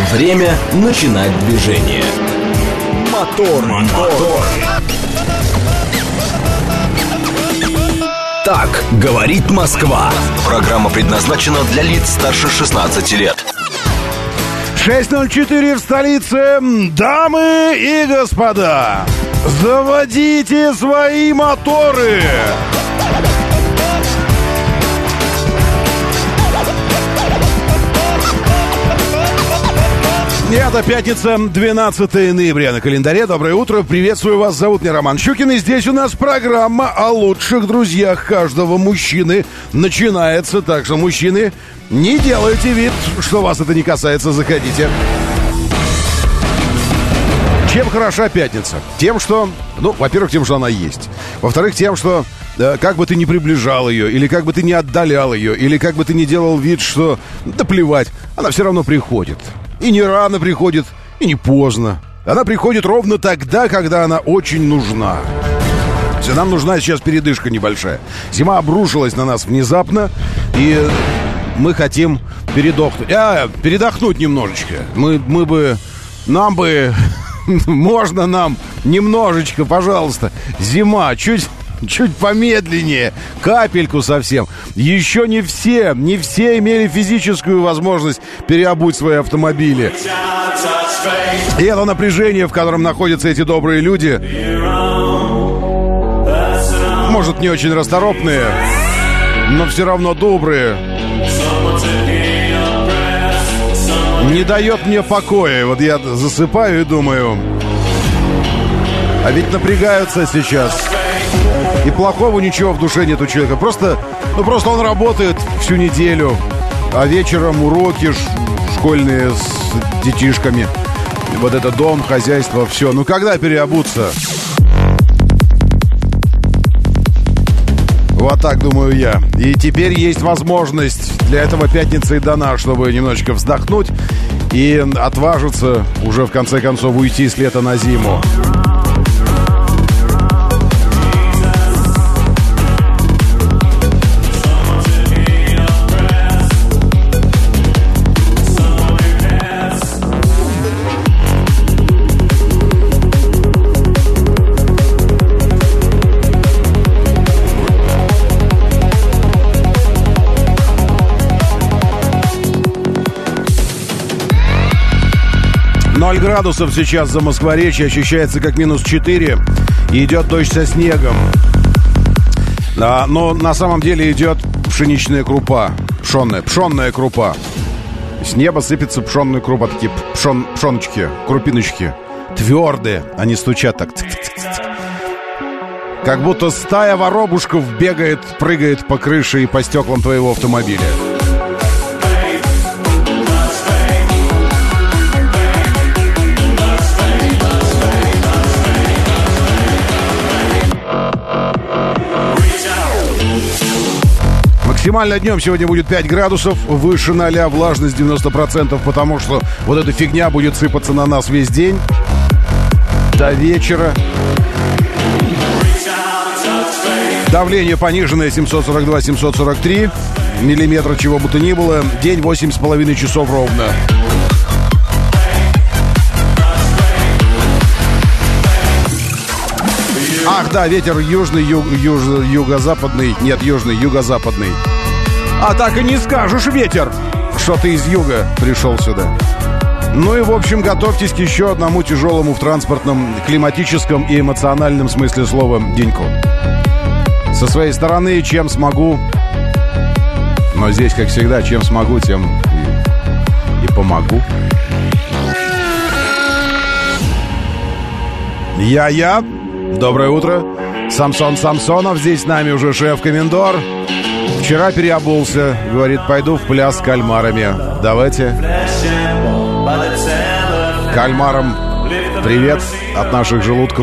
Время начинать движение. Мотор. Так говорит Москва. Программа предназначена для лиц старше 16 лет. 6:04 в столице. Дамы и господа, заводите свои моторы. Это пятница, 12 ноября на календаре. Доброе утро, приветствую вас, зовут меня Роман Щукин. И здесь у нас программа о лучших друзьях каждого мужчины начинается. Так что, мужчины, не делайте вид, что вас это не касается, заходите. Чем хороша пятница? Тем, что, во-первых, тем, что она есть. Во-вторых, тем, что как бы ты ни приближал ее, или как бы ты ни отдалял ее, или как бы ты ни делал вид, что да плевать, она все равно приходит. И не рано приходит, и не поздно. Она приходит ровно тогда, когда она очень нужна. Нам нужна сейчас передышка небольшая. Зима обрушилась на нас внезапно, и мы хотим передохнуть немножечко. Можно нам немножечко, пожалуйста. Зима, чуть помедленнее, капельку совсем. Еще не все имели физическую возможность переобуть свои автомобили. И это напряжение, в котором находятся эти добрые люди, может, не очень расторопные, но все равно добрые, не дает мне покоя. Вот я засыпаю и думаю, а ведь напрягаются сейчас. И плохого ничего в душе нет у человека. Просто он работает всю неделю, а вечером уроки школьные с детишками. И вот это дом, хозяйство, все. Когда переобуться? Вот так думаю я. И теперь есть возможность для этого пятница и дана, чтобы немножечко вздохнуть и отважиться уже в конце концов уйти с лета на зиму. Градусов сейчас за Москворечье, ощущается как -4. И идет дождь со снегом. Но на самом деле идет пшеничная крупа. Пшенная крупа. С неба сыпется пшенная крупа. Такие пшеночки, крупиночки. Твердые. Они стучат так. Как будто стая воробушков бегает, прыгает по крыше и по стеклам твоего автомобиля. Максимально днем сегодня будет 5 градусов, выше 0, влажность 90%, потому что вот эта фигня будет сыпаться на нас весь день до вечера. Давление пониженное 742-743 миллиметра, чего бы то ни было. День 8,5 часов ровно. Ах, да, ветер южный, юго-западный. Нет, южный, юго-западный. А так и не скажешь, ветер, что ты из юга пришел сюда. И, в общем, готовьтесь к еще одному тяжелому в транспортном, климатическом и эмоциональном смысле слова деньку. Со своей стороны, чем смогу. Но здесь, как всегда, чем смогу, тем и помогу. Я. Доброе утро. Самсон Самсонов. Здесь с нами уже шеф-комендор. Вчера переобулся. Говорит, пойду в пляс с кальмарами. Давайте. Кальмарам привет от наших желудков.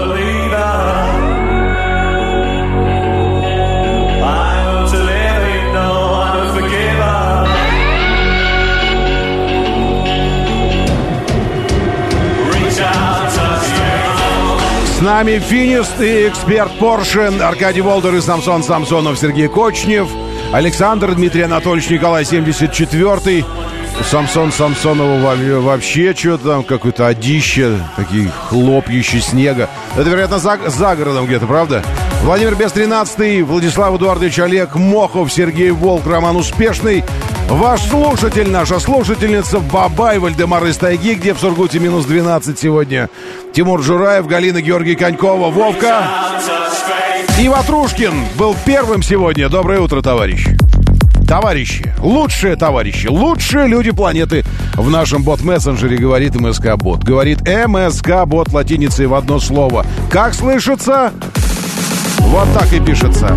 С нами финист и эксперт Porsche Аркадий Волдер и Самсон Самсонов Сергей Кочнев, Александр Дмитрий Анатольевич Николай 74-й. Самсон Самсонова вообще что-то там, какое-то одище, такие хлопьющие снега. Это, вероятно, за городом где-то, правда? Владимир Бес 13, Владислав Эдуардович, Олег Мохов, Сергей Волк, Роман Успешный. Ваш слушатель, наша слушательница Бабай, Вальдемар из тайги, где в Сургуте минус 12 сегодня. Тимур Жураев, Галина, Георгий Конькова, Вовка. И Ватрушкин был первым сегодня. Доброе утро, товарищи. Товарищи, лучшие люди планеты в нашем бот-мессенджере, говорит МСК-бот. Говорит МСК-бот латиницей в одно слово. Как слышится? Вот так и пишется.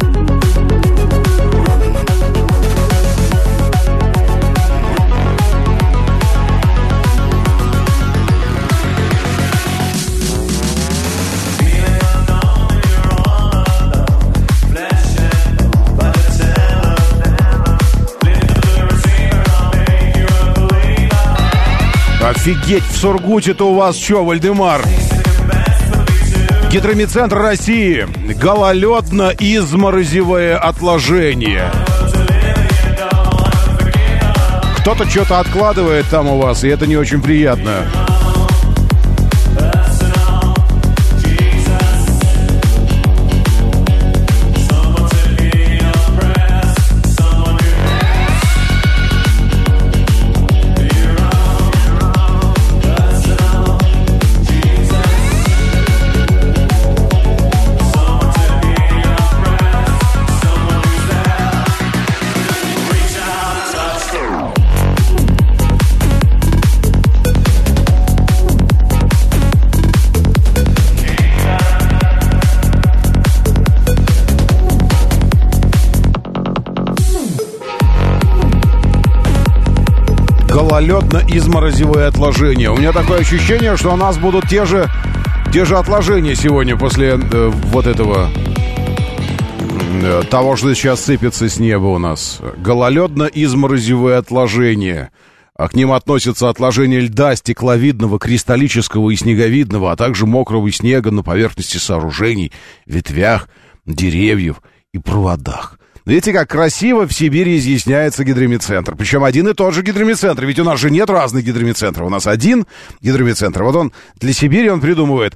Офигеть, в Сургуте-то у вас что, Вальдемар? Гидромедцентр России. Гололедно-изморозевое отложение. Кто-то что-то откладывает там у вас, и это не очень приятно. Гололедно-изморозевое отложение. У меня такое ощущение, что у нас будут те же отложения сегодня после вот этого того, что сейчас сыпется с неба у нас. Гололедно-изморозевое отложение. А к ним относятся отложения льда, стекловидного, кристаллического и снеговидного, а также мокрого снега на поверхности сооружений, ветвях, деревьев и проводах. Видите, как красиво в Сибири изъясняется гидромедцентр. Причем один и тот же гидромедцентр. Ведь у нас же нет разных гидромедцентров. У нас один гидромедцентр. Вот он для Сибири он придумывает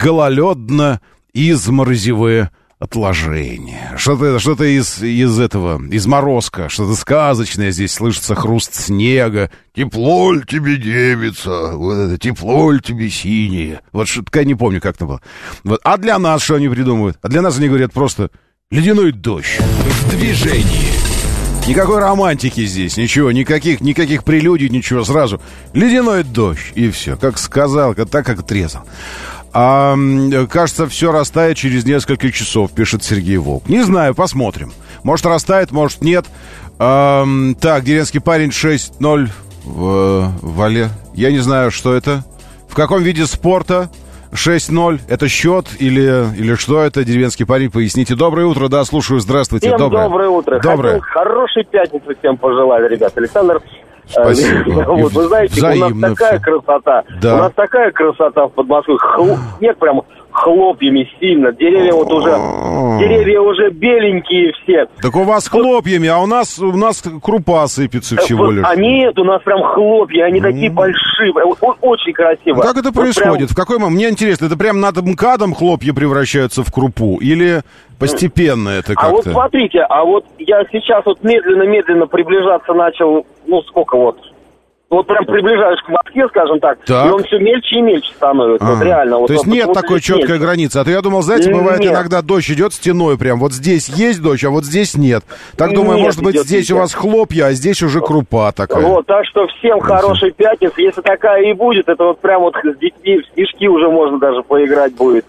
гололедно-изморозевое отложение. Что-то из морозка. Что-то сказочное здесь. Слышится хруст снега. Тепло ль тебе, девица? Вот это тепло ль тебе синее? Вот что-то, я не помню, как это было. Вот. А для нас что они придумывают? А для нас они говорят просто... Ледяной дождь. В движении. Никакой романтики здесь, ничего, никаких прелюдий, ничего, сразу. Ледяной дождь, и все. Как сказал, так, как отрезал. Кажется, все растает через несколько часов, пишет Сергей Волк. Не знаю, посмотрим. Может, растает, может, нет. Так, деревенский парень 6-0 Вале. Я не знаю, что это. В каком виде спорта? 6-0, это счет или что это, деревенский парень, поясните. Доброе утро, да, слушаю, здравствуйте. Всем доброе утро. Хотел хорошей пятницы всем пожелать, ребят. Александр, спасибо. Вот, вы знаете, взаимно, у нас такая красота. Да. У нас такая красота в Подмосковье. Снег прям хлопьями сильно. Деревья уже беленькие все. Так у вас хлопьями, а у нас крупа сыпется всего лишь. А нет, у нас прям хлопья, они такие большие, очень красиво. Как это происходит? В какой момент? Мне интересно, это прям над МКАДом хлопья превращаются в крупу? Или постепенно это как-то? А вот смотрите, я сейчас медленно приближаться начал, сколько Вот прям приближаешь к Москве, скажем так, и он все мельче и мельче становится. Вот реально. То есть нет такой четкой границы. А то я думал, знаете, бывает иногда дождь идет стеной прям. Вот здесь есть дождь, а вот здесь нет. Так думаю, может быть, здесь у вас хлопья, а здесь уже крупа такая. Вот, так что всем хорошей пятницы. Если такая и будет, это вот прям вот с детьми в снежки уже можно даже поиграть будет.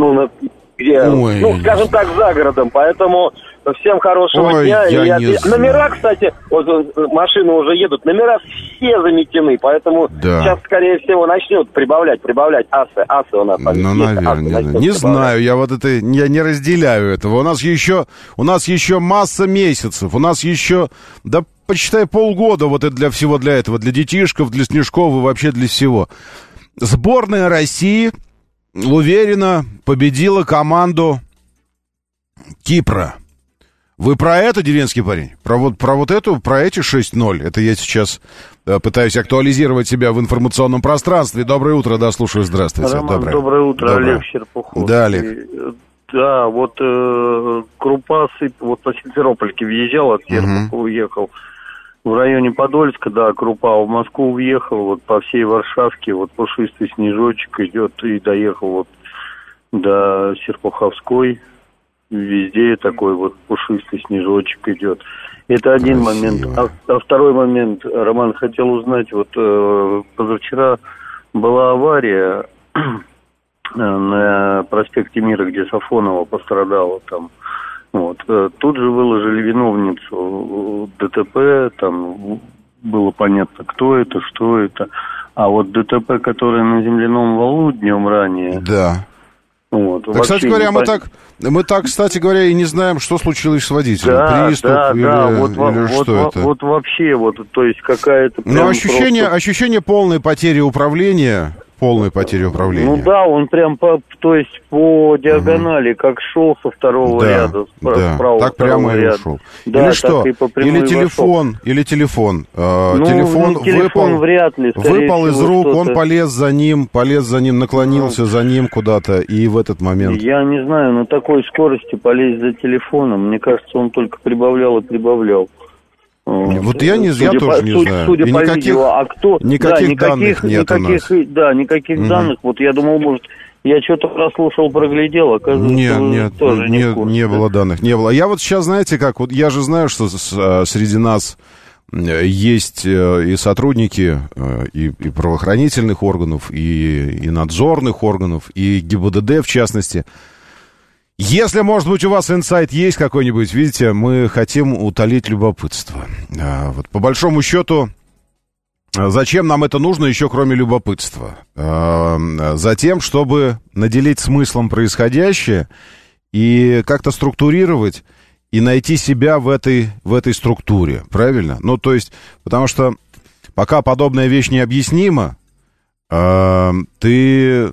Скажем так, за городом. Поэтому всем хорошего дня. Номера, кстати, вот машины уже едут, номера все заметены, поэтому сейчас, скорее всего, начнут прибавлять асы у нас. Наверное, не знаю, я не разделяю этого. У нас еще масса месяцев, у нас еще, почитай, полгода вот это для всего для этого, для детишков, для снежков и вообще для всего. Сборная России уверенно победила команду Кипра. Вы про это, деревенский парень? Про эти 6-0? Это я сейчас пытаюсь актуализировать себя в информационном пространстве. Доброе утро, да, слушаю, здравствуйте. Роман, доброе утро, доброе. Олег Серпухов. Да, Олег. Да, вот крупа вот по Симферопольке въезжал, от Серпухова уехал. В районе Подольска, да, крупа в Москву въехал, вот по всей Варшавке, вот пушистый снежочек идет и доехал вот до Серпуховской. Везде такой вот пушистый снежочек идет. Это один момент. А второй момент, Роман, хотел узнать, вот позавчера была авария на проспекте Мира, где Сафонова пострадала там. Вот. Тут же выложили виновницу ДТП, там было понятно, кто это, что это. А вот ДТП, которое на земляном валу днем ранее... Да. Вот, так, кстати говоря, мы так, кстати говоря, и не знаем, что случилось с водителем. Да, Приступ или что это? Вот вообще, вот, то есть какая-то... Ну, ощущение полной потери управления... Ну да, он прям по диагонали, как шел со второго ряда, с правого так прямо и ушел. Да, или что? Или телефон. Телефон вряд ли. Выпал из рук, он полез за ним, наклонился за ним куда-то, и в этот момент... Я не знаю, на такой скорости полезть за телефоном, мне кажется, он только прибавлял и прибавлял. Вот я тоже не знаю. Судя по видео, а кто... Никаких данных нет у нас. Да, никаких данных. Вот я думал, может, я что-то прослушал, проглядел, оказывается, тоже не было данных, не было. Я вот сейчас, знаете как, вот я же знаю, что среди нас есть и сотрудники и правоохранительных органов, и надзорных органов, и ГИБДД в частности. Если, может быть, у вас инсайт есть какой-нибудь, видите, мы хотим утолить любопытство. Вот, по большому счету, зачем нам это нужно еще, кроме любопытства? Затем, чтобы наделить смыслом происходящее и как-то структурировать и найти себя в этой структуре, правильно? Ну, то есть, потому что пока подобная вещь необъяснима, ты,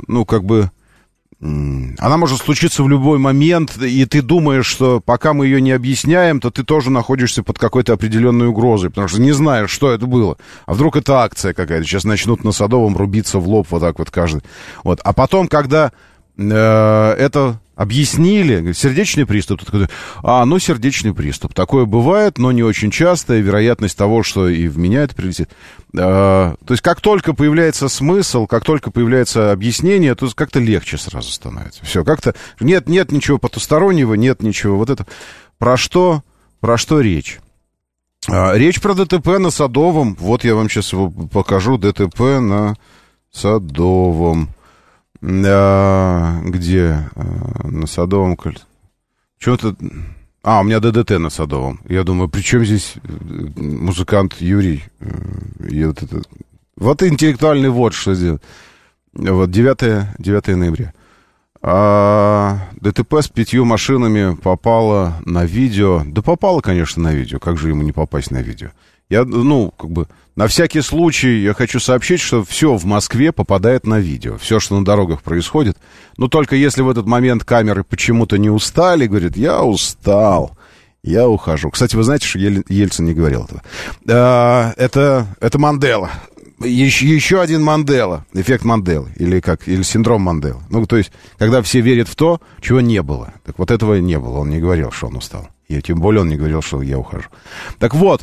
она может случиться в любой момент, и ты думаешь, что пока мы ее не объясняем, то ты тоже находишься под какой-то определенной угрозой, потому что не знаешь, что это было. А вдруг это акция какая-то, сейчас начнут на Садовом рубиться в лоб вот так вот каждый. Вот. А потом, когда это объяснили, сердечный приступ, сердечный приступ. Такое бывает, но не очень часто, и вероятность того, что и в меня это прилетит. То есть, как только появляется смысл, как только появляется объяснение, то как-то легче сразу становится. Все, как-то нет ничего потустороннего, нет ничего вот это. Про что речь? Речь про ДТП на Садовом. Вот я вам сейчас его покажу. ДТП на Садовом. Где? На Садовом кольце. Что-то... у меня ДДТ на Садовом. Я думаю, при чем здесь музыкант Юрий? И вот это... Вот интеллектуальный вот что сделал. Вот 9 ноября. ДТП с 5 машинами попало на видео. Да попало, конечно, на видео. Как же ему не попасть на видео? Я, на всякий случай я хочу сообщить, что все в Москве попадает на видео. Все, что на дорогах происходит. Но только если в этот момент камеры почему-то не устали, говорит, я устал, я ухожу. Кстати, вы знаете, что Ельцин не говорил этого. Это Мандела. Еще один Мандела. Эффект Манделы. Или синдром Манделы. То есть, когда все верят в то, чего не было. Так вот этого не было. Он не говорил, что он устал. И тем более он не говорил, что я ухожу. Так вот.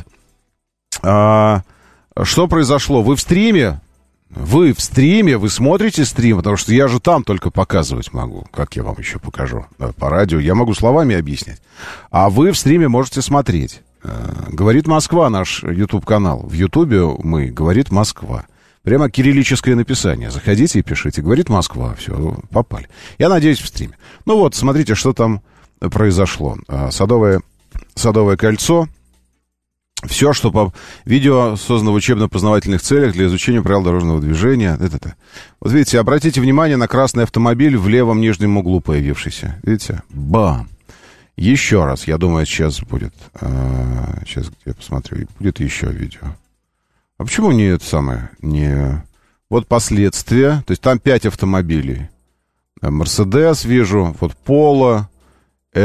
Что произошло? Вы в стриме, вы смотрите стрим, потому что я же там только показывать могу. Как я вам еще покажу? По радио я могу словами объяснять. А вы в стриме можете смотреть. «Говорит Москва» наш YouTube-канал. В Ютубе мы «Говорит Москва». Прямо кириллическое написание. Заходите и пишите. «Говорит Москва». Все, попали. Я надеюсь, в стриме. Смотрите, что там произошло. Садовое кольцо. Все, что по видео создано в учебно-познавательных целях для изучения правил дорожного движения. Вот видите, обратите внимание на красный автомобиль в левом нижнем углу появившийся. Видите? Бам! Еще раз. Я думаю, сейчас будет... Сейчас я посмотрю. Будет еще видео. А почему не это самое? Вот последствия. То есть там 5 автомобилей. Мерседес вижу. Вот Поло. Это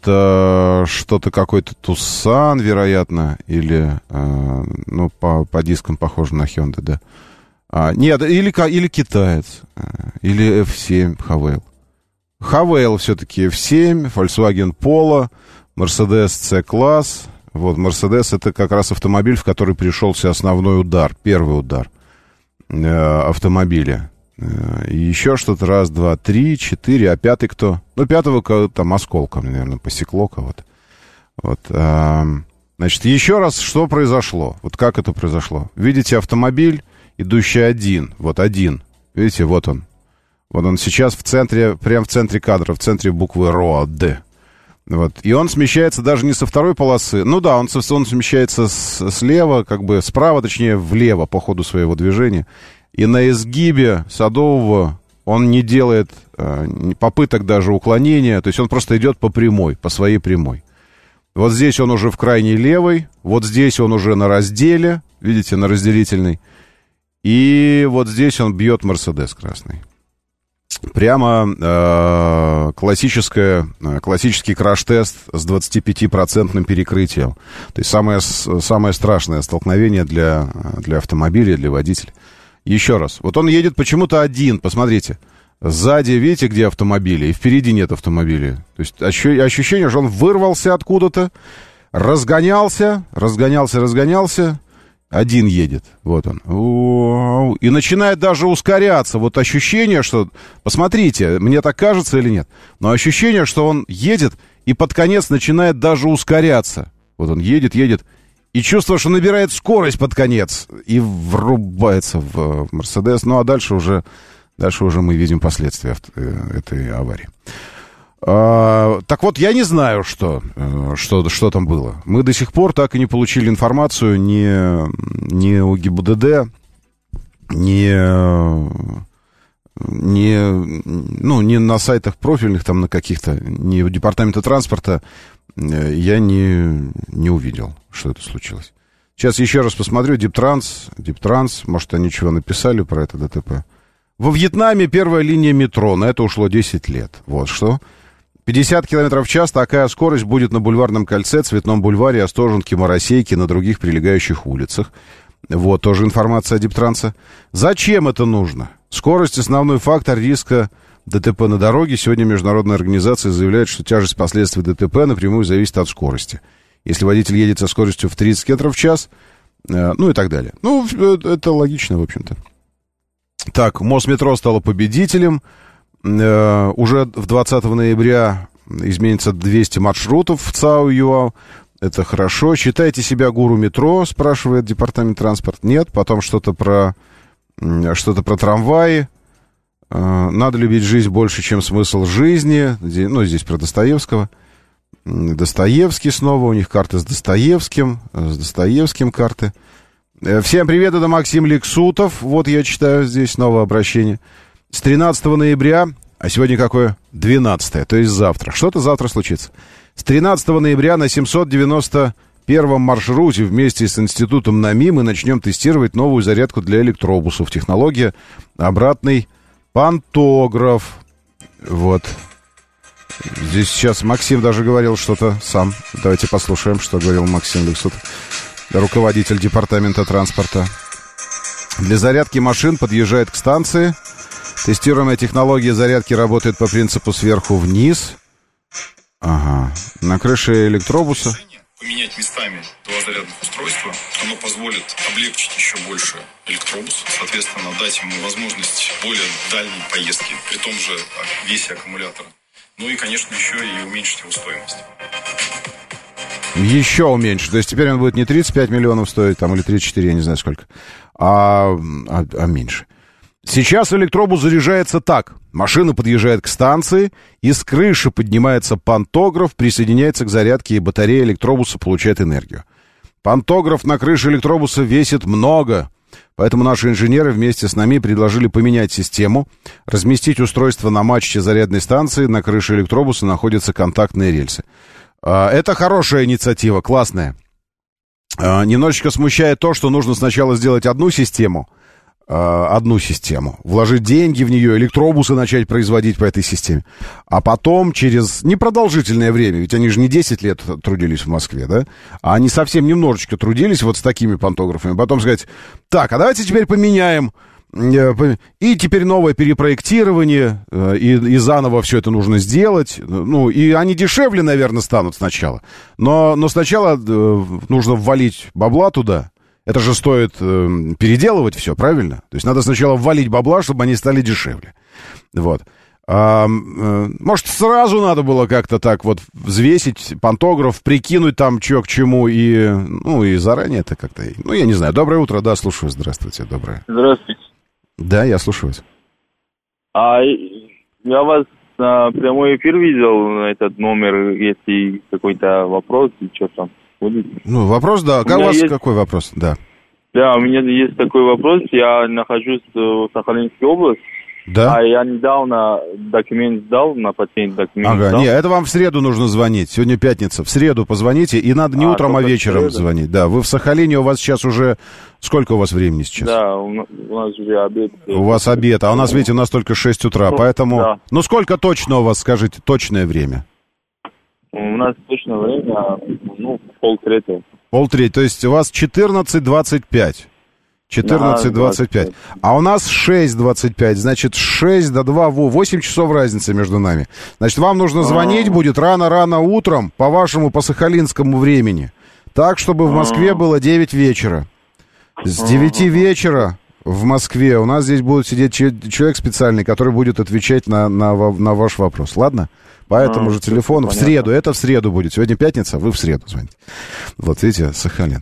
Это что-то, какой-то Тусан, вероятно, или, ну, по дискам похоже на Hyundai, да. Нет, или китаец, или F7 Havail. Havail все-таки F7, Volkswagen Polo, Mercedes C-класс. Вот, Mercedes — это как раз автомобиль, в который пришелся основной удар, первый удар автомобиля. И еще что-то, раз, два, три, четыре, а пятый кто? Ну, пятого там осколком, наверное, посекло кого-то. Вот, значит, еще раз, что произошло? Вот как это произошло? Видите автомобиль, идущий один, вот один. Видите, вот он. Вот он сейчас в центре, прямо в центре кадра, в центре буквы РОАД. Вот. И он смещается даже не со второй полосы. Ну да, он смещается слева, как бы справа, точнее, влево по ходу своего движения. И на изгибе Садового он не делает попыток даже уклонения. То есть он просто идет по прямой, по своей прямой. Вот здесь он уже в крайней левой. Вот здесь он уже на разделе. Видите, на разделительной. И вот здесь он бьет Мерседес красный. Прямо классический краш-тест с 25% перекрытием. То есть самое страшное столкновение для автомобиля, для водителя. Еще раз. Вот он едет почему-то один, посмотрите. Сзади, видите, где автомобили, и впереди нет автомобиля. То есть ощущение, что он вырвался откуда-то, разгонялся. Один едет, вот он. И начинает даже ускоряться. Вот ощущение, что... Посмотрите, мне так кажется или нет? Но ощущение, что он едет и под конец начинает даже ускоряться. Вот он едет. И чувство, что набирает скорость под конец. И врубается в Мерседес. Ну, а дальше уже мы видим последствия этой аварии. Так вот, я не знаю, что там было. Мы до сих пор так и не получили информацию ни у ГИБДД, ни на сайтах профильных, там на каких-то, ни у Департамента транспорта я не увидел, что это случилось. Сейчас еще раз посмотрю. Диптранс, может, они чего написали про это ДТП. Во Вьетнаме первая линия метро, на это ушло 10 лет. Вот что. 50 км в час, такая скорость будет на Бульварном кольце, Цветном бульваре, Остоженке, Моросейке, на других прилегающих улицах. Вот, тоже информация Диптранса. Зачем это нужно? Скорость — основной фактор риска ДТП на дороге. Сегодня международная организация заявляет, что тяжесть последствий ДТП напрямую зависит от скорости. Если водитель едет со скоростью в 30 км в час, ну и так далее. Ну, это логично, в общем-то. Так, Мосметро стало победителем. Уже в 20 ноября изменится 200 маршрутов в ЦАУ-ЮАУ. Это хорошо. Считаете себя гуру метро, спрашивает Департамент транспорта. Нет. Потом что-то про трамваи. Надо любить жизнь больше, чем смысл жизни. Ну, здесь про Достоевского. Достоевский снова. У них карты с Достоевским. С Достоевским карты. Всем привет, это Максим Лексутов. Вот я читаю здесь новое обращение. С 13 ноября, а сегодня какое? 12, то есть завтра. Что-то завтра случится. С 13 ноября на 791-м маршруте вместе с институтом НАМИ мы начнем тестировать новую зарядку для электробусов. Технология обратный пантограф. Вот. Здесь сейчас Максим даже говорил что-то сам. Давайте послушаем, что говорил Максим Лексутов, руководитель Департамента транспорта. Для зарядки машин подъезжает к станции. Тестируемая технология зарядки работает по принципу сверху вниз. Ага. На крыше электробуса. Поменять местами два зарядных устройства, оно позволит облегчить еще больше электробус, соответственно, дать ему возможность более дальней поездки при том же весе аккумулятора. Ну и, конечно, еще и уменьшить его стоимость. Еще уменьшить. То есть теперь он будет не 35 миллионов стоить, там, или 34, я не знаю сколько, а меньше. Сейчас электробус заряжается так. Машина подъезжает к станции, и с крыши поднимается пантограф, присоединяется к зарядке, и батарея электробуса получает энергию. Пантограф на крыше электробуса весит много, поэтому наши инженеры вместе с нами предложили поменять систему, разместить устройство на мачте зарядной станции, на крыше электробуса находятся контактные рельсы. Это хорошая инициатива, классная. Немножечко смущает то, что нужно сначала сделать одну систему, одну систему, вложить деньги в нее, электробусы начать производить по этой системе, а потом через непродолжительное время, ведь они же не 10 лет трудились в Москве, да, а они совсем немножечко трудились вот с такими пантографами, потом сказать, так, а давайте теперь поменяем, и теперь новое перепроектирование, и заново все это нужно сделать, ну, и они дешевле, наверное, станут сначала, но сначала нужно ввалить бабла туда. Это же стоит переделывать все, правильно? То есть надо сначала ввалить бабла, чтобы они стали дешевле. Вот. Может, сразу надо было как-то так вот взвесить пантограф, прикинуть там, что к чему, и заранее это как-то... Ну, я не знаю. Доброе утро, да, слушаю. Здравствуйте, доброе. Здравствуйте. Да, я слушаю вас. Я вас на прямой эфир видел, на этот номер, если какой-то вопрос, и что там. Ну, вопрос, да. Как у вас какой вопрос? Да. Да, у меня есть такой вопрос. Я нахожусь в Сахалинской области. Да. А я недавно документ сдал, на патент документ сдал. Ага, не, это вам в среду нужно звонить. Сегодня пятница. В среду позвоните, и надо не утром, а вечером звонить. Да, вы в Сахалине, у вас сейчас уже... Сколько у вас времени сейчас? Да, у нас уже обед. У вас обед, а у нас, видите, у нас только 6 утра, поэтому... Да. Ну, сколько точно у вас, скажите, точное время? У нас точное время, 2:30. 2:30, то есть у вас 14:25. 14:25. А у нас 6:25, значит, 6 до 2, 8 часов разница между нами. Значит, вам нужно звонить будет рано-рано утром по вашему, по сахалинскому времени. Так, чтобы в Москве было 9 вечера. С 9 вечера в Москве у нас здесь будет сидеть человек специальный, который будет отвечать на ваш вопрос. Ладно? По этому же телефону. В среду. Это в среду будет. Сегодня пятница, вы в среду звоните. Вот, видите, Сахалин.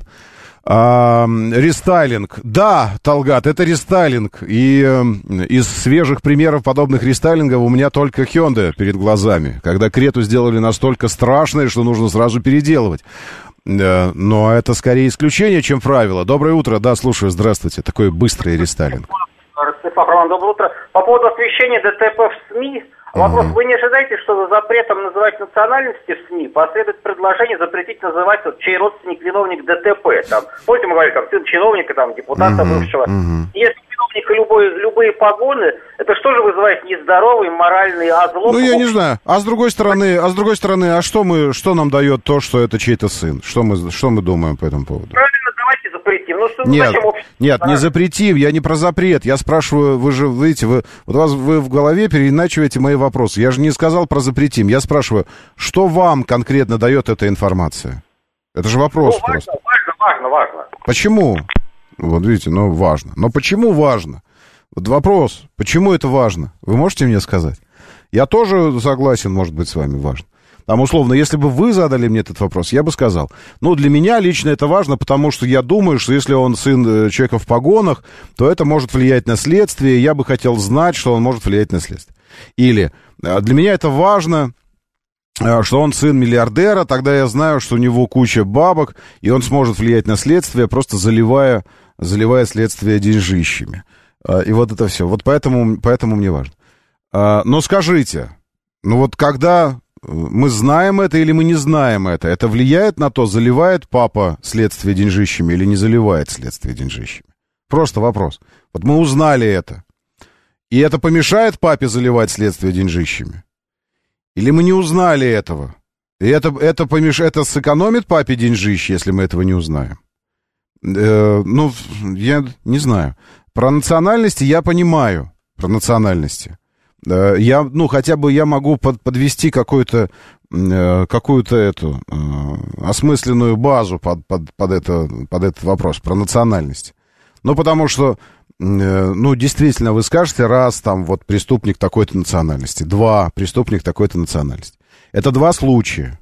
Рестайлинг. Да, Талгат, это рестайлинг. И из свежих примеров подобных рестайлингов у меня только Hyundai перед глазами. Когда Крету сделали настолько страшной, что нужно сразу переделывать. Но это скорее исключение, чем правило. Доброе утро. Да, слушаю. Здравствуйте. Такой быстрый рестайлинг. Доброе утро. По поводу освещения ДТП в СМИ. Вопрос, вы не ожидаете, что за запретом называть национальности в СМИ последует предложение запретить называть, чей родственник виновник ДТП? Там, помните, мы говорили, сын чиновника, депутата бывшего. Если чиновника любые погоны, это что же вызывает нездоровый моральный озлоб? Ну, я не знаю. А с другой стороны, что нам дает то, что это чей-то сын? Что мы думаем по этому поводу? Правильно, давайте запретим. Нет, не запретим, я не про запрет. Я спрашиваю, вы же, видите, вы в голове переиначиваете мои вопросы. Я же не сказал про запретим. Я спрашиваю, что вам конкретно дает эта информация? Это же вопрос просто. Важно. Почему? Вот видите, важно. Но почему важно? Вот вопрос, почему это важно? Вы можете мне сказать? Я тоже согласен, может быть, с вами важно. Там, условно, если бы вы задали мне этот вопрос, я бы сказал, для меня лично это важно, потому что я думаю, что если он сын человека в погонах, то это может влиять на следствие, и я бы хотел знать, что он может влиять на следствие. Или для меня это важно, что он сын миллиардера, тогда я знаю, что у него куча бабок, и он сможет влиять на следствие, просто заливая следствие деньжищами. И вот это все. Вот поэтому мне важно. Но скажите, когда... Мы знаем это или мы не знаем это? Это влияет на то, заливает папа следствие деньжищами или не заливает следствие деньжищами? Просто вопрос. Вот мы узнали это. И это помешает папе заливать следствие деньжищами? Или мы не узнали этого? И это сэкономит папе деньжище, если мы этого не узнаем? Я не знаю. Про национальности я понимаю. Про национальности. Хотя бы я могу подвести какую-то эту осмысленную базу под этот вопрос про национальность. Потому что, действительно, вы скажете, раз там преступник такой-то национальности, два, преступник такой-то национальности. Это два случая.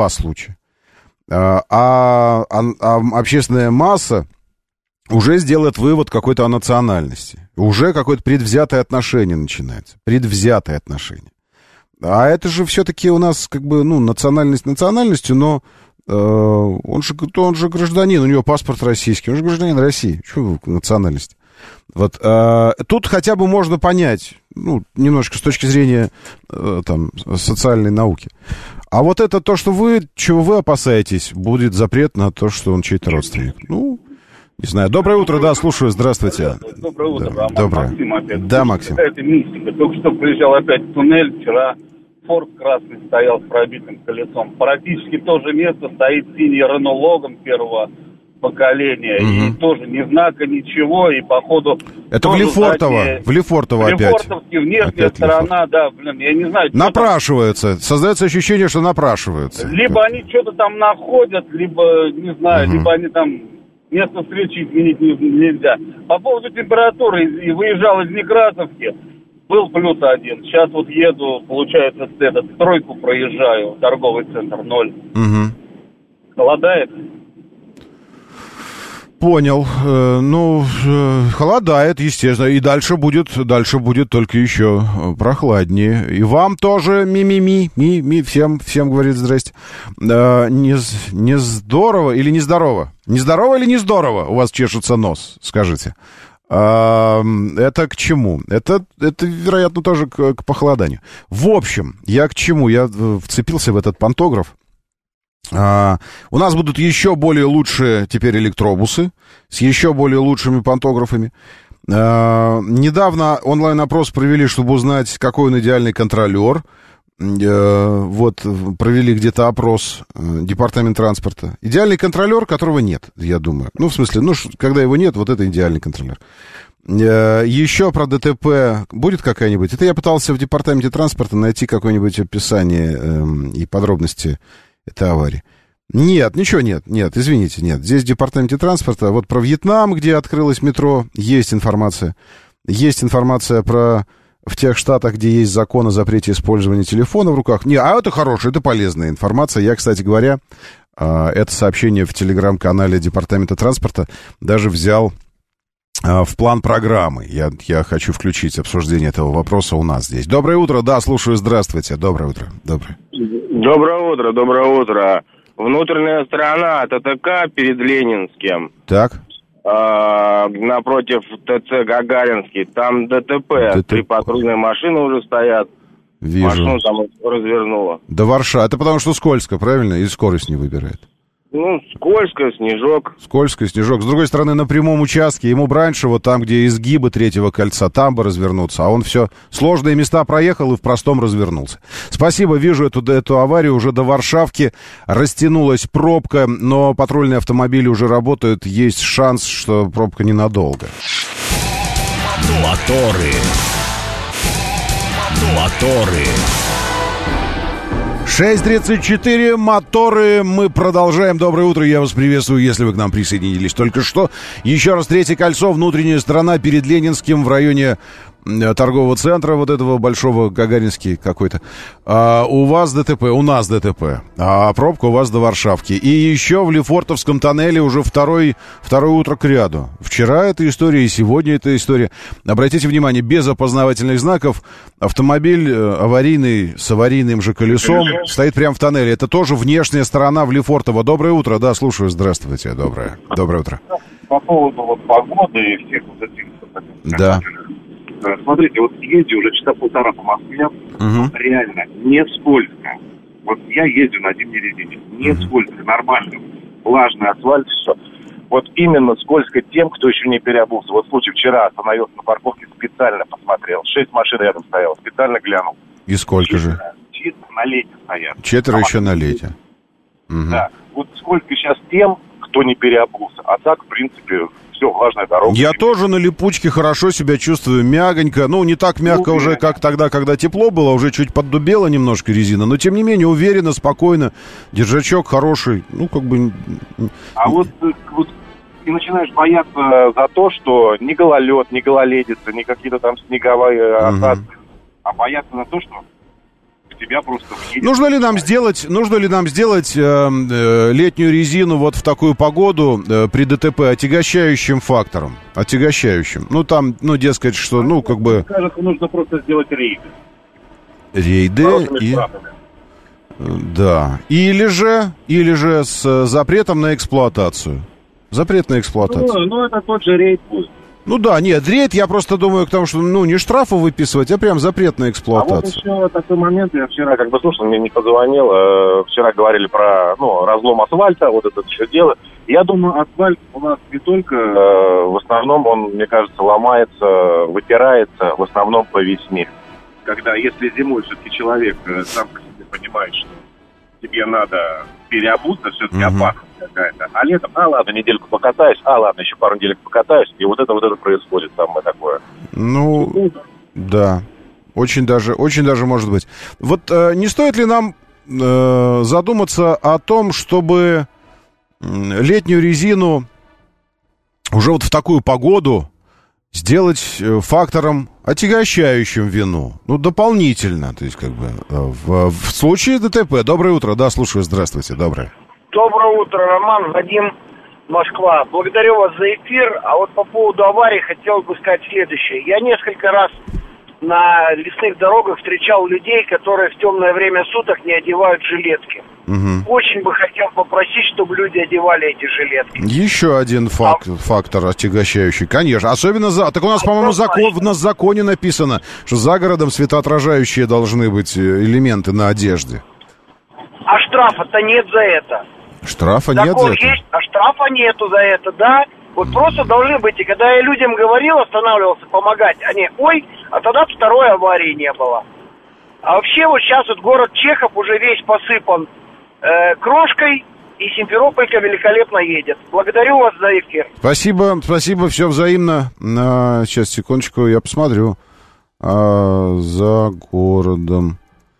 А общественная масса уже сделает вывод какой-то о национальности. Уже какое-то предвзятое отношение начинается. Предвзятое отношение. А это же все-таки у нас национальность национальностью, но он же гражданин, у него паспорт российский, он же гражданин России. Чего национальность? Тут хотя бы можно понять, немножко с точки зрения социальной науки. А это то, чего вы опасаетесь, будет запрет на то, что он чей-то родственник. Не знаю. Доброе утро, да, слушаю, здравствуйте. Доброе утро, да, доброе. Максим опять. Да, Максим. Это мистика. Только что приезжал опять в туннель, вчера Форд красный стоял с пробитым колесом. Практически то же место стоит синий Рено Логан первого поколения. И тоже ни знака, ничего, и походу... Это в Лефортово, в Лефортово опять. Лефортовский, внешняя опять сторона, да, блин, я не знаю... Напрашиваются, создается ощущение, что напрашиваются. Либо они что-то там находят, либо, не знаю, либо они там... Место встречи изменить нельзя. По поводу температуры, и выезжал из Некрасовки, был +1. Сейчас вот еду, получается, стройку проезжаю, торговый центр 0. Холодает? Понял. Холодает, естественно. И дальше будет только еще прохладнее. И вам тоже ми-ми-ми, всем говорит здрасте. Не здорово или не здорово? Не здорово или не здорово? У вас чешется нос, скажите. Это к чему? Это вероятно, тоже к похолоданию. В общем, я к чему? Я вцепился в этот пантограф. У нас будут еще более лучшие теперь электробусы с еще более лучшими пантографами. Недавно онлайн-опрос провели, чтобы узнать, какой он идеальный контролер. Вот провели где-то опрос департамент транспорта. Идеальный контролер, которого нет, я думаю. Ну, в смысле, когда его нет, вот это идеальный контролер. Еще про ДТП будет какая-нибудь? Это я пытался в департаменте транспорта найти какое-нибудь описание и подробности этой аварии. Нет, ничего нет, извините, нет. Здесь в департаменте транспорта, вот про Вьетнам, где открылось метро, есть информация. Есть информация про в тех штатах, где есть закон о запрете использования телефона в руках. Это хорошая, это полезная информация. Я, кстати говоря, это сообщение в телеграм-канале департамента транспорта даже взял в план программы. Я хочу включить обсуждение этого вопроса у нас здесь. Доброе утро, да, слушаю, здравствуйте. Доброе утро. Доброе утро. Внутренняя сторона ТТК перед Ленинским. Так. Напротив ТЦ Гагаринский. Там ДТП. 3 патрульные машины уже стоят. Вижу. Машину там развернуло. До Варшавы. Это потому что скользко, правильно? И скорость не выбирает. Скользко, снежок. Скользко, снежок. С другой стороны, на прямом участке ему бы раньше, вот там, где изгибы третьего кольца, там бы развернуться. А он все сложные места проехал и в простом развернулся. Спасибо, вижу эту аварию. Уже до Варшавки растянулась пробка, но патрульные автомобили уже работают. Есть шанс, что пробка ненадолго. Моторы. 6:34, моторы, мы продолжаем. Доброе утро, я вас приветствую, если вы к нам присоединились только что. Еще раз, третье кольцо, внутренняя сторона перед Ленинским в районе торгового центра, вот этого большого, Гагаринский какой-то. У вас ДТП, у нас ДТП, а пробка у вас до Варшавки. И еще в Лефортовском тоннеле уже второе утро к ряду. Вчера эта история и сегодня эта история. Обратите внимание, без опознавательных знаков автомобиль аварийный с аварийным же колесом стоит прямо в тоннеле. Это тоже внешняя сторона в Лефортово. Доброе утро, да, слушаю, здравствуйте, доброе утро. По поводу погоды и всех вот этих... Да. Смотрите, вот езжу уже часа полтора по Москве, реально не скользко. Вот я езжу на зимней резине, не скользко, нормально, влажный асфальт, все. Вот именно скользко тем, кто еще не переобулся. Вот случай вчера остановился на парковке, специально посмотрел, 6 машин рядом стояло, специально глянул. И сколько же? 4 на лете стоят. 4 еще на лете. Да, вот сколько сейчас тем, кто не переобулся. А так, в принципе, все, влажная дорога. Я тоже на липучке хорошо себя чувствую, мягонько. Ну, не так мягко уже, как тогда, когда тепло было, уже чуть поддубела немножко резина. Но, тем не менее, уверенно, спокойно. Держачок хороший. Ну, как бы... А вот ты начинаешь бояться за то, что не гололед, не гололедица, не какие-то там снеговые осадки. А бояться за то, что тебя просто... Нужно ли нам сделать летнюю резину вот в такую погоду при ДТП отягощающим фактором? Отягощающим. Ну, там, дескать, что, как бы... Мне кажется, нужно просто сделать рейды. Рейды и... Да. Или же с запретом на эксплуатацию. Запрет на эксплуатацию. Ну, это тот же рейд будет. Ну да, нет, рейд, я просто думаю к тому, что, не штрафы выписывать, а прям запрет на эксплуатацию. А вот еще такой момент, я вчера слушал, мне не позвонил, вчера говорили про, разлом асфальта, вот это все дело. Я думаю, асфальт у нас не только, в основном он, мне кажется, ломается, выпирается, в основном по весне. Когда, если зимой все-таки человек сам по себе понимает, что тебе надо переобуться, все-таки опасность какая-то. А летом, ладно, недельку покатаюсь, ладно, еще пару неделек покатаюсь, и вот это происходит самое такое. Ну, да, очень даже может быть. Вот не стоит ли нам задуматься о том, чтобы летнюю резину уже вот в такую погоду сделать фактором, отягощающим вину, ну, дополнительно, то есть, как бы, в случае ДТП. Доброе утро, да, слушаю, здравствуйте, доброе. Доброе утро, Роман, Вадим, Москва. Благодарю вас за эфир, а вот по поводу аварии хотел бы сказать следующее. Я несколько раз на лесных дорогах встречал людей, которые в темное время суток не одевают жилетки. Очень бы хотел попросить, чтобы люди одевали эти жилетки. Еще один фактор отягощающий, конечно. Особенно так у нас, по-моему, в законе написано, что за городом светоотражающие должны быть элементы на одежде. А штрафа-то нет за это. Штрафа нет за это? Есть, а штрафа нету за это, да. Вот просто должны быть. И когда я людям говорил, останавливался помогать, они, а тогда второй аварии не было. А вообще вот сейчас вот город Чехов уже весь посыпан крошкой, и Симферополька великолепно едет. Благодарю вас за эфир. Спасибо, все взаимно. Сейчас, секундочку, я посмотрю. За городом.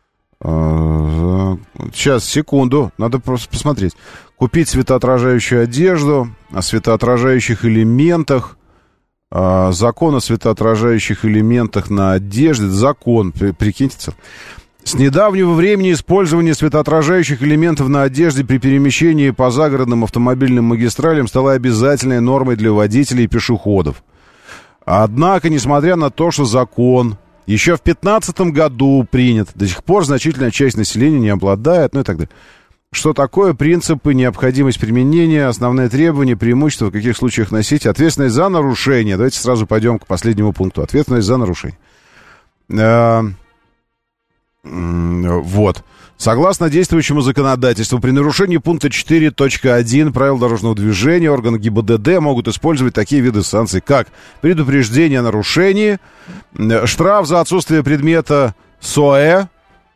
Сейчас, секунду, надо просто посмотреть. Купить светоотражающую одежду, о светоотражающих элементах. Закон о светоотражающих элементах на одежде. Закон, прикиньте. С недавнего времени использование светоотражающих элементов на одежде при перемещении по загородным автомобильным магистралям стало обязательной нормой для водителей и пешеходов. Однако, несмотря на то, что закон еще в 2015 году принят, до сих пор значительная часть населения не обладает, ну и так далее. Что такое принципы, необходимость применения, основные требования, преимущества, в каких случаях носить, ответственность за нарушение. Давайте сразу пойдем к последнему пункту. Ответственность за нарушение. Вот. Согласно действующему законодательству, при нарушении пункта 4.1 правил дорожного движения органы ГИБДД могут использовать такие виды санкций, как предупреждение о нарушении, штраф за отсутствие предмета СОЭ,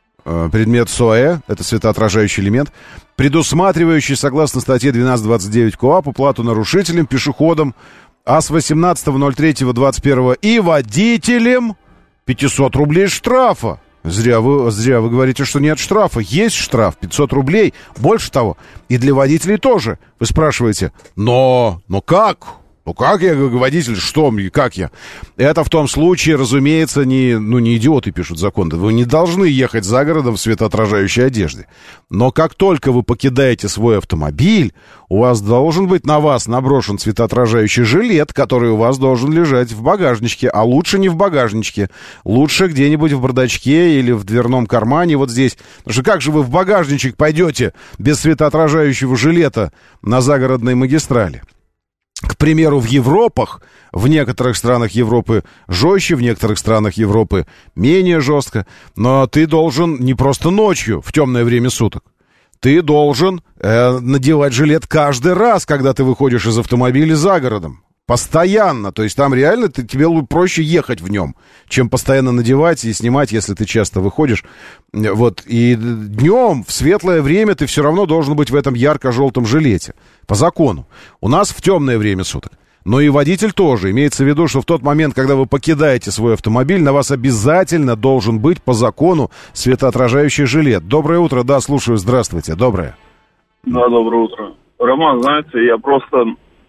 это светоотражающий элемент, предусматривающий, согласно статье 12.29 КоАП, уплату нарушителям, пешеходам, а с 18.03.21 и водителям 500 рублей штрафа. Зря вы говорите, что нет штрафа. Есть штраф, 500 рублей. Больше того, и для водителей тоже. Вы спрашиваете, но как? Ну как я, водитель, что мне, как я? Это в том случае, разумеется, не идиоты пишут закон. Вы не должны ехать за городом в светоотражающей одежде. Но как только вы покидаете свой автомобиль, у вас должен быть на вас наброшен светоотражающий жилет, который у вас должен лежать в багажничке. А лучше не в багажничке. Лучше где-нибудь в бардачке или в дверном кармане вот здесь. Потому что как же вы в багажничек пойдете без светоотражающего жилета на загородной магистрали? К примеру, в некоторых странах Европы жестче, в некоторых странах Европы менее жестко, но ты должен не просто ночью, в темное время суток, ты должен надевать жилет каждый раз, когда ты выходишь из автомобиля за городом. Постоянно, то есть там реально тебе проще ехать в нем, чем постоянно надевать и снимать, если ты часто выходишь. Вот, и днем, в светлое время ты все равно должен быть в этом ярко-желтом жилете, по закону. У нас в темное время суток. Но и водитель тоже. Имеется в виду, что в тот момент, когда вы покидаете свой автомобиль, на вас обязательно должен быть по закону светоотражающий жилет. Доброе утро, да, слушаю, здравствуйте, доброе. Да, доброе утро. Роман, знаете, я просто,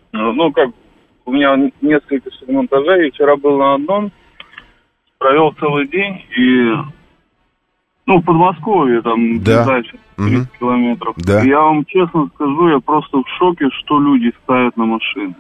у меня несколько шиномонтажей, я вчера был на одном, провел целый день, и, в Подмосковье, там, дальше, 30 километров. Да. И я вам честно скажу, я просто в шоке, что люди ставят на машины.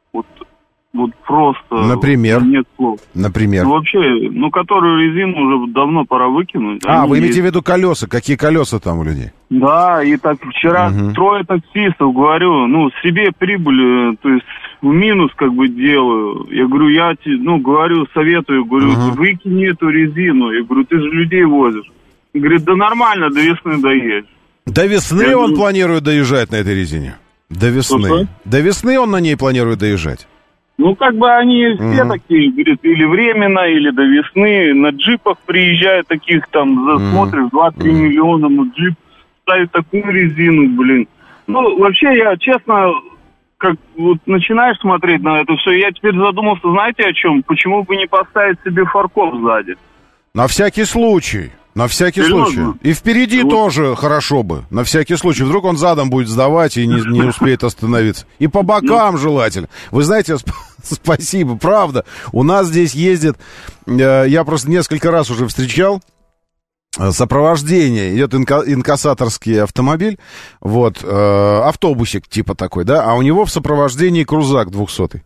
Вот просто... Например? Нет слов. Например? Вообще, которую резину уже давно пора выкинуть. Вы имеете в виду колеса? Какие колеса там у людей? Да, и так вчера трое таксистов, говорю, себе прибыль, то есть в минус делаю. Я говорю, советую, выкини эту резину. Я говорю, ты же людей возишь. Он говорит, да нормально, до весны доедешь. До весны он планирует доезжать на этой резине? До весны. Что? До весны он на ней планирует доезжать? Ну, как бы они все такие, говорят, или временно, или до весны. На джипах приезжают таких, там, смотришь, 2-3 миллиона, ну, джип ставит такую резину, блин. Ну, вообще, я, честно, как вот начинаешь смотреть на это все, я теперь задумался, знаете, о чем? Почему бы не поставить себе фаркоп сзади? На всякий случай. На всякий случай. И впереди тоже хорошо бы. На всякий случай. Вдруг он задом будет сдавать и не успеет остановиться. И по бокам желательно. Вы знаете, спасибо, правда. У нас здесь ездит, я просто несколько раз уже встречал, сопровождение. Идет инкассаторский автомобиль. Вот, автобусик типа такой, да. А у него в сопровождении крузак 200-й.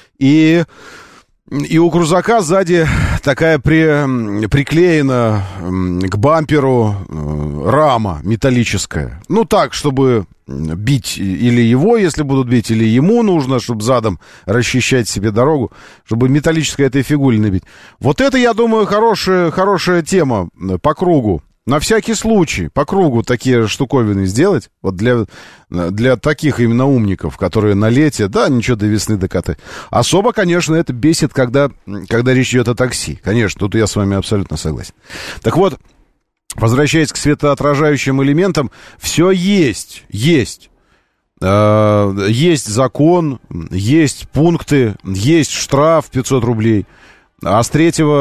И у крузака сзади такая приклеена к бамперу рама металлическая. Ну так, чтобы бить или его, если будут бить, или ему нужно, чтобы задом расчищать себе дорогу, чтобы металлической этой фигулиной бить. Вот это, я думаю, хорошая тема по кругу. На всякий случай, по кругу такие штуковины сделать, вот для таких именно умников, которые на лете, да, ничего, до весны докатать. Особо, конечно, это бесит, когда речь идет о такси. Конечно, тут я с вами абсолютно согласен. Так вот, возвращаясь к светоотражающим элементам, все есть. Есть закон, есть пункты, есть штраф 500 рублей. А с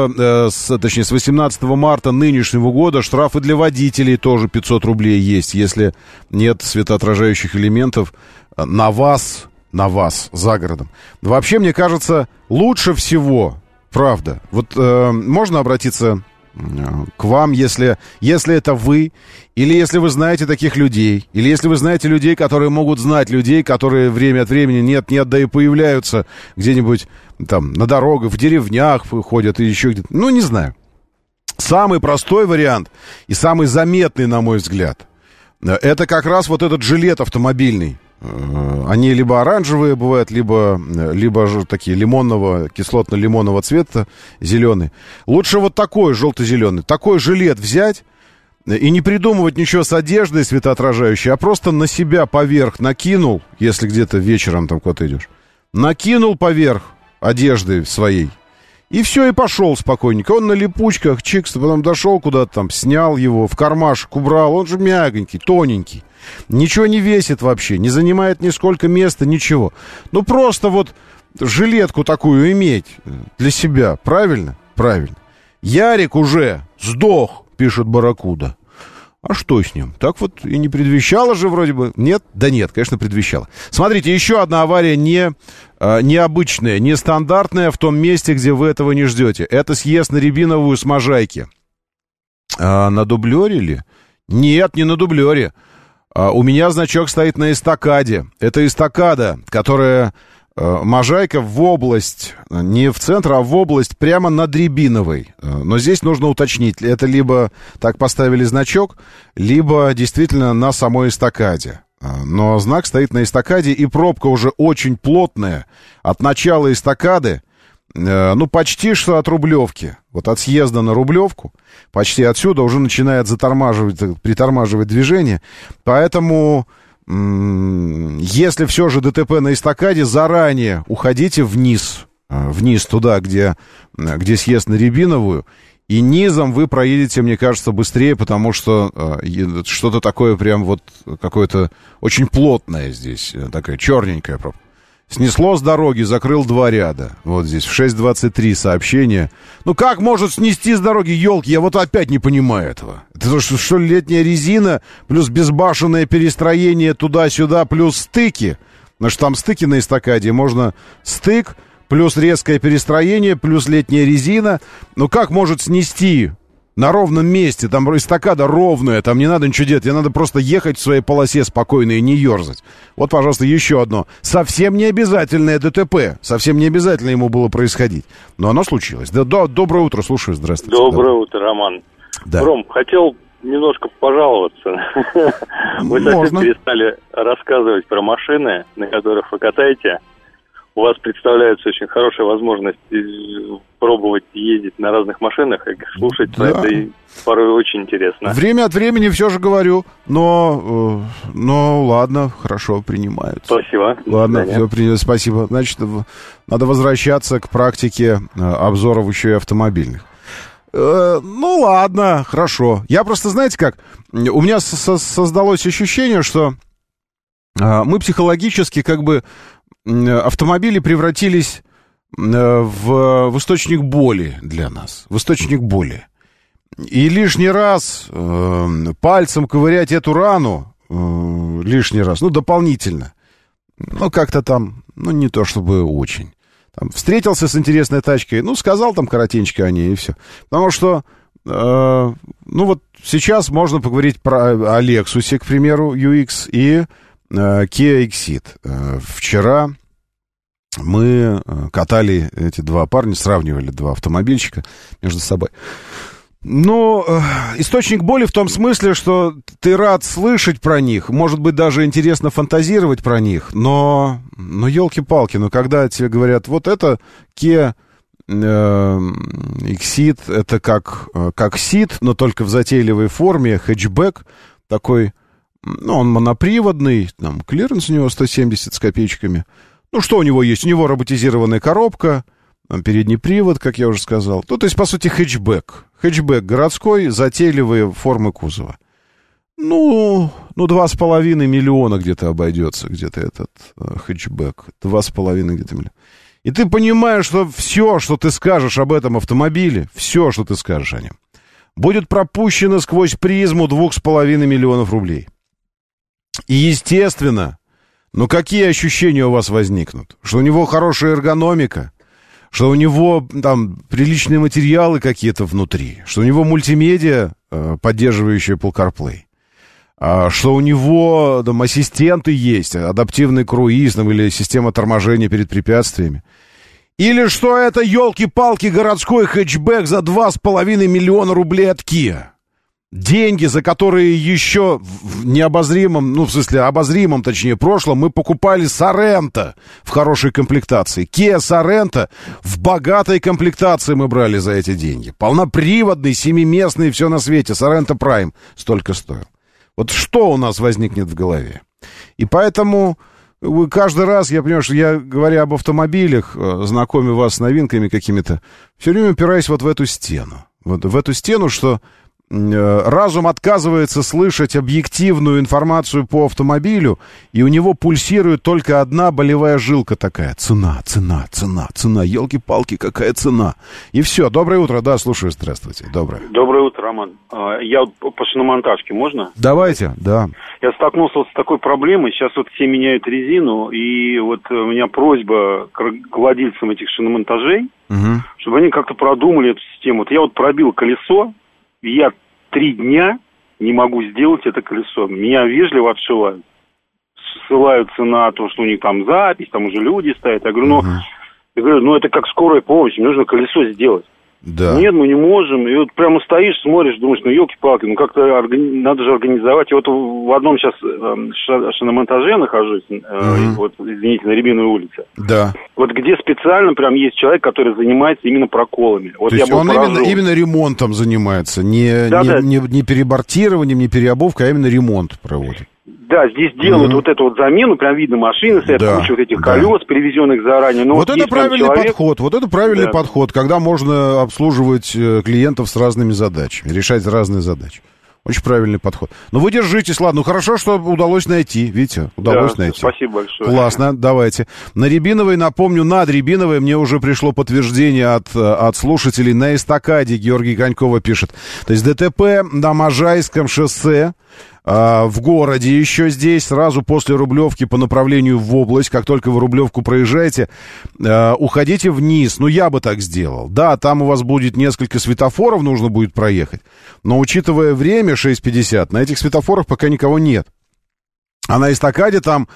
18 марта нынешнего года штрафы для водителей тоже 500 рублей есть, если нет светоотражающих элементов на вас за городом. Вообще, мне кажется, лучше всего, правда, вот можно обратиться к вам, если это вы, или если вы знаете таких людей, или если вы знаете людей, которые могут знать людей, которые время от времени нет, да и появляются где-нибудь там на дорогах, в деревнях ходят и еще где-то, ну, не знаю. Самый простой вариант и самый заметный, на мой взгляд, это как раз вот этот жилет автомобильный. Они либо оранжевые бывают, либо же такие кислотно-лимонного цвета, зеленые. Лучше вот такой желто-зеленый, такой жилет взять и не придумывать ничего с одеждой светоотражающей, а просто на себя поверх накинул, если где-то вечером там куда-то идешь, накинул поверх одежды своей, и все, и пошел спокойненько. Он на липучках, чикс, потом дошел куда-то там, снял его, в кармашек убрал, он же мягонький, тоненький. Ничего не весит вообще, не занимает нисколько места, ничего. Ну, просто вот жилетку такую иметь для себя, правильно? Правильно. Ярик уже сдох, пишет Барракуда. А что с ним? Так вот и не предвещало же вроде бы. Нет? Да нет, конечно, предвещало. Смотрите, еще одна авария необычная, нестандартная в том месте, где вы этого не ждете. Это съезд на Рябиновую с Можайки. На дублере ли? Нет, не на дублере. У меня значок стоит на эстакаде. Это эстакада, которая Можайка в область, не в центр, а в область прямо над Рябиновой. Но здесь нужно уточнить, это либо так поставили значок, либо действительно на самой эстакаде. Но знак стоит на эстакаде, и пробка уже очень плотная. От начала эстакады, ну, почти что от Рублевки. Вот от съезда на Рублевку, почти отсюда уже начинает притормаживать движение. Поэтому, если все же ДТП на эстакаде, заранее уходите вниз туда, где съезд на Рябиновую, и низом вы проедете, мне кажется, быстрее, потому что что-то такое прям вот какое-то очень плотное здесь, такая черненькая пробка. Снесло с дороги, закрыл 2 ряда. Вот здесь, в 6:23 сообщение. Ну как может снести с дороги, елки? Я вот опять не понимаю этого. Это что летняя резина, плюс безбашенное перестроение туда-сюда, плюс стыки. Потому что там стыки на эстакаде. Можно стык, плюс резкое перестроение, плюс летняя резина. Ну как может снести на ровном месте? Там эстакада ровная, там не надо ничего делать. Тебе надо просто ехать в своей полосе спокойно и не ерзать. Вот, пожалуйста, еще одно. Совсем не обязательное ДТП. Совсем не обязательно ему было происходить. Но оно случилось. Доброе утро, слушаю, здравствуйте. Доброе утро, Роман. Да. Ром, хотел немножко пожаловаться. Вы совсем перестали рассказывать про машины, на которых вы катаете. у вас представляется очень хорошая возможность пробовать ездить на разных машинах и слушать, да. Это и порой очень интересно. Время от времени все же говорю, но ладно, хорошо, принимают. Спасибо. Ладно, все, спасибо. Значит, надо возвращаться к практике обзоров еще и автомобильных. Ну, ладно, хорошо. Я просто, знаете как, у меня создалось ощущение, что мы психологически как бы автомобили превратились в источник боли для нас, в источник боли. И лишний раз пальцем ковырять эту рану, лишний раз, дополнительно, как-то там, не то чтобы очень. Там, встретился с интересной тачкой, сказал там коротенько о ней, и все. Потому что, вот сейчас можно поговорить о Lexus, к примеру, UX, и Kia Exceed. Вчера мы катали эти два парня, сравнивали два автомобильчика между собой. Источник боли в том смысле, что ты рад слышать про них, может быть, даже интересно фантазировать про них, но елки-палки, когда тебе говорят, вот это Kia Exceed, это как Ceed, но только в затейливой форме, хэтчбэк такой, он моноприводный, там клиренс у него 170 с копеечками. Что у него есть? У него роботизированная коробка, передний привод, как я уже сказал. То есть, по сути, хэтчбэк. Хэтчбэк городской, затейливые формы кузова. 2,5 миллиона где-то обойдется, где-то этот хэтчбэк. 2,5 где-то миллиона. И ты понимаешь, что все, что ты скажешь об этом автомобиле, все, что ты скажешь о нем, будет пропущено сквозь призму 2,5 миллионов рублей. И, естественно, какие ощущения у вас возникнут? Что у него хорошая эргономика, что у него там приличные материалы какие-то внутри, что у него мультимедиа, поддерживающая Apple CarPlay, что у него там ассистенты есть, адаптивный круиз или система торможения перед препятствиями. Или что это, елки-палки, городской хэтчбэк за 2,5 миллиона рублей от Kia. Деньги, за которые еще в необозримом, обозримом, точнее, прошлом, мы покупали Sorento в хорошей комплектации. Kia Sorento в богатой комплектации мы брали за эти деньги. Полноприводный, 7-местный, все на свете. Sorento Prime столько стоил. Вот что у нас возникнет в голове? И поэтому каждый раз, я понимаю, что я, говоря об автомобилях, знакомя вас с новинками какими-то, все время упираюсь вот в эту стену. Вот в эту стену, что разум отказывается слышать объективную информацию по автомобилю, и у него пульсирует только одна болевая жилка такая. Цена. Елки-палки, какая цена. И все. Доброе утро. Да, слушаю. Здравствуйте. Доброе утро, Роман. Я по шиномонтажке, можно? Давайте, да. Я столкнулся с такой проблемой. Сейчас все меняют резину, и у меня просьба к владельцам этих шиномонтажей, чтобы они как-то продумали эту систему. Я пробил колесо, я 3 дня не могу сделать это колесо. Меня вежливо отшивают. Ссылаются на то, что у них там запись, там уже люди стоят. Я говорю, это как скорая помощь, мне нужно колесо сделать. Да. Нет, мы не можем. И прямо стоишь, смотришь, думаешь, елки-палки, как-то надо же организовать. И в одном сейчас шиномонтаже нахожусь, извините, на Рябиновой улице. Да. Где специально прям есть человек, который занимается именно проколами. То есть он именно ремонтом занимается, не перебортированием, не переобувкой, а именно ремонт проводит. Да, здесь делают замену, прям видно машины, стоят куча этих колес, привезенных заранее. Но это правильный подход, подход, когда можно обслуживать клиентов с разными задачами, решать разные задачи. Очень правильный подход. Но вы держитесь, ладно, хорошо, что удалось найти, видите, найти. Спасибо большое. Классно, давайте. На Рябиновой, напомню, над Рябиновой мне уже пришло подтверждение от слушателей. На эстакаде Георгий Конькова пишет. То есть ДТП на Можайском шоссе, в городе еще здесь, сразу после Рублевки по направлению в область. Как только вы Рублевку проезжаете, уходите вниз. Я бы так сделал. Да, там у вас будет несколько светофоров, нужно будет проехать. Но учитывая время 6:50, на этих светофорах пока никого нет. А на эстакаде там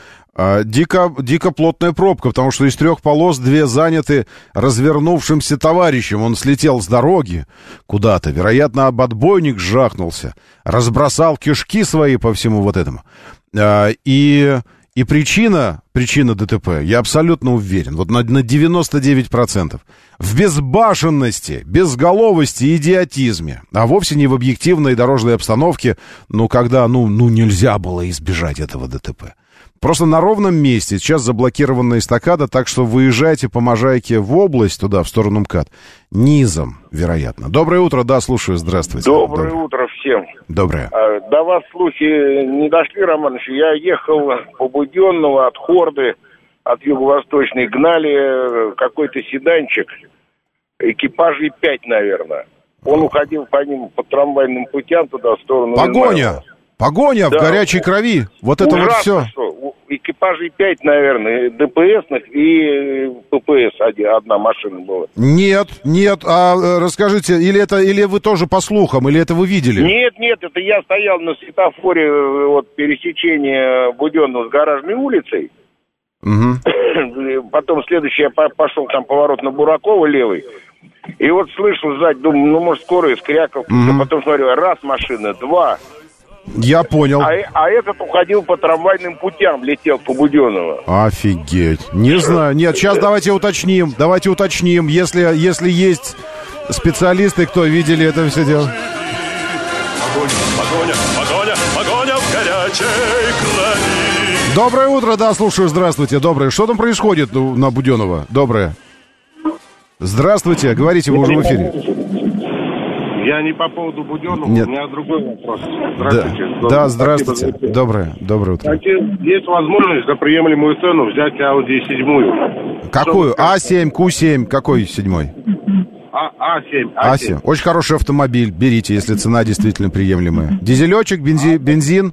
дико плотная пробка, потому что из 3 полос 2 заняты развернувшимся товарищем. Он слетел с дороги куда-то, вероятно, об отбойник жахнулся, разбросал кишки свои по всему этому. И и причина ДТП, я абсолютно уверен, вот на 99%, в безбашенности, безголовости и идиотизме, а вовсе не в объективной дорожной обстановке, когда, нельзя было избежать этого ДТП. Просто на ровном месте сейчас заблокирована эстакада, так что выезжайте по Можайке в область, туда, в сторону МКАД, низом, вероятно. Доброе утро, да, слушаю, здравствуйте. Доброе утро всем. Доброе. До вас слухи не дошли, Романович. Я ехал по Буденного от Хорды, от Юго-Восточной, гнали какой-то седанчик, экипажей 5, наверное. Он уходил по ним, по трамвайным путям туда, в сторону... Погоня да. В горячей крови. Вот это вот все. Что. Экипажей 5, наверное, ДПСных и ППС одна машина была. Нет, а расскажите, или вы тоже по слухам, или это вы видели? Нет, это я стоял на светофоре вот пересечения Буденного с Гаражной улицей. Угу. Потом следующий я пошел там поворот на Буракова левый. И вот слышал сзади, думаю, может скоро искрякал. Потом смотрю, раз машина, два. Я понял. А этот уходил по трамвайным путям, летел по Буденного. Офигеть. Не знаю. Нет, сейчас давайте уточним. Если есть специалисты, кто видели это все дело. Погоня в горячей крови. Доброе утро, да, слушаю, здравствуйте. Доброе. Что там происходит на Буденного? Доброе. Здравствуйте, говорите, вы уже в эфире. Я не по поводу Буденного, Нет. У меня другой вопрос. Здравствуйте. Да, здравствуйте. Доброе утро. Есть возможность за приемлемую цену взять Audi 7. Какую? А7, Q7, какой 7? А7. А7. Очень хороший автомобиль, берите, если цена действительно приемлемая. Дизелечек, бензин?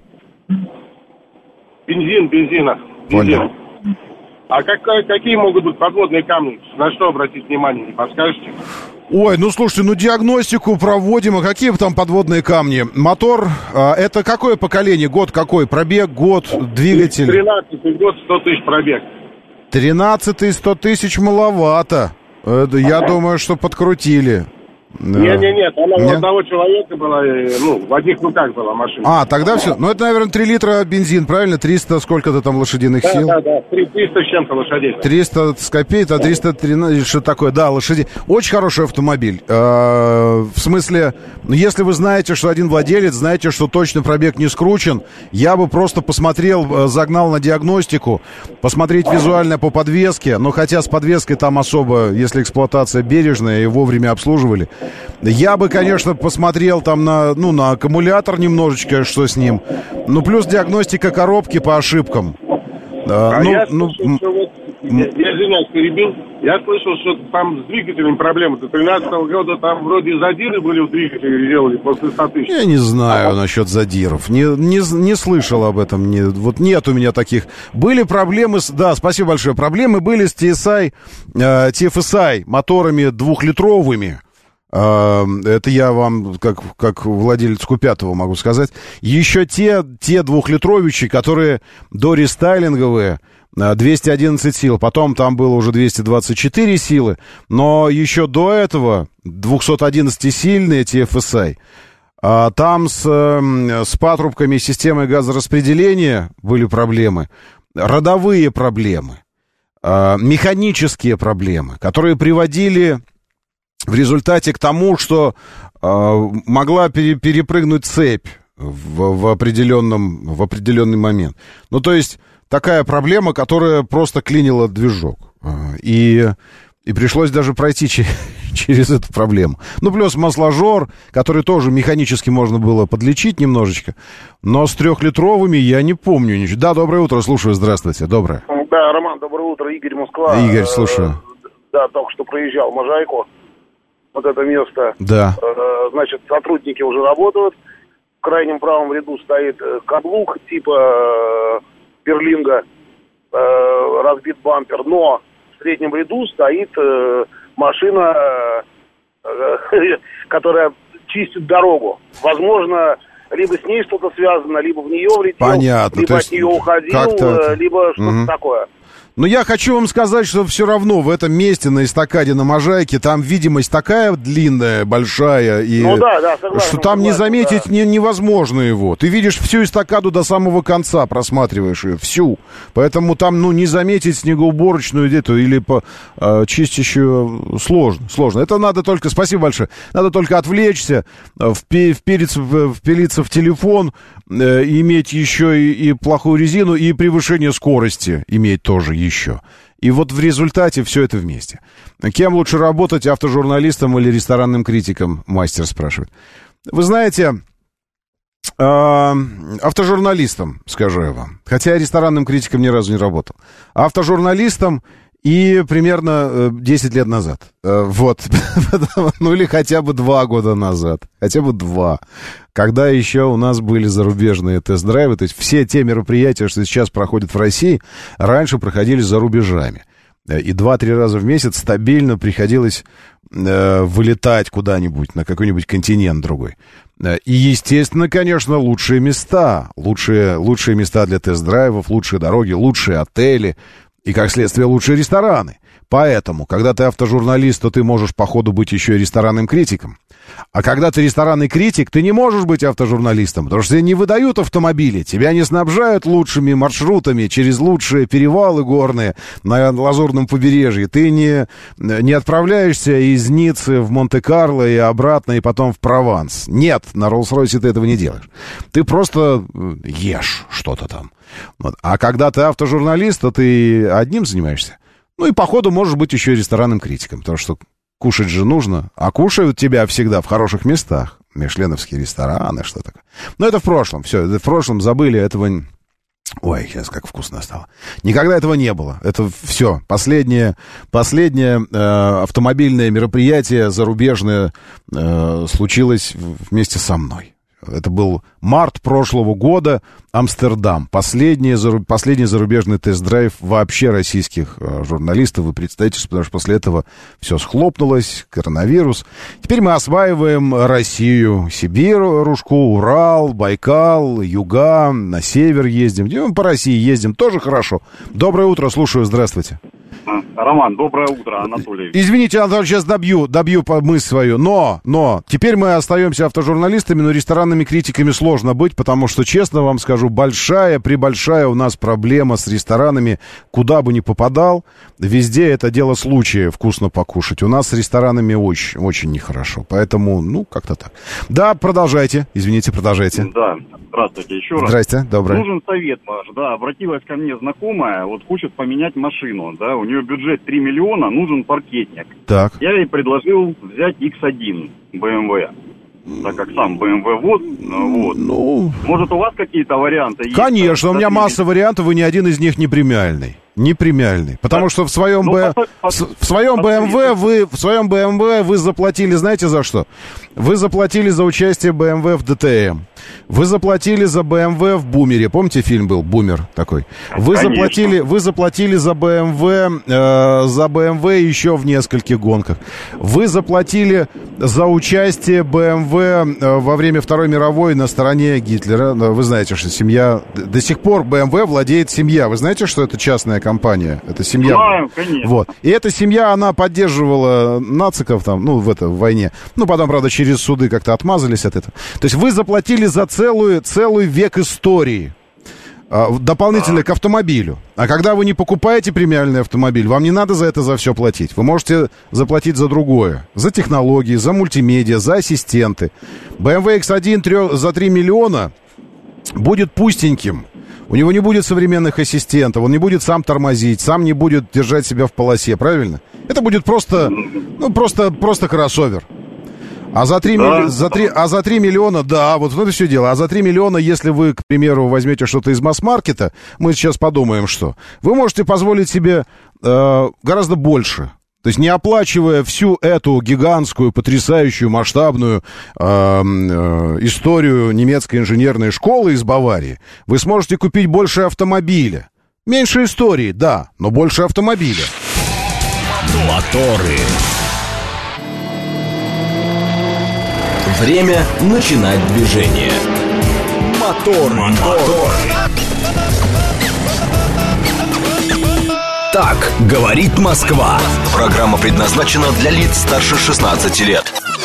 Бензин. Понял. А какие могут быть подводные камни? На что обратить внимание, не подскажете? Ой, слушайте, диагностику проводим. А какие там подводные камни? Мотор, это какое поколение? Год какой? Пробег, год, двигатель? 13-й год, 100 тысяч пробег. 13-й, 100 тысяч маловато. Я думаю, что подкрутили. Нет, она у одного человека была, в одних руках была машина. Тогда все. Это, наверное, 3 литра бензин, правильно? 300 сколько-то там лошадиных сил? Да, 300 с чем-то лошадей. 300 с копейкой, 313, что такое, да, лошадей. Очень хороший автомобиль. В смысле, если вы знаете, что один владелец, знаете, что точно пробег не скручен, я бы просто посмотрел, загнал на диагностику, посмотреть визуально по подвеске, хотя с подвеской там особо, если эксплуатация бережная и вовремя обслуживали. Я бы, конечно, посмотрел там на аккумулятор немножечко, что с ним. Плюс диагностика коробки по ошибкам. Я извиняюсь, перебил. Я слышал, что там с двигателем проблемы. До 13-го года там вроде задиры были у двигателя, делали после 100 тысяч. Я не знаю насчет задиров. Не слышал об этом. Нет у меня таких. Были проблемы спасибо большое. Проблемы были с TFSI моторами 2-литровыми. Это я вам, как владелец Q5 могу сказать. Еще те 2-литровичи, которые дорестайлинговые, 211 сил. Потом там было уже 224 силы. Но еще до этого 211-сильные TFSI. Там с патрубками системы газораспределения были проблемы. Родовые проблемы. Механические проблемы, которые приводили... в результате к тому, что могла перепрыгнуть цепь в определенный момент. То есть такая проблема, которая просто клинила движок. И пришлось даже пройти через эту проблему. Плюс масложор, который тоже механически можно было подлечить немножечко. Но с 3-литровыми я не помню ничего. Да, доброе утро, слушаю, здравствуйте, доброе. Да, Роман, доброе утро, Игорь, Москва. Игорь, слушаю. Да, только что проезжал Можайку. Вот это место. Да. Значит, сотрудники уже работают. В крайнем правом ряду стоит каблук типа перлинга, разбит бампер. Но в среднем ряду стоит машина, которая чистит дорогу. Возможно, либо с ней что-то связано, либо в нее влетел, понятно. либо от нее уходил, либо что-то такое. Но я хочу вам сказать, что все равно в этом месте, на эстакаде, на Можайке, там видимость такая длинная, большая, и согласен, что там не заметить невозможно его. Ты видишь всю эстакаду до самого конца, просматриваешь ее, всю. Поэтому там, не заметить снегоуборочную где-то или чистящую сложно. Это надо только, спасибо большое, надо только отвлечься, впилиться в телефон, иметь еще и плохую резину, и превышение скорости иметь тоже еще. И вот в результате все это вместе. Кем лучше работать, автожурналистом или ресторанным критиком, мастер спрашивает. Вы знаете, автожурналистом, скажу я вам. Хотя ресторанным критиком ни разу не работал. Автожурналистом и примерно 10 лет назад. Вот. Или хотя бы 2 года назад. Хотя бы 2. Когда еще у нас были зарубежные тест-драйвы. То есть все те мероприятия, что сейчас проходят в России, раньше проходили за рубежами. И 2-3 раза в месяц стабильно приходилось вылетать куда-нибудь, на какой-нибудь континент другой. И, естественно, конечно, лучшие места. Лучшие места для тест-драйвов, лучшие дороги, лучшие отели. И, как следствие, лучшие рестораны. Поэтому, когда ты автожурналист, то ты можешь, по ходу, быть еще и ресторанным критиком. А когда ты ресторанный критик, ты не можешь быть автожурналистом, потому что тебе не выдают автомобили, тебя не снабжают лучшими маршрутами через лучшие перевалы горные на Лазурном побережье. Ты не отправляешься из Ниццы в Монте-Карло и обратно, и потом в Прованс. Нет, на Роллс-Ройсе ты этого не делаешь. Ты просто ешь что-то там. Вот. А когда ты автожурналист, то ты одним занимаешься. И по ходу можешь быть еще и ресторанным критиком, потому что кушать же нужно, а кушают тебя всегда в хороших местах. Мишленовские рестораны, что такое. Но это в прошлом, все, это в прошлом, забыли, этого... Ой, сейчас как вкусно стало. Никогда этого не было. Это все, последнее автомобильное мероприятие зарубежное случилось вместе со мной. Это был март прошлого года, Амстердам. Последний зарубежный тест-драйв вообще российских журналистов. Вы представьте, потому что после этого все схлопнулось, коронавирус. Теперь мы осваиваем Россию, Сибирь, Урал, Байкал, Юга, на север ездим. Где мы по России ездим, тоже хорошо. Доброе утро, слушаю, здравствуйте. Роман, доброе утро, Анатолий. Извините, Анатолий, сейчас добью мысль свою, но теперь мы остаемся автожурналистами, но ресторанными критиками сложно быть, потому что, честно вам скажу, пребольшая у нас проблема с ресторанами, куда бы ни попадал, везде это дело случая вкусно покушать. У нас с ресторанами очень, очень нехорошо, поэтому, как-то так. Да, продолжайте, продолжайте. Да, здравствуйте еще раз. Здрасте, доброе. Нужен совет ваш, обратилась ко мне знакомая, хочет поменять машину, у нее бюджет 3 миллиона, нужен паркетник. Так. Я ей предложил взять X1 BMW, так как сам BMW Может, у вас какие-то варианты есть? Конечно, у меня масса вариантов, и ни один из них не премиальный. Потому что в своем BMW вы заплатили, знаете, за что? Вы заплатили за участие BMW в ДТМ. Вы заплатили за BMW в Бумере. Помните, фильм был «Бумер» такой? Вы заплатили за BMW еще в нескольких гонках. Вы заплатили за участие BMW во время Второй мировой на стороне Гитлера. Вы знаете, что семья... До сих пор BMW владеет семья. Вы знаете, что это частная компания? Это семья. Знаю, конечно. Вот. И эта семья, она поддерживала нациков там, в войне. Потом, правда, через суды как-то отмазались от этого. То есть вы заплатили за целый век истории дополнительно к автомобилю. А когда вы не покупаете премиальный автомобиль, вам не надо за это за все платить. Вы можете заплатить за другое. За технологии, за мультимедиа, за ассистенты. BMW X1 за 3 миллиона будет пустеньким. У него не будет современных ассистентов, он не будет сам тормозить, сам не будет держать себя в полосе, правильно? Это будет просто кроссовер. А за 3 миллиона, да, вот это все дело. А за 3 миллиона, если вы, к примеру, возьмете что-то из масс-маркета, мы сейчас подумаем, что вы можете позволить себе гораздо больше. То есть не оплачивая всю эту гигантскую, потрясающую, масштабную историю немецкой инженерной школы из Баварии, вы сможете купить больше автомобиля. Меньше истории, да, но больше автомобиля. Моторы. Время начинать движение. Мотор. Так говорит Москва. Программа предназначена для лиц старше 16 лет.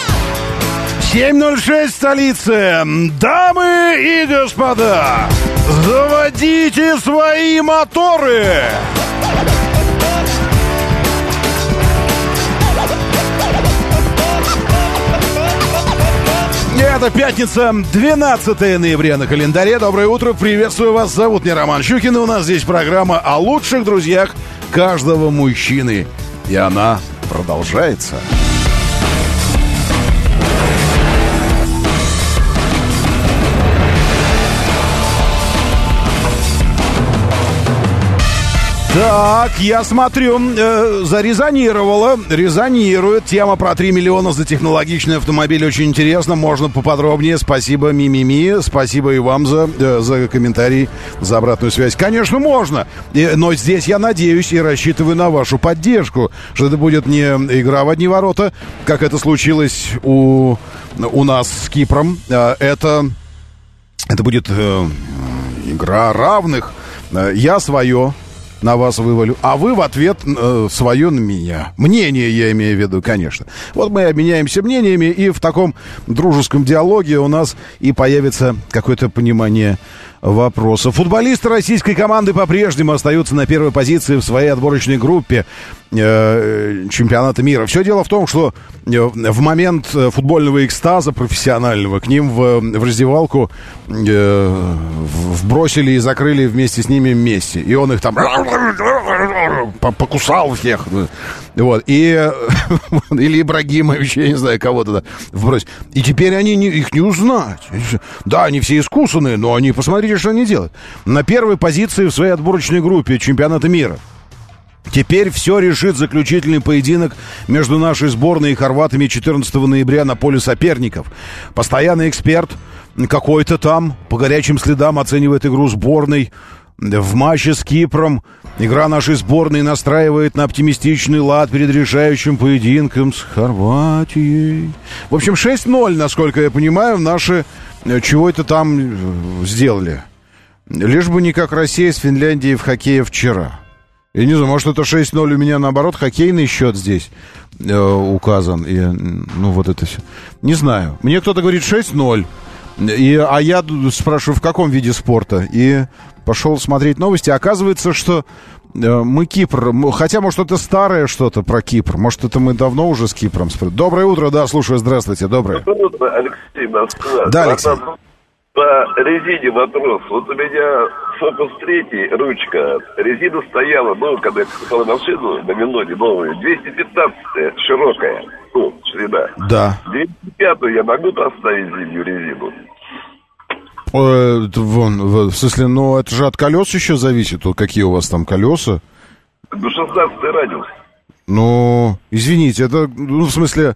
7:06 в столице. Дамы и господа, заводите свои моторы. Это пятница, 12 ноября на календаре. Доброе утро, приветствую вас. Зовут меня Роман Щукин, и у нас здесь программа о лучших друзьях каждого мужчины. И она продолжается. Так, я смотрю, резонирует тема про 3 миллиона за технологичный автомобиль. Очень интересно, можно поподробнее. Спасибо, Мимими, спасибо и вам за комментарий, за обратную связь. Конечно, можно, но здесь я надеюсь и рассчитываю на вашу поддержку, что это будет не игра в одни ворота, как это случилось у нас с Кипром. Это будет игра равных. Я свое на вас вывалю, а вы в ответ свое на меня. Мнение я имею в виду, конечно. Вот мы обменяемся мнениями, и в таком дружеском диалоге у нас и появится какое-то понимание вопроса. Футболисты российской команды по-прежнему остаются на первой позиции в своей отборочной группе чемпионата мира. Все дело в том, что в момент футбольного экстаза профессионального к ним в раздевалку вбросили и закрыли вместе с ними Месси. И он их там покусал всех. Вот. Или Ибрагимович, я не знаю, кого туда вбросить. И теперь их не узнать. Да, они все искусанные, но они, посмотрите, что они делают. На первой позиции в своей отборочной группе чемпионата мира. Теперь все решит заключительный поединок между нашей сборной и хорватами 14 ноября на поле соперников. Постоянный эксперт какой-то там по горячим следам оценивает игру сборной. В матче с Кипром игра нашей сборной настраивает на оптимистичный лад перед решающим поединком с Хорватией. В общем, 6-0, насколько я понимаю, наши чего-то там сделали. Лишь бы не как Россия с Финляндией в хоккее вчера. Я не знаю, может, это 6-0 у меня, наоборот, хоккейный счет здесь указан. Вот это все. Не знаю. Мне кто-то говорит 6-0. А я спрашиваю, в каком виде спорта? И пошел смотреть новости. Оказывается, что мы Кипр... Хотя, может, это старое что-то про Кипр. Может, это мы давно уже с Кипром. Доброе утро, да, слушаю, здравствуйте, доброе. Доброе утро, Алексей, Москва. Да, Алексей. По резине вопрос. Вот у меня Фокус 3, ручка. Резина стояла, когда я покупал машину на Миноне новую, 215-я, широкая, ширина. Да. 205-ю я могу поставить зимнюю резину? В смысле, это же от колес еще зависит. Какие у вас там колеса? 16-й радиус. Извините, это, в смысле...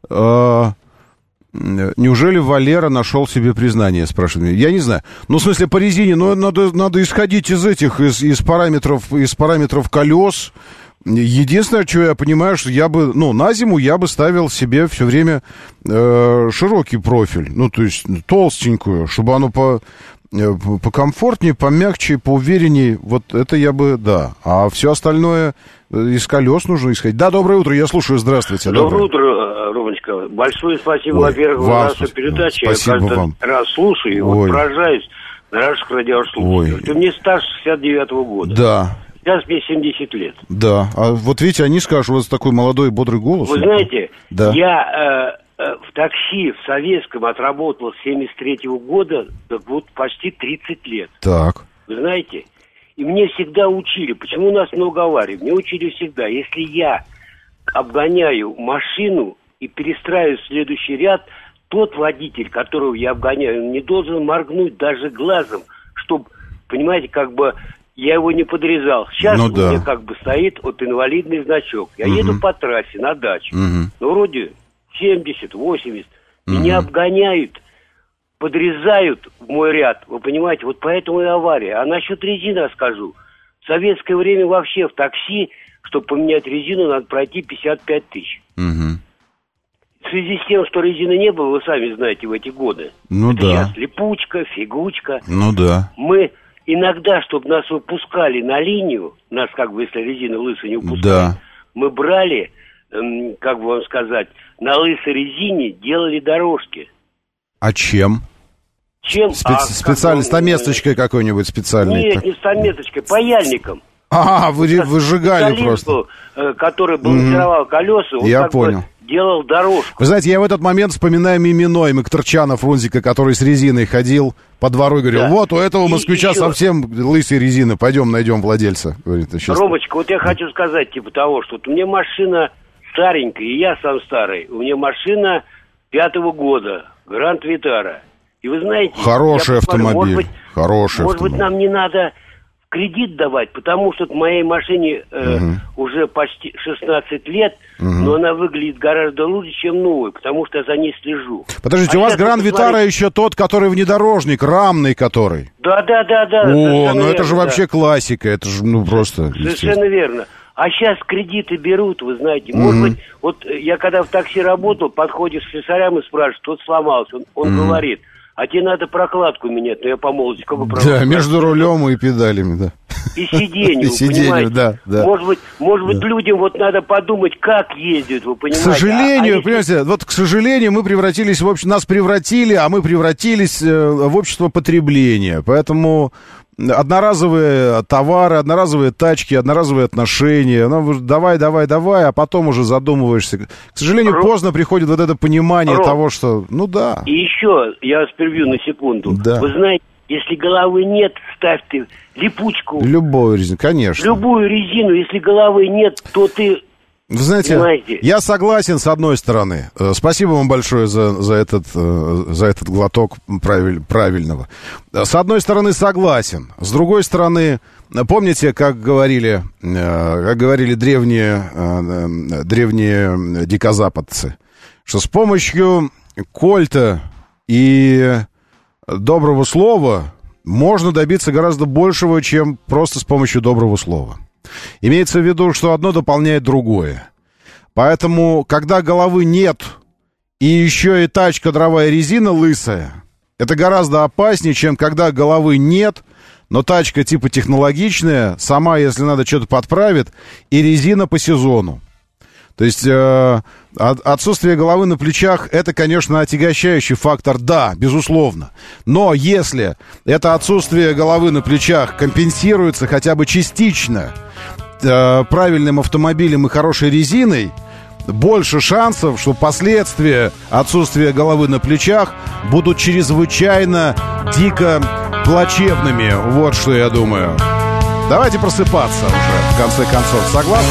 Неужели Валера нашел себе признание, спрашивает меня? Я не знаю. В смысле, по резине, надо исходить из параметров колес. Единственное, что я понимаю, что я бы, на зиму я бы ставил себе все время широкий профиль. То есть толстенькую, чтобы оно покомфортнее, помягче, поувереннее. Вот это я бы, да. А все остальное из колес нужно исходить. Да, доброе утро, я слушаю, здравствуйте. Доброе утро, Ромочка. Большое спасибо, во-первых, за вашу передачу. Я каждый раз слушаю и поражаюсь на наших радиослушателей. Ты мне старше 69-го года. Да. Сейчас мне 70 лет. Да. А вот видите, они скажут, у вас такой молодой, бодрый голос. Вы знаете, да. Я в такси в советском отработал с 73-го года, так вот почти 30 лет. Так. Вы знаете, и мне всегда учили, почему у нас много аварий, мне учили всегда, если я обгоняю машину и перестраиваю в следующий ряд, тот водитель, которого я обгоняю, не должен моргнуть даже глазом, чтобы, понимаете, я его не подрезал. Сейчас у меня стоит инвалидный значок. Я еду по трассе на дачу. Вроде 70, 80. Меня обгоняют, подрезают в мой ряд. Вы понимаете, вот поэтому и авария. А насчет резины скажу. В советское время вообще в такси, чтобы поменять резину, надо пройти 55 тысяч. В связи с тем, что резины не было, вы сами знаете, в эти годы. Сейчас липучка, фигучка. Да. Мы иногда, чтобы нас выпускали на линию, нас как бы, если резина лысая не выпускали, да. Мы брали, как бы вам сказать, на лысой резине делали дорожки. А чем? Чем? Специально, стаместочкой какой-нибудь специальной? Нет, не стаместочкой, паяльником. Выжигали просто. Который балансировал колеса, он я понял. Делал дорожку. Вы знаете, я в этот момент вспоминаю Мимино и Мактарчана Фрунзика, который с резиной ходил по двору и говорил, да. Вот у этого москвича совсем лысая резина, пойдем найдем владельца. Говорит, Ромочка, вот я хочу сказать типа того, что вот у меня машина старенькая, и я сам старый. У меня машина 5-го года, Гранд Витара. И вы знаете... Хороший автомобиль. Может быть, нам не надо кредит давать, потому что в моей машине уже почти 16 лет, но она выглядит гораздо лучше, чем новая, потому что я за ней слежу. Подождите, у вас Гранд Витара еще тот, который внедорожник, рамный который. Да. Ну это же вообще классика, это же просто... Совершенно верно. А сейчас кредиты берут, вы знаете. Может быть, вот я когда в такси работал, подходишь к слесарям и спрашиваешь, тот сломался. Он говорит, а тебе надо прокладку менять, но я по молодости какую прокладку? Да, между рулем и педалями, да. И сиденьем, понимаете? Да. Может быть, людям вот надо подумать, как ездят, вы понимаете. К сожалению, понимаете, вот к сожалению, мы превратились в общество, нас превратили, а мы превратились в общество потребления. Поэтому одноразовые товары, одноразовые тачки, одноразовые отношения. Ну, давай, а потом уже задумываешься. К сожалению, поздно приходит вот это понимание того, что, ну да. И еще, я вас перебью на секунду. Да. Вы знаете, если головы нет, ставьте липучку. Любую резину, конечно. Любую резину, если головы нет, то ты... Вы знаете, понимаете? Я согласен с одной стороны. Спасибо вам большое за этот глоток правильного. С одной стороны согласен. С другой стороны, помните, как говорили древние дикозападцы, что с помощью кольта и доброго слова можно добиться гораздо большего, чем просто с помощью доброго слова. Имеется в виду, что одно дополняет другое. Поэтому, когда головы нет, и еще и тачка, дрова и резина лысая, это гораздо опаснее, чем когда головы нет, но тачка типа технологичная, сама, если надо, что-то подправит, и резина по сезону. То есть отсутствие головы на плечах — это, конечно, отягощающий фактор, да, безусловно. Но если это отсутствие головы на плечах компенсируется хотя бы частично правильным автомобилем и хорошей резиной, больше шансов, что последствия отсутствия головы на плечах будут чрезвычайно дико плачевными. Вот что я думаю. Давайте просыпаться уже, в конце концов. Согласны?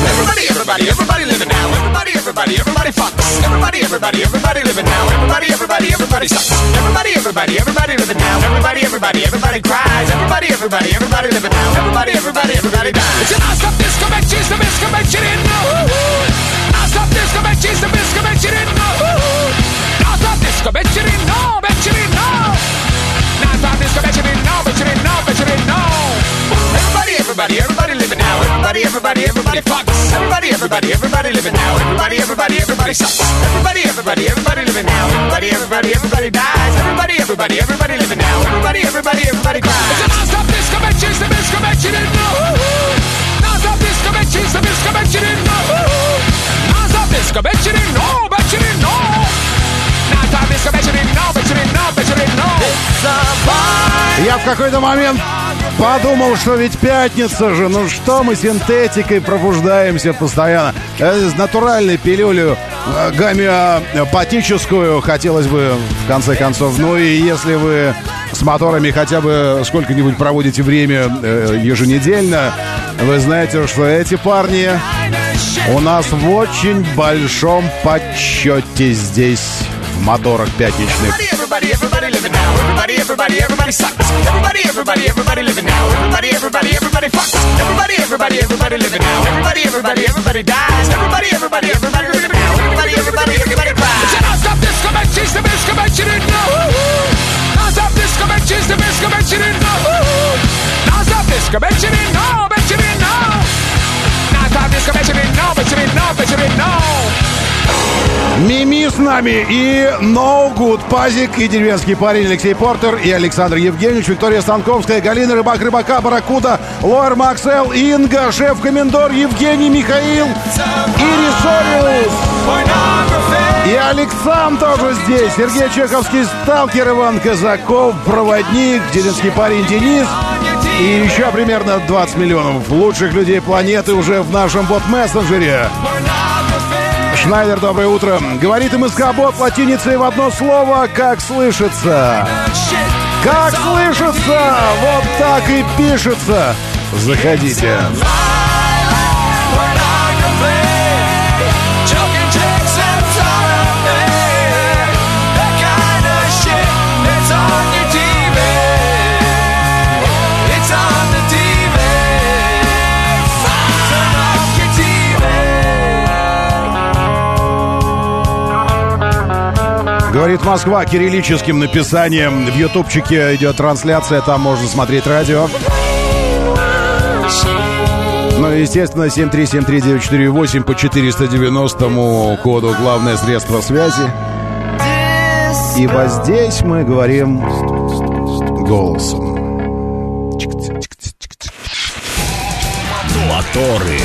Everybody living now. Everybody fucks. Everybody living now. Everybody sucks. Everybody living now. Everybody dies. Everybody living now. Everybody cries. It's a non-stop disco match, it's the disco match, you didn't know. Non-stop disco match, it's the disco match, you didn't know. Non-stop disco match, you didn't know, but you didn't know. Non-stop disco match, you didn't know, but you didn't know, but you didn't know. It's a vibe. Я в какой-то момент подумал, что ведь пятница же, ну что мы синтетикой пробуждаемся постоянно. Натуральной пилюлю гомеопатическую хотелось бы, в конце концов. Ну и если вы с моторами хотя бы сколько-нибудь проводите время еженедельно, вы знаете, что эти парни у нас в очень большом почете здесь, в моторах пятничных. Everybody sucks. Everybody living now. Everybody fucks. Everybody living now. Everybody dies. Everybody living now. Everybody cries. It's a non-stop disco match, it's the disco match, you didn't know. Non-stop disco match, it's the disco match, you didn't know. Non-stop disco match, you didn't know, but you didn't know. Non-stop disco match, you didn't know, but you didn't know, but you didn't know. Мими с нами и No Good, Пазик и деревенский парень Алексей Портер и Александр Евгеньевич, Виктория Станковская, Галина Рыбак, Рыбака, Барракуда, Лоэр Максел, Инга, шеф-комендор Евгений, Михаил, Ирисориус. И Александр тоже здесь. Сергей Чеховский, сталкер Иван Казаков, проводник, деревенский парень Денис. И еще примерно 20 миллионов лучших людей планеты уже в нашем бот-мессенджере. Шнайдер, доброе утро. Говорит МСК-бот латиницей в одно слово, как слышится. Как слышится, вот так и пишется. Заходите. Говорит Москва кириллическим написанием. В ютубчике идет трансляция, там можно смотреть радио. Ну, естественно, 7373948 по 490-му коду главное средство связи. И вот здесь мы говорим голосом. Моторы.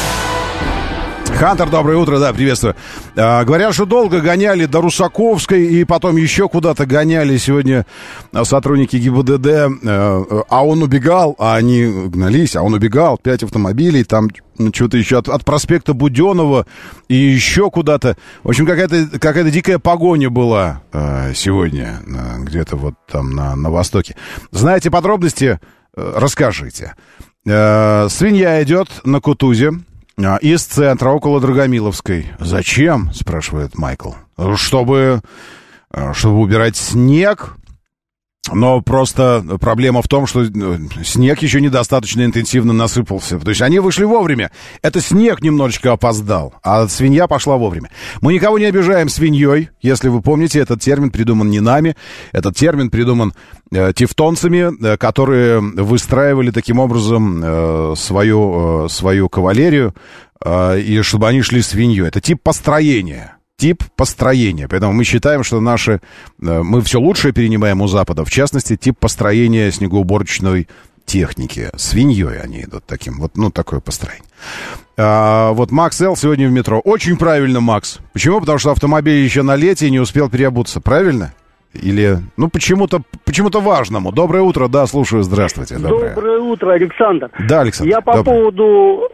Хантер, доброе утро, да, приветствую. Говорят, что долго гоняли до Русаковской и потом еще куда-то гоняли сегодня сотрудники ГИБДД. А он убегал, а они гнались, а он убегал, 5 автомобилей, там что-то еще от проспекта Буденова и еще куда-то. В общем, какая-то дикая погоня была сегодня где-то вот там на востоке. Знаете подробности? Расскажите. Свинья идет на Кутузе. Из центра, около Драгомиловской. Зачем, спрашивает Майкл. Чтобы убирать снег. Но просто проблема в том, что снег еще недостаточно интенсивно насыпался. То есть они вышли вовремя. Это снег немножечко опоздал, а свинья пошла вовремя. Мы никого не обижаем свиньей. Если вы помните, этот термин придуман не нами. Этот термин придуман тевтонцами, которые выстраивали таким образом свою кавалерию, и чтобы они шли свиньей. Это тип построения. Поэтому мы считаем, что мы все лучшее перенимаем у Запада, в частности, тип построения снегоуборочной техники. Свиньей они идут таким, такое построение. Вот Макс Л. сегодня в метро. Очень правильно, Макс. Почему? Потому что автомобиль еще на лете и не успел переобуться. Правильно? Или, почему-то важному. Доброе утро, да, слушаю, здравствуйте. Доброе утро, Александр. Да, Александр. Я по поводу...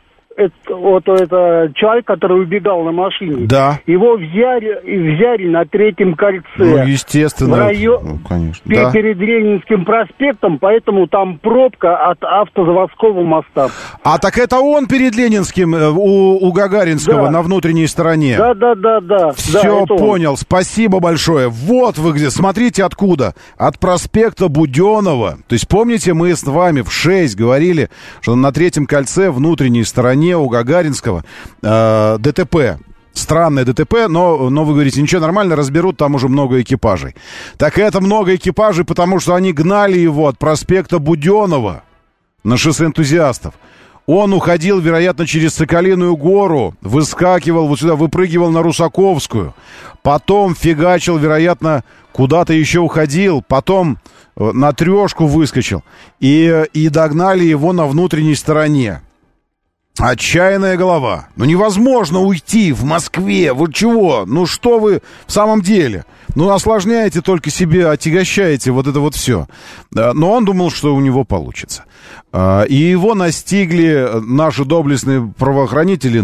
Это человек, который убегал на машине. Да. Его взяли на Третьем кольце. Ну, естественно. Конечно. Перед Ленинским проспектом, поэтому там пробка от автозаводского моста. А так это он перед Ленинским, у Гагаринского, да, на внутренней стороне? Да. Все, понял, спасибо большое. Вот вы где, смотрите откуда. От проспекта Буденова. То есть, помните, мы с вами в 6 говорили, что на Третьем кольце внутренней стороне у Гагаринского ДТП. Странное ДТП, но вы говорите, ничего, нормально, разберут, там уже много экипажей. Так это много экипажей, потому что они гнали его от проспекта Буденова на шоссе Энтузиастов. Он уходил, вероятно, через Соколиную гору, выскакивал вот сюда, выпрыгивал на Русаковскую, потом фигачил, вероятно, куда-то еще уходил, потом на Трешку выскочил, и догнали его на внутренней стороне. Отчаянная голова. Невозможно уйти в Москве. Вы чего? Что вы в самом деле? Осложняете только себе, отягощаете вот это вот все. Но он думал, что у него получится. И его настигли наши доблестные правоохранители.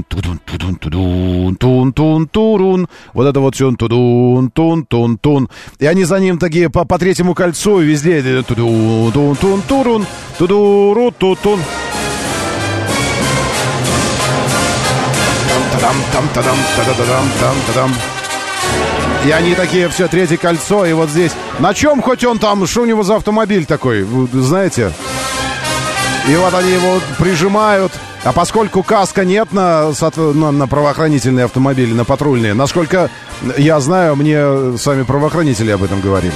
Тудун-тудун-тудун-тун-тун-турун. Вот это вот все. Тудун-тун-тун-тун. И они за ним такие по Третьему кольцу и везде. Тудун-тун-тун-турун. Тудуру-тутун. И они такие, все, Третье кольцо, и вот здесь. На чем хоть он там, что у него за автомобиль такой, вы знаете? И вот они его прижимают. А поскольку каска нет на правоохранительные автомобили, на патрульные, насколько я знаю, мне сами правоохранители об этом говорили.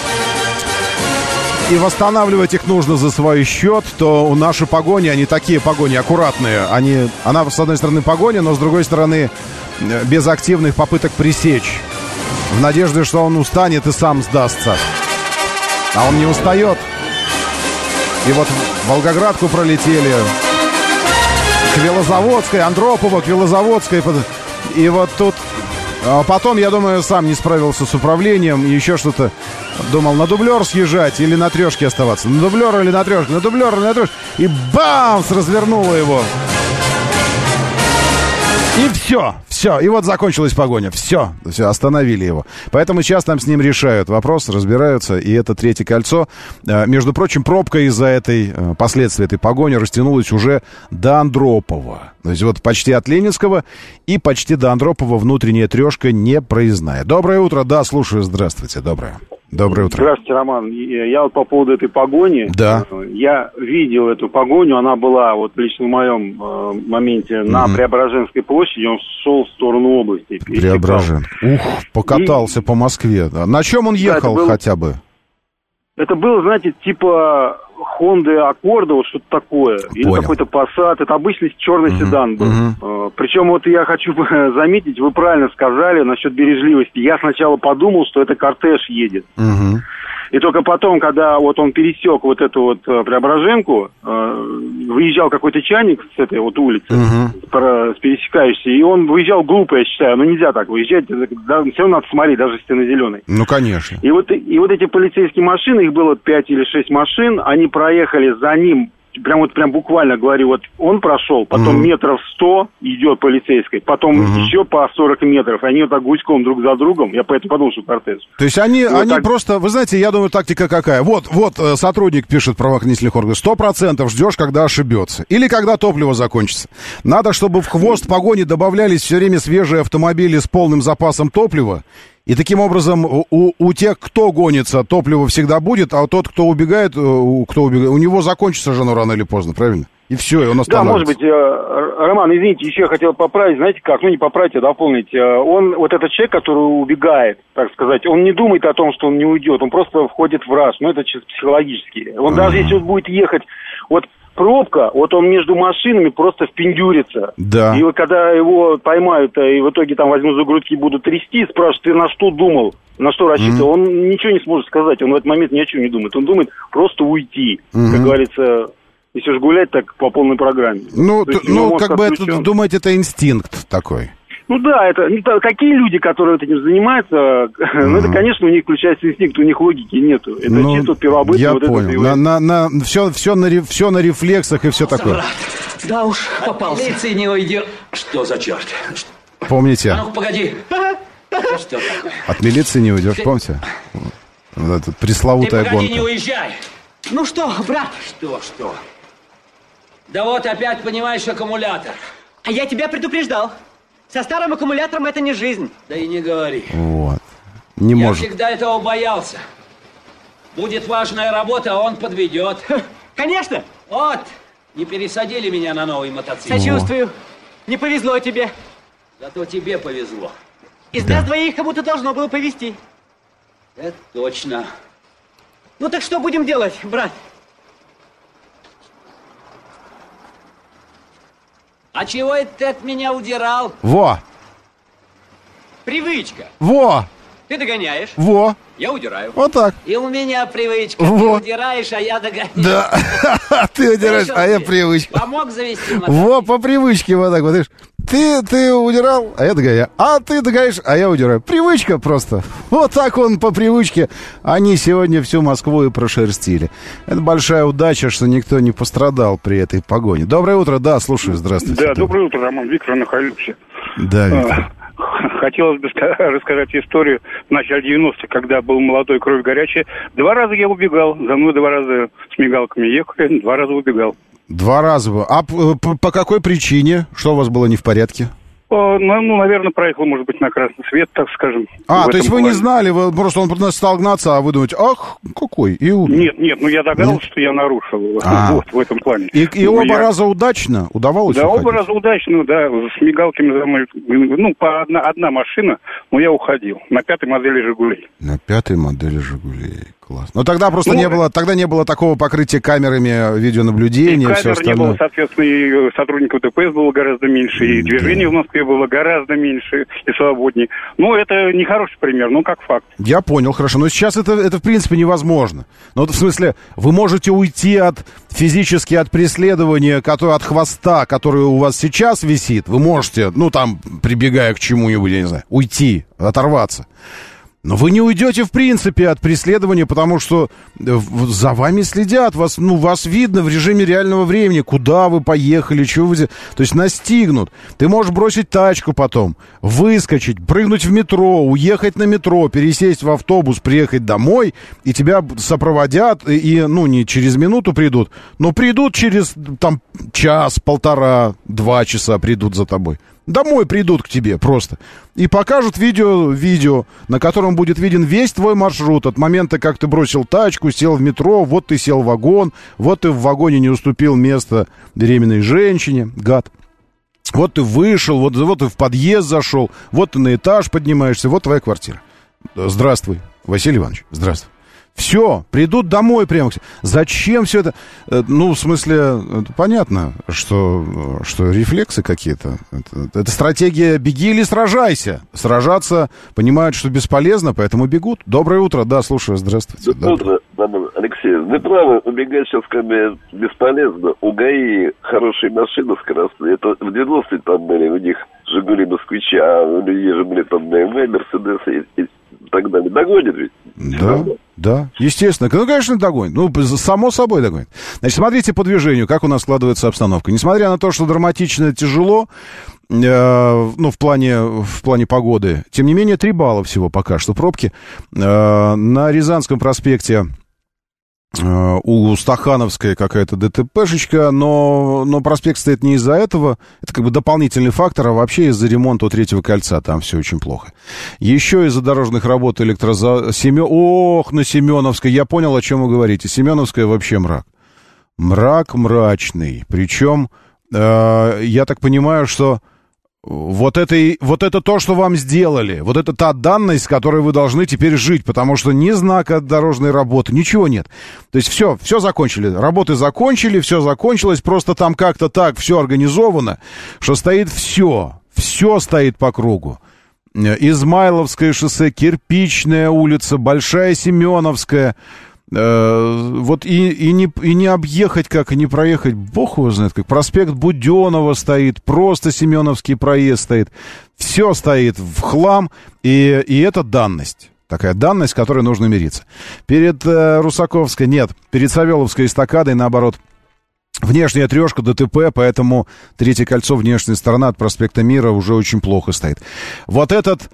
И восстанавливать их нужно за свой счет, то наши погони, они такие погони аккуратные. Она, с одной стороны, погоня, но с другой стороны, без активных попыток пресечь. В надежде, что он устанет и сам сдастся. А он не устает. И вот Волгоградку пролетели. К Велозаводской, Андропово, к Велозаводской. И вот тут... Потом, я думаю, сам не справился с управлением. Еще что-то думал, на дублер съезжать или на трешке оставаться. На дублер или на трешке, на дублер или на трешке. И бамс! Развернуло его. И все. И вот закончилась погоня. Все, остановили его. Поэтому сейчас там с ним решают вопрос, разбираются. И это третье кольцо. Между прочим, пробка из-за последствий этой погони растянулась уже до Андропова. То есть вот почти от Ленинского и почти до Андропова внутренняя трешка не проездная. Доброе утро. Да, слушаю. Здравствуйте. Доброе утро. Здравствуйте, Роман. Я вот по поводу этой погони. Да. Я видел эту погоню. Она была вот лично в моем моменте на Преображенской площади. Он шел в сторону области. Преображен. Покатался по Москве. На чем он ехал хотя бы? Это было, знаете, типа Honda Accord, вот что-то такое. Или какой-то Passat. Это обычный черный седан был. Причем вот я хочу заметить, вы правильно сказали насчет бережливости. Я сначала подумал, что это кортеж едет. И только потом, когда вот он пересек вот эту вот Преображенку, выезжал какой-то чайник с этой вот улицы, с пересекающей, и он выезжал глупо, я считаю. Ну, нельзя так выезжать, все равно надо смотреть, даже если ты на зеленый. Ну, конечно. И вот эти полицейские машины, их было 5 или 6 машин, они проехали за ним, прям буквально говорю, вот он прошел, потом метров 100 идет полицейской, потом еще по 40 метров, они вот так гуськом друг за другом, я поэтому подумал, что кортеж. То есть они так... просто, вы знаете, я думаю, тактика какая? Вот сотрудник пишет правоохранительных органов, 100% ждешь, когда ошибется, или когда топливо закончится. Надо, чтобы в хвост погони добавлялись все время свежие автомобили с полным запасом топлива. И таким образом у тех, кто гонится, топливо всегда будет, а тот, кто убегает, у него закончится же оно рано или поздно, правильно? И все, и он остановится. Да, может быть, Роман, извините, еще я хотел поправить, знаете как, не поправить, а дополнить. Он, вот этот человек, который убегает, так сказать, он не думает о том, что он не уйдет, он просто входит в раж, это чисто психологически. Он даже если он будет ехать, вот пробка, вот он между машинами просто впендюрится. Да. И вот когда его поймают, и в итоге там возьмут за грудки, будут трясти, спрашивают, ты на что думал, на что рассчитывал, он ничего не сможет сказать, он в этот момент ни о чем не думает. Он думает просто уйти, как говорится, если уж гулять, так по полной программе. Думаете, это инстинкт такой? Ну да, это такие люди, которые этим занимаются, это, конечно, у них включается инстинкт, у них логики нету. Это чисто первобытное. Я понял. Все на рефлексах и все такое. Да уж, попался. От милиции не уйдет. Что за черт? Помните? А ну погоди. Что такое? От милиции не уйдешь, помните? Вот эта пресловутая гонка. Ты погоди, не уезжай. Ну что, брат? Что? Да вот опять, понимаешь, аккумулятор. А я тебя предупреждал. Со старым аккумулятором это не жизнь. Да и не говори. Вот. Я всегда этого боялся. Будет важная работа, а он подведет. Конечно. Вот. Не пересадили меня на новый мотоцикл. Сочувствую. Не повезло тебе. Зато тебе повезло. Из нас двоих кому-то должно было повезти. Это точно. Ну так что будем делать, брат? А чего это ты от меня удирал? Во! Привычка. Во! Ты догоняешь. Во! Я удираю. Вот так. И у меня привычка. Во. Ты удираешь, а я догоняю. Да. Ты удираешь, а я привычка. Помог завести мотоцикл. Во, по привычке вот так вот. Ты удирал, а я догоняю. А ты догоняешь, а я удираю. Привычка просто. Вот так он по привычке. Они сегодня всю Москву и прошерстили. Это большая удача, что никто не пострадал при этой погоне. Доброе утро, да, слушаю, здравствуйте. Да, доброе утро, Роман, Виктор Нахалюксе. Да, Виктор. Хотелось бы рассказать историю в начале 90-х, когда был молодой, кровь горячая. 2 раза я убегал, за мной 2 раза с мигалками ехали, 2 раза убегал. 2 раза. А по какой причине? Что у вас было не в порядке? Ну, наверное, проехал, может быть, на красный свет, так скажем. То есть вы не знали, просто он стал гнаться, а вы думаете, ах, какой, и убил. Нет, я догадался, что я нарушил. Вот, в этом плане. И оба раза удачно? Удавалось уходить? Да, оба раза удачно, да, с мигалками за мной, одна машина, но я уходил, на 5-й модели «Жигулей». На 5-й модели «Жигулей». Класс. Но тогда просто не было такого покрытия камерами видеонаблюдения. И камер не было, соответственно, и сотрудников ДПС было гораздо меньше, и движение в Москве было гораздо меньше и свободнее. Ну, это не хороший пример, но как факт. Я понял, хорошо. Но сейчас это в принципе невозможно. Ну, в смысле, вы можете уйти физически от преследования, от хвоста, который у вас сейчас висит. Вы можете, прибегая к чему-нибудь, я не знаю, уйти, оторваться. Но вы не уйдете, в принципе, от преследования, потому что за вами следят, вас видно в режиме реального времени, куда вы поехали, чего вы... То есть настигнут. Ты можешь бросить тачку потом, выскочить, прыгнуть в метро, уехать на метро, пересесть в автобус, приехать домой, и тебя сопроводят, и, не через минуту придут, но придут через, час, 1,5-2 часа придут за тобой. Домой придут к тебе просто. И покажут видео, на котором будет виден весь твой маршрут. От момента, как ты бросил тачку, сел в метро, вот ты сел в вагон, вот ты в вагоне не уступил место беременной женщине, гад. Вот ты вышел, вот ты в подъезд зашел, вот ты на этаж поднимаешься, вот твоя квартира. Здравствуй, Василий Иванович, здравствуй. Все, придут домой прямо. Зачем все это? В смысле, понятно, что рефлексы какие-то. Это стратегия «беги или сражайся». Сражаться понимают, что бесполезно, поэтому бегут. Доброе утро, да, слушаю, здравствуйте. Доброе утро, Алексей. Вы правы, убегать сейчас бесполезно. У ГАИ хорошие машины скоростные. Это в 90-е там были у них «Жигули», «Москвичи», а у людей же были там BMW, «Мерседесы» и так далее. Догонит ведь? Да, естественно. Конечно, догонит. Само собой догонит. Значит, смотрите по движению, как у нас складывается обстановка. Несмотря на то, что драматично тяжело, в плане погоды, тем не менее, 3 балла всего пока что пробки. На Рязанском проспекте у Стахановской какая-то ДТПшечка, но проспект стоит не из-за этого, это дополнительный фактор, а вообще из-за ремонта у Третьего кольца, там все очень плохо. Еще из-за дорожных работ на Семеновской, я понял, о чем вы говорите, Семеновская вообще мрак. Мрак мрачный, причем, я так понимаю, что вот это то, что вам сделали, вот это та данность, с которой вы должны теперь жить, потому что ни знака дорожной работы, ничего нет. То есть все закончили, работы закончили, все закончилось, просто там как-то так все организовано, что стоит все стоит по кругу. Измайловское шоссе, Кирпичная улица, Большая Семеновская. И не объехать как, и не проехать, бог его знает как. Проспект Буденова стоит, просто Семеновский проезд стоит. Все стоит в хлам, и это данность. Такая данность, с которой нужно мириться. Перед Русаковской нет, перед Савеловской эстакадой, наоборот, внешняя трешка, ДТП, поэтому Третье кольцо, внешняя сторона от проспекта Мира уже очень плохо стоит. Вот этот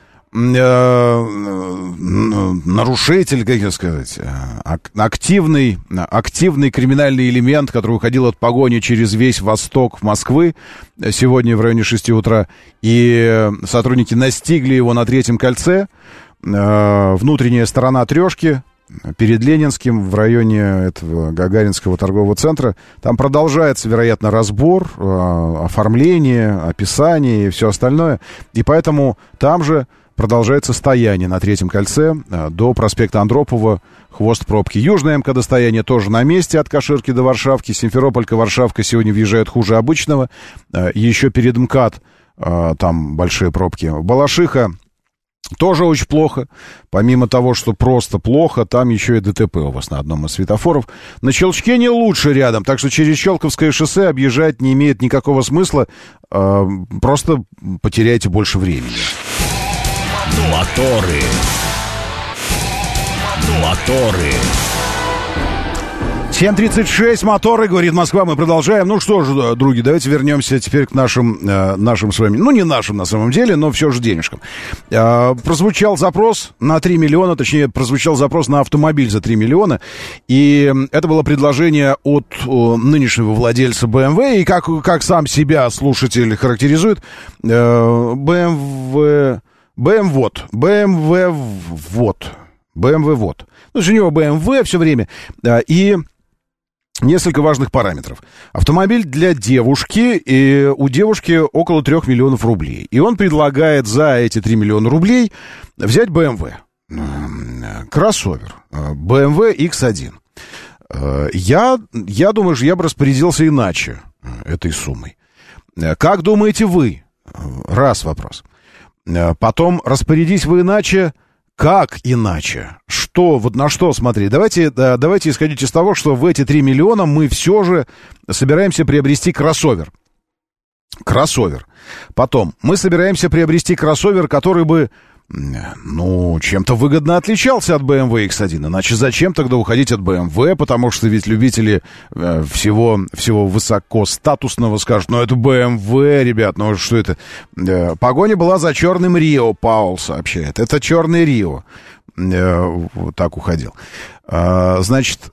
нарушитель, как сказать, активный криминальный элемент, который уходил от погони через весь восток Москвы сегодня в районе 6 утра, и сотрудники настигли его на Третьем кольце, внутренняя сторона трешки, перед Ленинским, в районе этого Гагаринского торгового центра. Там продолжается, вероятно, разбор, оформление, описание и все остальное, и поэтому там же продолжается стояние на Третьем кольце до проспекта Андропова, хвост пробки. Южное МКД-стояние тоже на месте от Каширки до Варшавки. Симферополька-Варшавка сегодня въезжает хуже обычного. Еще перед МКАД там большие пробки. Балашиха тоже очень плохо. Помимо того, что просто плохо, там еще и ДТП у вас на одном из светофоров. На Щелчке не лучше рядом, так что через Щелковское шоссе объезжать не имеет никакого смысла. Просто потеряете больше времени. Моторы. 7:36, моторы, говорит Москва, мы продолжаем. Ну что же, други, давайте вернемся теперь к нашим с вами, не нашим на самом деле, но все же денежкам. Прозвучал запрос на 3 миллиона, точнее, прозвучал запрос на автомобиль за 3 миллиона, и это было предложение от нынешнего владельца BMW, и как сам себя слушатель характеризует, BMW Вот. Ну, у него BMW все время. И несколько важных параметров. Автомобиль для девушки, и у девушки около 3 миллионов рублей. И он предлагает за эти 3 миллиона рублей взять BMW. кроссовер BMW X1. Я думаю, что я бы распорядился иначе этой суммой. Как думаете вы? Раз вопрос. Потом, распорядись вы иначе, как иначе? Что, вот на что смотреть? Давайте исходить из того, что в эти 3 миллиона мы все же собираемся приобрести кроссовер. Кроссовер. Потом, мы собираемся приобрести кроссовер, который бы, чем-то выгодно отличался от BMW X1. Иначе зачем тогда уходить от BMW? Потому что ведь любители всего высокостатусного скажут, это BMW, ребят, что это? Погоня была за черным Рио, Паул сообщает. Это черный Рио. Вот так уходил. Значит,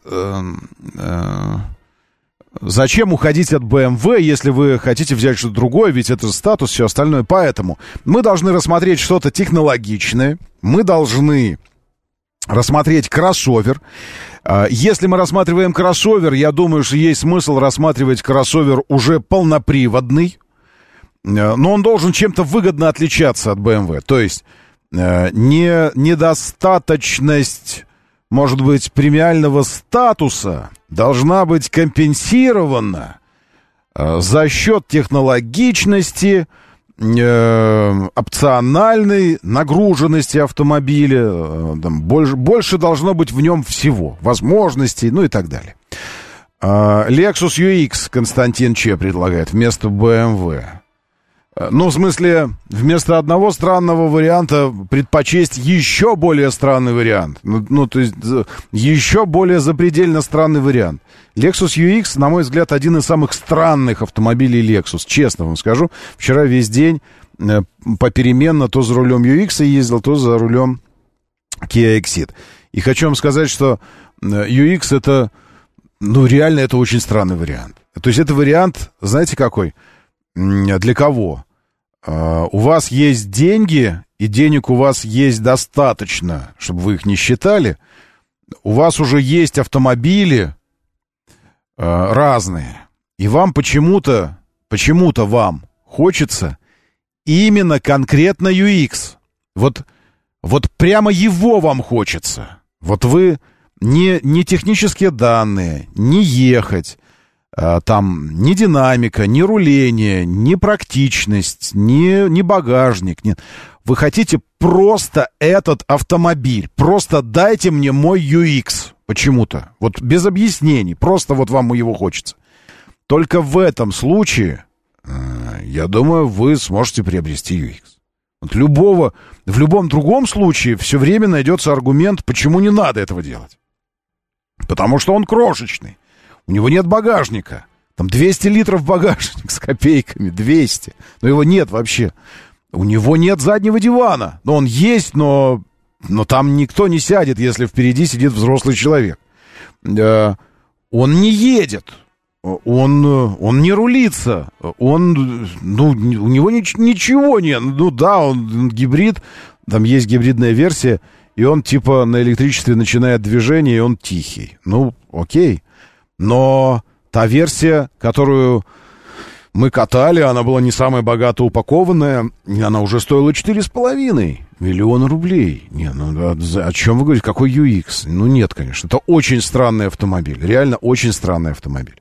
зачем уходить от BMW, если вы хотите взять что-то другое, ведь это статус, все остальное. Поэтому мы должны рассмотреть что-то технологичное, мы должны рассмотреть кроссовер. Если мы рассматриваем кроссовер, я думаю, что есть смысл рассматривать кроссовер уже полноприводный, но он должен чем-то выгодно отличаться от BMW. То есть недостаточность, может быть, премиального статуса должна быть компенсирована за счет технологичности, опциональной нагруженности автомобиля. Больше должно быть в нем всего, возможностей, и так далее. Lexus UX Константин Че предлагает вместо BMW. В смысле, вместо одного странного варианта предпочесть еще более странный вариант. То есть, еще более запредельно странный вариант. Lexus UX, на мой взгляд, один из самых странных автомобилей Lexus. Честно вам скажу. Вчера весь день попеременно то за рулем UX ездил, то за рулем Kia Exceed. И хочу вам сказать, что UX это, реально это очень странный вариант. То есть, это вариант, знаете какой? Для кого? У вас есть деньги, и денег у вас есть достаточно, чтобы вы их не считали. У вас уже есть автомобили разные, и вам почему-то вам хочется именно конкретно UX. Вот прямо его вам хочется. Вот вы не технические данные, не ехать, ни динамика, ни руление, ни практичность, ни багажник. Нет. Вы хотите просто этот автомобиль. Просто дайте мне мой UX почему-то. Вот без объяснений. Просто вам его хочется. Только в этом случае, я думаю, вы сможете приобрести UX. В любом другом случае все время найдется аргумент, почему не надо этого делать. Потому что он крошечный. У него нет багажника. Там 200 литров багажник с копейками. 200. Но его нет вообще. У него нет заднего дивана. Он есть, но там никто не сядет, если впереди сидит взрослый человек. Он не едет. Он не рулится. У него ничего нет. Он гибрид. Там есть гибридная версия. И он на электричестве начинает движение, и он тихий. Окей. Но та версия, которую мы катали, она была не самая богато упакованная, и она уже стоила 4,5 миллиона рублей. О чем вы говорите? Какой UX? Нет, конечно. Это очень странный автомобиль. Реально очень странный автомобиль.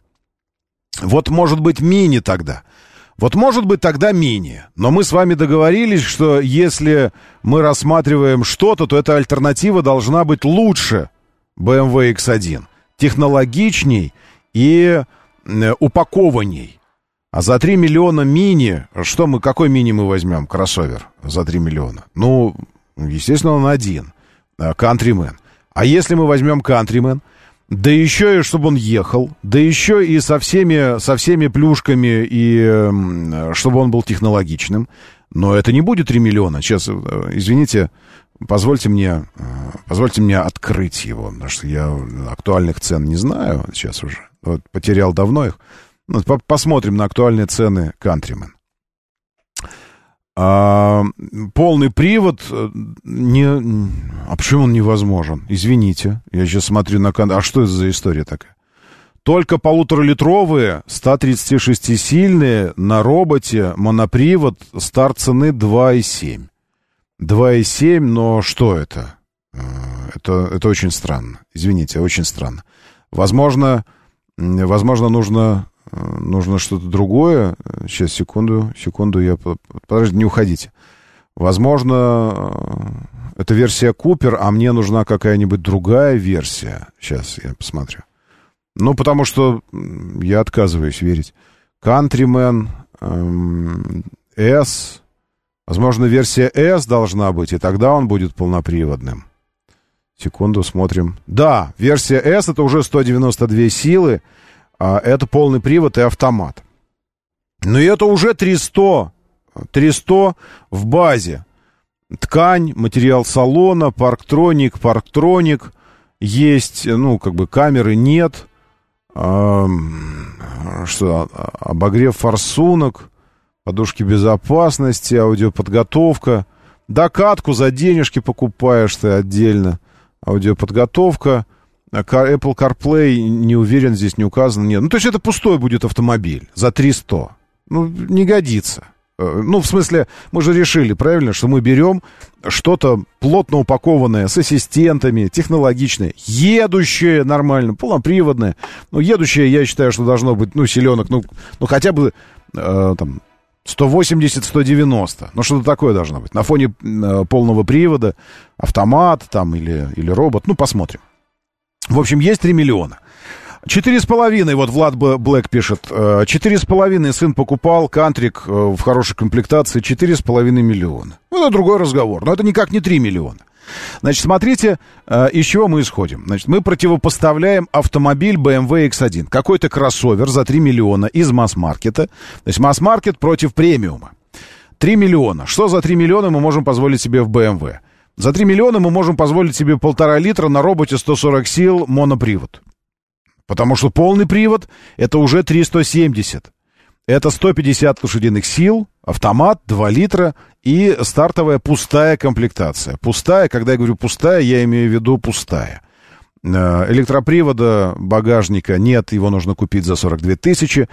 Может быть, мини тогда. Может быть, тогда мини. Но мы с вами договорились, что если мы рассматриваем что-то, то эта альтернатива должна быть лучше BMW X1. Технологичней и упакованней. А за 3 миллиона мини, какой мини мы возьмем? Кроссовер за 3 миллиона. Естественно, он один. Countryman. А если мы возьмем Countryman, да еще и чтобы он ехал, да еще и со всеми плюшками, и чтобы он был технологичным, но это не будет 3 миллиона. Сейчас, извините, позвольте мне открыть его, потому что я актуальных цен не знаю сейчас уже. Потерял давно их. Посмотрим на актуальные цены Countryman. Полный привод почему он невозможен? Извините, я сейчас смотрю на Countryman. А что это за история такая? Только 1,5-литровые, 136-сильные на роботе монопривод, старт цены 2,7. 2,7, но что это? Это очень странно. Извините, очень странно. Возможно, нужно что-то другое. Сейчас, секунду, подождите, не уходите. Возможно, это версия Купер, а мне нужна какая-нибудь другая версия. Сейчас я посмотрю. Ну, потому что я отказываюсь верить. Countryman S. Возможно, версия S должна быть, и тогда он будет полноприводным. Секунду, смотрим. Да, версия S — это уже 192 силы. Это полный привод и автомат. Но это уже 300 в базе. Ткань, материал салона, парктроник. Есть, камеры нет. Обогрев форсунок, подушки безопасности, аудиоподготовка. Докатку за денежки покупаешь ты отдельно. Аудиоподготовка. Apple CarPlay, не уверен, здесь не указано, нет. То есть это пустой будет автомобиль за 300. Не годится. В смысле, мы же решили, правильно, что мы берем что-то плотно упакованное, с ассистентами, технологичное, едущее нормально, полноприводное. Едущее, я считаю, что должно быть, селенок, хотя бы 180-190. Что-то такое должно быть. На фоне полного привода, автомат или робот. Посмотрим. В общем, есть 3 миллиона. 4,5, вот Влад Блэк пишет, 4,5 сын покупал, кантрик в хорошей комплектации, 4,5 миллиона. Это другой разговор, но это никак не 3 миллиона. Значит, смотрите, из чего мы исходим. Значит, мы противопоставляем автомобиль BMW X1. Какой-то кроссовер за 3 миллиона из масс-маркета. То есть масс-маркет против премиума. 3 миллиона. Что за 3 миллиона мы можем позволить себе в BMW? За 3 миллиона мы можем позволить себе 1,5 литра на роботе 140 сил монопривод. Потому что полный привод — это уже 370. Это 150 лошадиных сил, автомат, 2 литра и стартовая пустая комплектация. Пустая, когда я говорю пустая, я имею в виду пустая. Электропривода, багажника нет, его нужно купить за 42 тысячи.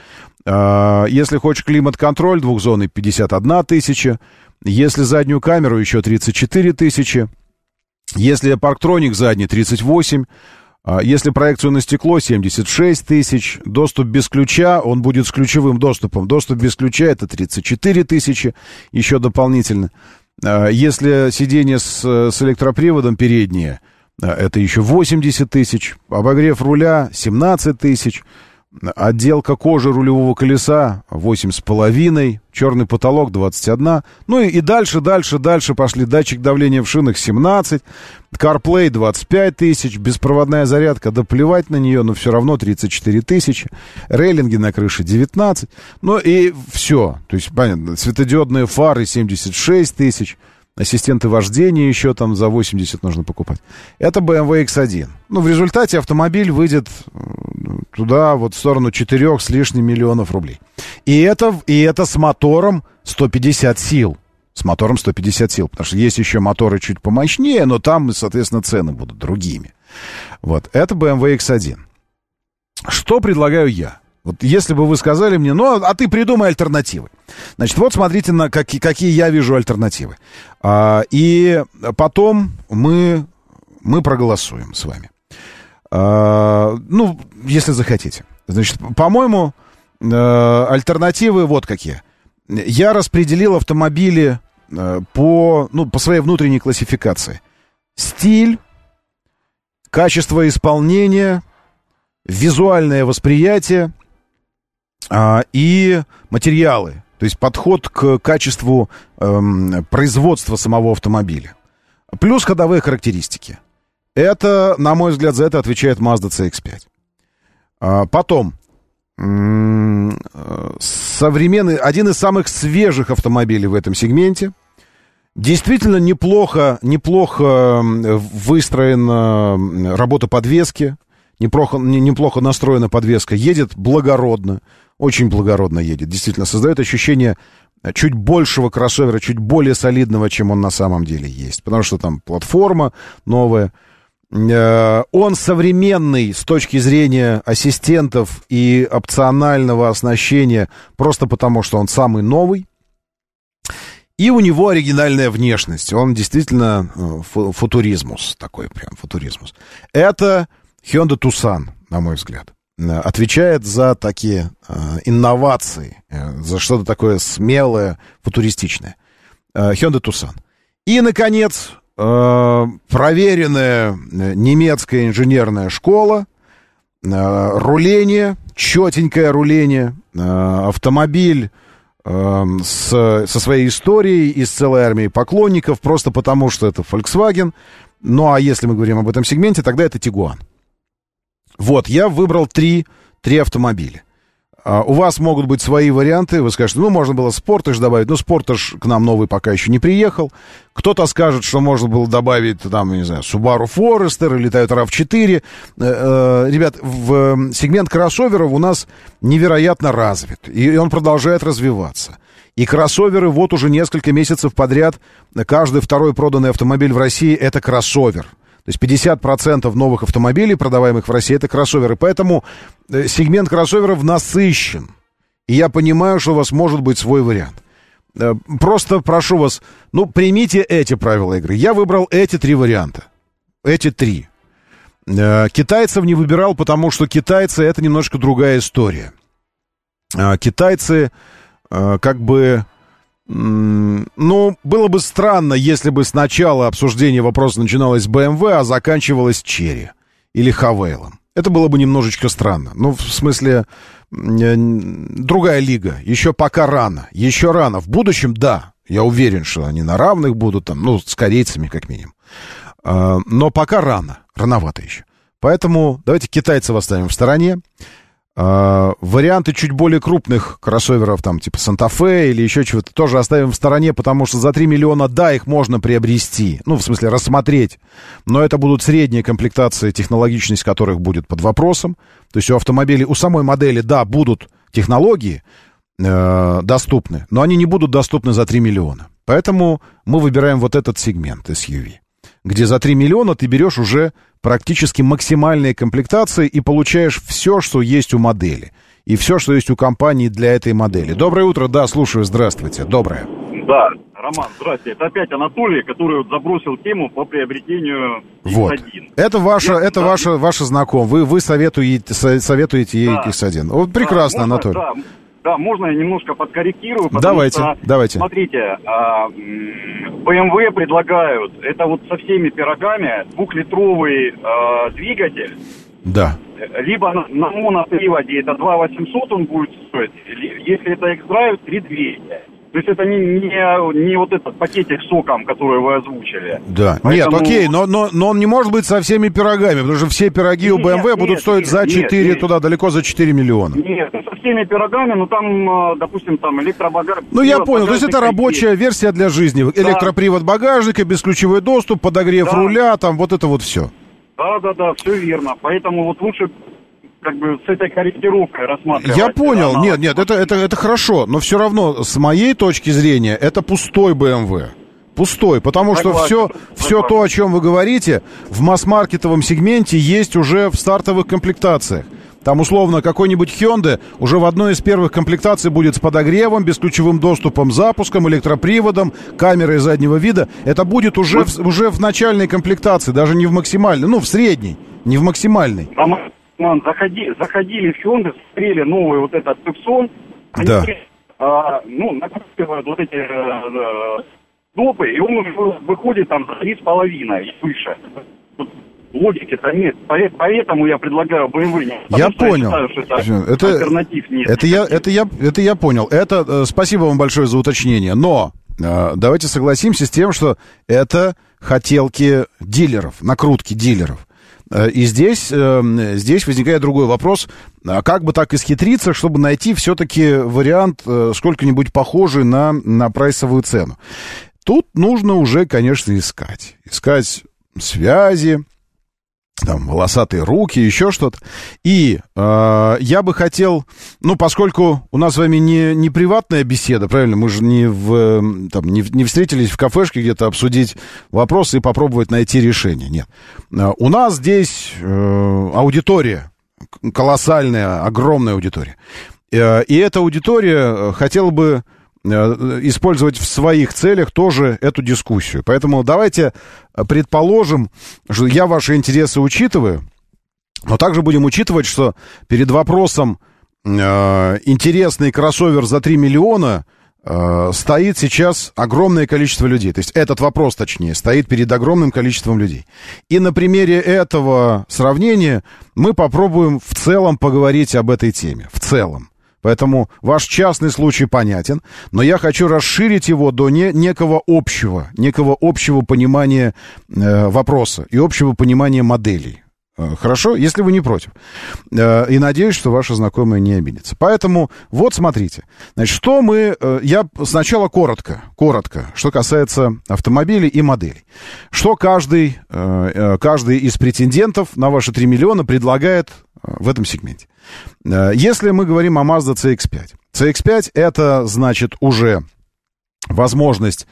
Если хочешь климат-контроль, двухзонный, 51 тысяча. Если заднюю камеру, еще 34 тысячи. Если парктроник задний, 38. Если проекцию на стекло, 76 тысяч. Доступ без ключа, он будет с ключевым доступом. Доступ без ключа — это 34 тысячи, еще дополнительно. Если сиденье с электроприводом переднее, это еще 80 тысяч. Обогрев руля, 17 тысяч. Отделка кожи рулевого колеса 8,5, черный потолок 21. И дальше пошли. Датчик давления в шинах 17, CarPlay 25 тысяч, беспроводная зарядка, да плевать на нее, но все равно 34 тысячи, рейлинги на крыше 19, и все. То есть, понятно, светодиодные фары 76 тысяч, ассистенты вождения еще за 80 нужно покупать. Это BMW X1. В результате автомобиль выйдет туда, в сторону 4 с лишним миллионов рублей. И это с мотором 150 сил. С мотором 150 сил. Потому что есть еще моторы чуть помощнее, но там, соответственно, цены будут другими. Это BMW X1. Что предлагаю я? Если бы вы сказали мне, а ты придумай альтернативы. Значит, смотрите, какие я вижу альтернативы. И потом мы проголосуем с вами. Если захотите. Значит, по-моему, альтернативы вот какие. Я распределил автомобили по своей внутренней классификации. Стиль, качество исполнения, визуальное восприятие и материалы. То есть подход к качеству производства самого автомобиля. Плюс ходовые характеристики. Это, на мой взгляд, за это отвечает Mazda CX-5. Потом, современный, один из самых свежих автомобилей в этом сегменте. Действительно неплохо выстроена работа подвески, неплохо настроена подвеска. Едет благородно, очень благородно едет. Действительно, создает ощущение чуть большего кроссовера, чуть более солидного, чем он на самом деле есть. Потому что там платформа новая. Он современный с точки зрения ассистентов и опционального оснащения, просто потому что он самый новый. И у него оригинальная внешность. Он действительно футуризмус, такой прям футуризмус. Это Hyundai Tucson, на мой взгляд. Отвечает за такие инновации, за что-то такое смелое, футуристичное. Hyundai Tucson. И, наконец, проверенная немецкая инженерная школа, руление, четенькое руление, автомобиль со своей историей и с целой армией поклонников, просто потому что это Volkswagen. Ну, а если мы говорим об этом сегменте, тогда это Tiguan. Вот, я выбрал три автомобиля. У вас могут быть свои варианты. Вы скажете, ну, можно было Sportage добавить. Но Sportage к нам новый пока еще не приехал. Кто-то скажет, что можно было добавить, там, не знаю, Subaru Forester или Toyota RAV4. Ребят, сегмент кроссоверов у нас невероятно развит. И он продолжает развиваться. И кроссоверы вот уже несколько месяцев подряд. Каждый второй проданный автомобиль в России — это кроссовер. То есть 50% новых автомобилей, продаваемых в России, это кроссоверы. Поэтому сегмент кроссоверов насыщен. И я понимаю, что у вас может быть свой вариант. Просто прошу вас, ну, примите эти правила игры. Я выбрал эти три варианта. Эти три. Китайцев не выбирал, потому что китайцы — это немножко другая история. Китайцы как бы... Ну, было бы странно, если бы сначала обсуждение вопроса начиналось с BMW, а заканчивалось Chery или Хавейлом. Это было бы немножечко странно. Ну, в смысле, другая лига. Еще пока рано. Еще рано. В будущем, да, я уверен, что они на равных будут, там, ну, с корейцами как минимум. Но пока рано. Рановато еще. Поэтому давайте китайцев оставим в стороне. Варианты чуть более крупных кроссоверов, там, типа Санта-Фе или еще чего-то, тоже оставим в стороне, потому что за 3 миллиона, да, их можно приобрести, ну, в смысле, рассмотреть, но это будут средние комплектации, технологичность которых будет под вопросом. То есть у автомобилей, у самой модели, да, будут технологии доступны, но они не будут доступны за 3 миллиона. Поэтому мы выбираем вот этот сегмент SUV, где за 3 миллиона ты берешь уже практически максимальные комплектации и получаешь все, что есть у модели. И все, что есть у компании для этой модели. Доброе утро, да, слушаю, здравствуйте, доброе. Да, Роман, здрасте, это опять Анатолий, который вот забросил тему по приобретению X1. Вот. Это ваша знакомая, вы советуете ей да. X1. Вот прекрасно, да, можно, Анатолий. Да, можно я немножко подкорректирую? Давайте. Смотрите, BMW предлагают, это вот со всеми пирогами, 2-литровый двигатель. Да. Либо на моноприводе это 2800 он будет стоить, если это X-Drive, 3200. То есть это не вот этот пакетик с соком, который вы озвучили. Да, поэтому... нет, окей, но он не может быть со всеми пирогами, потому что все пироги у BMW будут стоить за 4, туда далеко за 4 миллиона. Нет, со всеми пирогами, ну там, допустим, там электробагажник. Ну я понял, то есть это рабочая версия для жизни. Да. Электропривод багажника, бесключевой доступ, подогрев руля, там вот это вот все. Да, все верно. Поэтому вот лучше... как бы с этой корректировкой рассматривать. Я понял, нет, это хорошо, но все равно, с моей точки зрения, это пустой BMW. Пустой, потому что все то, о чем вы говорите, в масс-маркетовом сегменте есть уже в стартовых комплектациях. Там, условно, какой-нибудь Hyundai уже в одной из первых комплектаций будет с подогревом, бесключевым доступом, запуском, электроприводом, камерой заднего вида. Это будет уже в начальной комплектации, даже не в максимальной, ну, в средней, не в максимальной. Заходили в Hyundai, смотрели новый вот этот Tucson, да. Они, накручивают вот эти допы, и он уже выходит там за 3,5 и выше. Логики-то нет, поэтому я предлагаю BMW. Я понял. Альтернатив нет. Это я понял. Спасибо вам большое за уточнение. Но давайте согласимся с тем, что это хотелки дилеров, накрутки дилеров. И здесь возникает другой вопрос. Как бы так исхитриться, чтобы найти все-таки вариант сколько-нибудь похожий на прайсовую цену? Тут нужно уже, конечно, искать. Искать связи, там, волосатые руки, еще что-то. И я бы хотел, ну, поскольку у нас с вами не приватная беседа, правильно, мы же не встретились в кафешке где-то обсудить вопросы и попробовать найти решение. Нет. У нас здесь аудитория, колоссальная, огромная аудитория. И эта аудитория хотела бы использовать в своих целях тоже эту дискуссию. Поэтому давайте предположим, что я ваши интересы учитываю, но также будем учитывать, что перед вопросом интересный кроссовер за 3 миллиона стоит сейчас огромное количество людей. То есть этот вопрос, точнее, стоит перед огромным количеством людей. И на примере этого сравнения мы попробуем в целом поговорить об этой теме. В целом. Поэтому ваш частный случай понятен, но я хочу расширить его до некого общего понимания вопроса и общего понимания моделей. Хорошо? Если вы не против. И надеюсь, что ваши знакомые не обидятся. Поэтому вот смотрите. Значит, что мы... Я сначала коротко, что касается автомобилей и моделей. Что каждый из претендентов на ваши 3 миллиона предлагает в этом сегменте. Если мы говорим о Mazda CX-5. CX-5 это, значит, уже возможность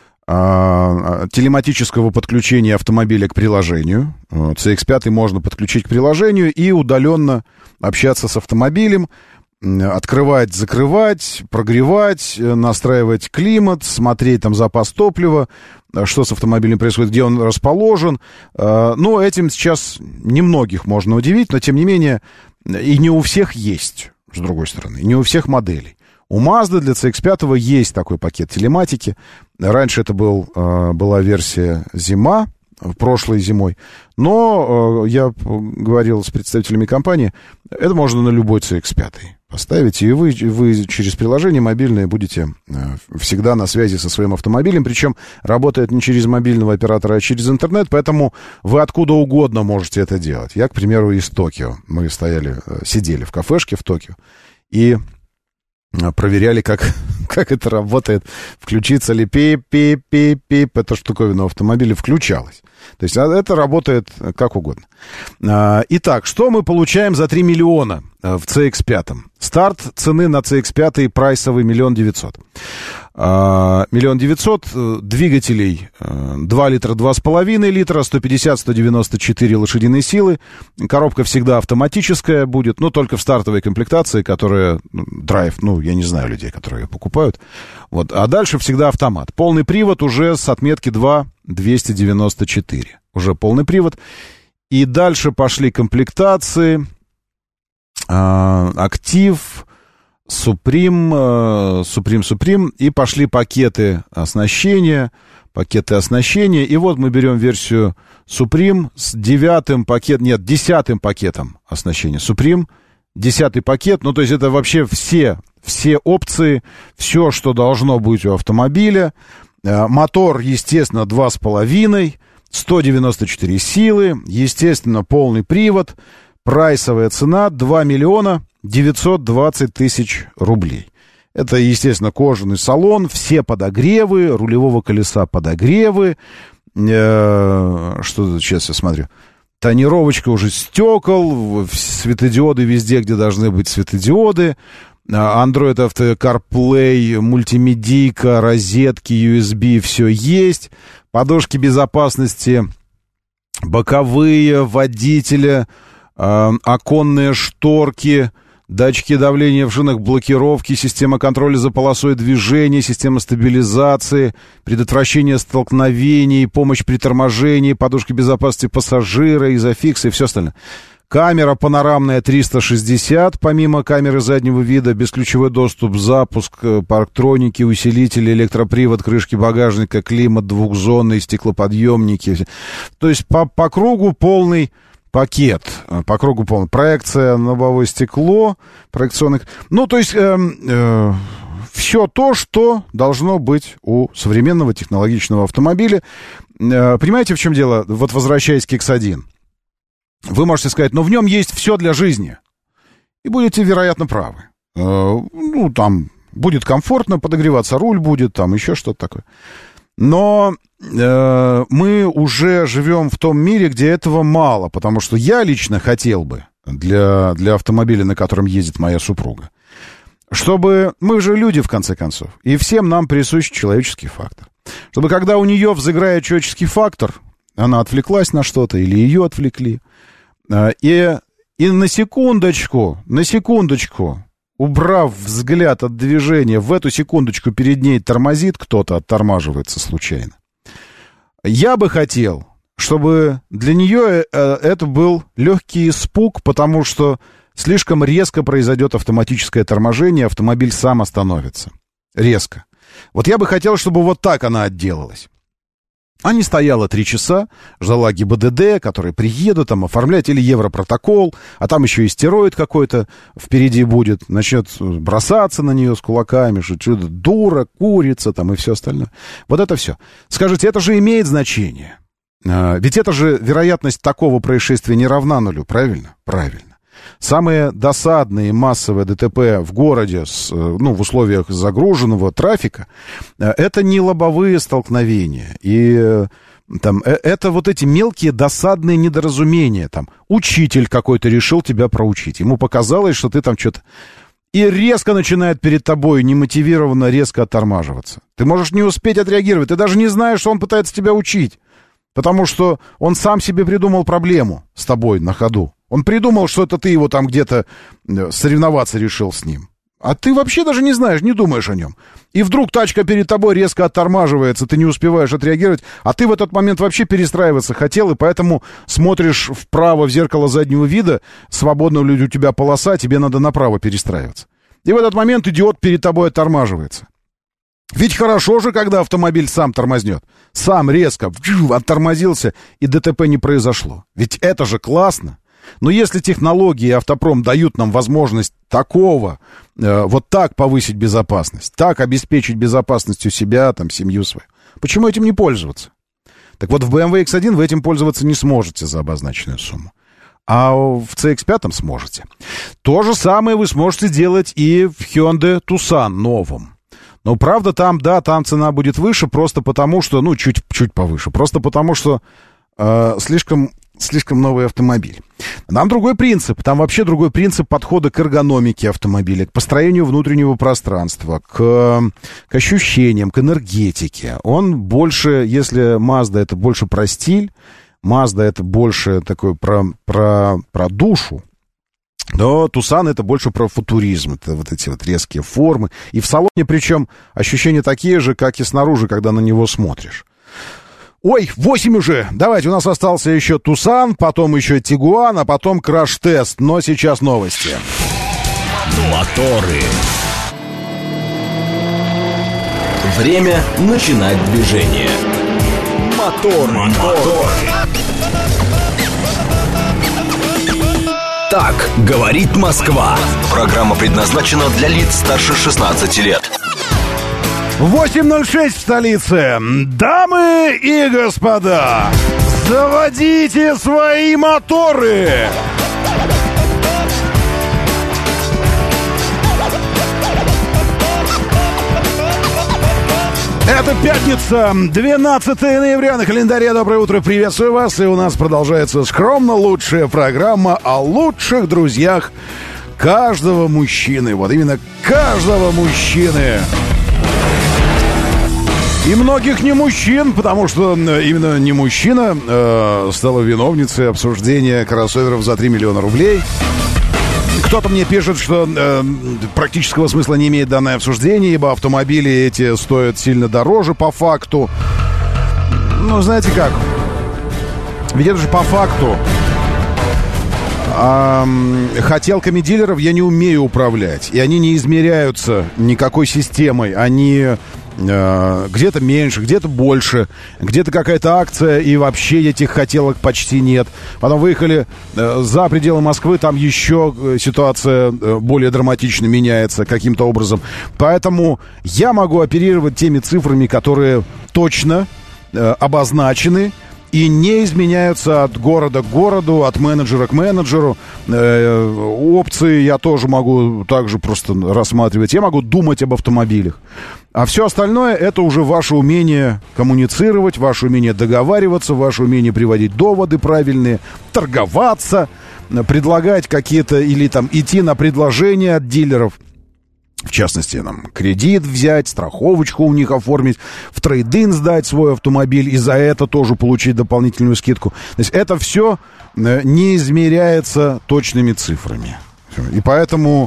телематического подключения автомобиля к приложению. CX-5 можно подключить к приложению и удаленно общаться с автомобилем, открывать, закрывать, прогревать, настраивать климат, смотреть там запас топлива, что с автомобилем происходит, где он расположен. Но этим сейчас немногих можно удивить, но тем не менее и не у всех есть, с другой стороны, не у всех моделей. У Mazda для CX-5 есть такой пакет телематики. Раньше это была версия зима, прошлой зимой. Но я говорил с представителями компании, это можно на любой CX-5 поставить, и вы через приложение мобильное будете всегда на связи со своим автомобилем, причем работает не через мобильного оператора, а через интернет, поэтому вы откуда угодно можете это делать. Я, к примеру, из Токио. Мы сидели в кафешке в Токио и проверяли, как это работает, включится ли пип-пип-пип-пип, эта штуковина в автомобиле включалась. То есть это работает как угодно. Итак, что мы получаем за 3 миллиона в CX-5? Старт цены на CX-5 прайсовый 1 900 000. 1 900 000, двигателей 2 литра, 2,5 литра, 150-194 лошадиные силы. Коробка всегда автоматическая будет, но только в стартовой комплектации, которая драйв, я не знаю людей, которые ее покупают. Вот. А дальше всегда автомат. Полный привод уже с отметки 2,294. Уже полный привод. И дальше пошли комплектации. Актив, Суприм, и пошли пакеты оснащения. И вот мы берем версию Суприм с 10-м пакетом оснащения. Суприм, 10-й пакет, то есть это вообще все опции, все, что должно быть у автомобиля. Мотор, естественно, 2,5, 194 силы, естественно, полный привод. Прайсовая цена 2 миллиона 920 тысяч рублей. Это, естественно, кожаный салон, все подогревы, рулевого колеса подогревы. Что сейчас я смотрю? Тонировочка уже стекол, светодиоды везде, где должны быть светодиоды. Android Auto CarPlay, мультимедийка, розетки, USB, все есть. Подушки безопасности, боковые, водителя, оконные шторки, датчики давления в шинах, блокировки, система контроля за полосой движения, система стабилизации, предотвращение столкновений, помощь при торможении, подушки безопасности пассажира, изофикс и все остальное. Камера панорамная 360, помимо камеры заднего вида, бесключевой доступ, запуск, парктроники, усилители, электропривод, крышки багажника, климат двухзонный, стеклоподъемники. То есть по кругу полный пакет, проекция на лобовое стекло, проекционных, то есть все то, что должно быть у современного технологичного автомобиля. Понимаете, в чем дело? Вот возвращаясь к X1, вы можете сказать, но в нем есть все для жизни, и будете, вероятно, правы. Там будет комфортно подогреваться, руль будет, там еще что-то такое. Но мы уже живем в том мире, где этого мало, потому что я лично хотел бы для автомобиля, на котором ездит моя супруга, чтобы... Мы же люди, в конце концов, и всем нам присущ человеческий фактор. Чтобы когда у нее взыграет человеческий фактор, она отвлеклась на что-то или ее отвлекли, и на секундочку убрав взгляд от движения, в эту секундочку перед ней тормозит кто-то, оттормаживается случайно. Я бы хотел, чтобы для нее это был легкий испуг, потому что слишком резко произойдет автоматическое торможение, автомобиль сам остановится. Резко. Вот я бы хотел, чтобы вот так она отделалась. А не стояла 3 часа, ждала ГИБДД, которые приедут там оформлять, или Европротокол, а там еще и стероид какой-то впереди будет, начнет бросаться на нее с кулаками, что дура, курица там и все остальное. Вот это все. Скажите, это же имеет значение? Ведь это же вероятность такого происшествия не равна нулю, правильно? Правильно. Самые досадные массовые ДТП в городе, в условиях загруженного трафика, это не лобовые столкновения. И там, это вот эти мелкие досадные недоразумения. Там, учитель какой-то решил тебя проучить. Ему показалось, что ты там что-то... И резко начинает перед тобой немотивированно резко оттормаживаться. Ты можешь не успеть отреагировать. Ты даже не знаешь, что он пытается тебя учить. Потому что он сам себе придумал проблему с тобой на ходу. Он придумал, что это ты его там где-то соревноваться решил с ним. А ты вообще даже не знаешь, не думаешь о нем. И вдруг тачка перед тобой резко оттормаживается, ты не успеваешь отреагировать, а ты в этот момент вообще перестраиваться хотел, и поэтому смотришь вправо в зеркало заднего вида, свободно ли у тебя полоса, тебе надо направо перестраиваться. И в этот момент идиот перед тобой оттормаживается. Ведь хорошо же, когда автомобиль сам тормознет. Сам резко оттормозился, и ДТП не произошло. Ведь это же классно. Но если технологии и автопром дают нам возможность такого, вот так повысить безопасность, так обеспечить безопасностью себя, там, семью свою, почему этим не пользоваться? Так вот, в BMW X1 вы этим пользоваться не сможете за обозначенную сумму. А в CX-5 сможете. То же самое вы сможете сделать и в Hyundai Tucson новом. Но, правда, там цена будет выше, просто потому что, чуть повыше, просто потому что слишком новый автомобиль. Там другой принцип, там вообще другой принцип подхода к эргономике автомобиля, к построению внутреннего пространства, к ощущениям, к энергетике. Он больше, если Mazda это больше про стиль, Mazda это больше такой про душу, но Tucson это больше про футуризм, это вот эти вот резкие формы. И в салоне, причем, ощущения такие же, как и снаружи, когда на него смотришь. Ой, 8 уже. Давайте, у нас остался еще Tucson, потом еще Tiguan, а потом краш-тест. Но сейчас новости. Моторы. Время начинать движение. Мотор. Так говорит Москва. Программа предназначена для лиц старше 16 лет. 8:06 в столице. Дамы и господа, заводите свои моторы! Это пятница, 12 ноября на календаре. Доброе утро, приветствую вас. И у нас продолжается скромно лучшая программа о лучших друзьях каждого мужчины. Вот именно каждого мужчины. И многих не мужчин, потому что именно не мужчина стала виновницей обсуждения кроссоверов за 3 миллиона рублей. Кто-то мне пишет, что практического смысла не имеет данное обсуждение, ибо автомобили эти стоят сильно дороже по факту. Ну, знаете как? Ведь это же по факту. Хотелками дилеров я не умею управлять. И они не измеряются никакой системой. Они... где-то меньше, где-то больше, где-то какая-то акция, и вообще этих хотелок почти нет. Потом выехали за пределы Москвы, там еще ситуация более драматично меняется каким-то образом. Поэтому я могу оперировать теми цифрами, которые точно обозначены и не изменяются от города к городу, от менеджера к менеджеру. Опции я тоже могу также просто рассматривать. Я могу думать об автомобилях. А все остальное — это уже ваше умение коммуницировать, ваше умение договариваться, ваше умение приводить доводы правильные, торговаться, предлагать какие-то или там идти на предложения от дилеров. В частности, нам кредит взять, страховочку у них оформить, в трейд-ин сдать свой автомобиль и за это тоже получить дополнительную скидку. То есть это все не измеряется точными цифрами. И поэтому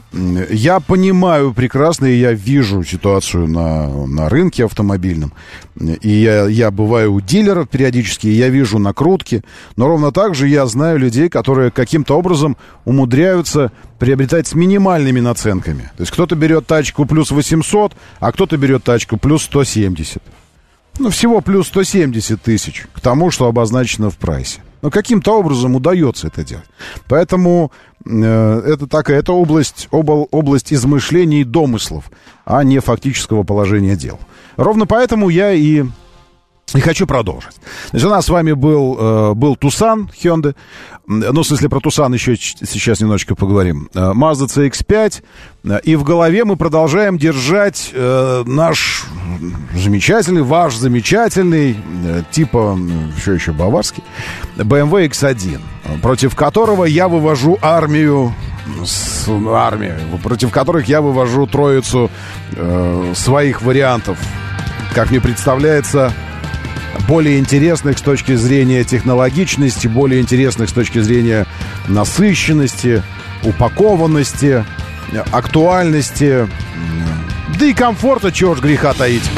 Я понимаю прекрасно, и я вижу ситуацию на рынке автомобильном. И я бываю у дилеров периодически, и я вижу накрутки. Но ровно так же я знаю людей, которые каким-то образом умудряются приобретать с минимальными наценками. То есть кто-то берет тачку плюс 800, а кто-то берет тачку плюс 170. Ну, всего плюс 170 тысяч к тому, что обозначено в прайсе. Но каким-то образом удается это делать. Поэтому это область измышлений и домыслов, а не фактического положения дел. Ровно поэтому я и хочу продолжить. Значит, у нас с вами был Тусан Hyundai. Ну, в смысле, про Тусан еще сейчас немножечко поговорим. Mazda CX-5. И в голове мы продолжаем держать наш ваш замечательный, типа, что еще, баварский, BMW X1, против которого я вывожу армию, против которых я вывожу троицу своих вариантов, как мне представляется, более интересных с точки зрения технологичности, более интересных с точки зрения насыщенности, упакованности, актуальности, да и комфорта, чего ж греха таить.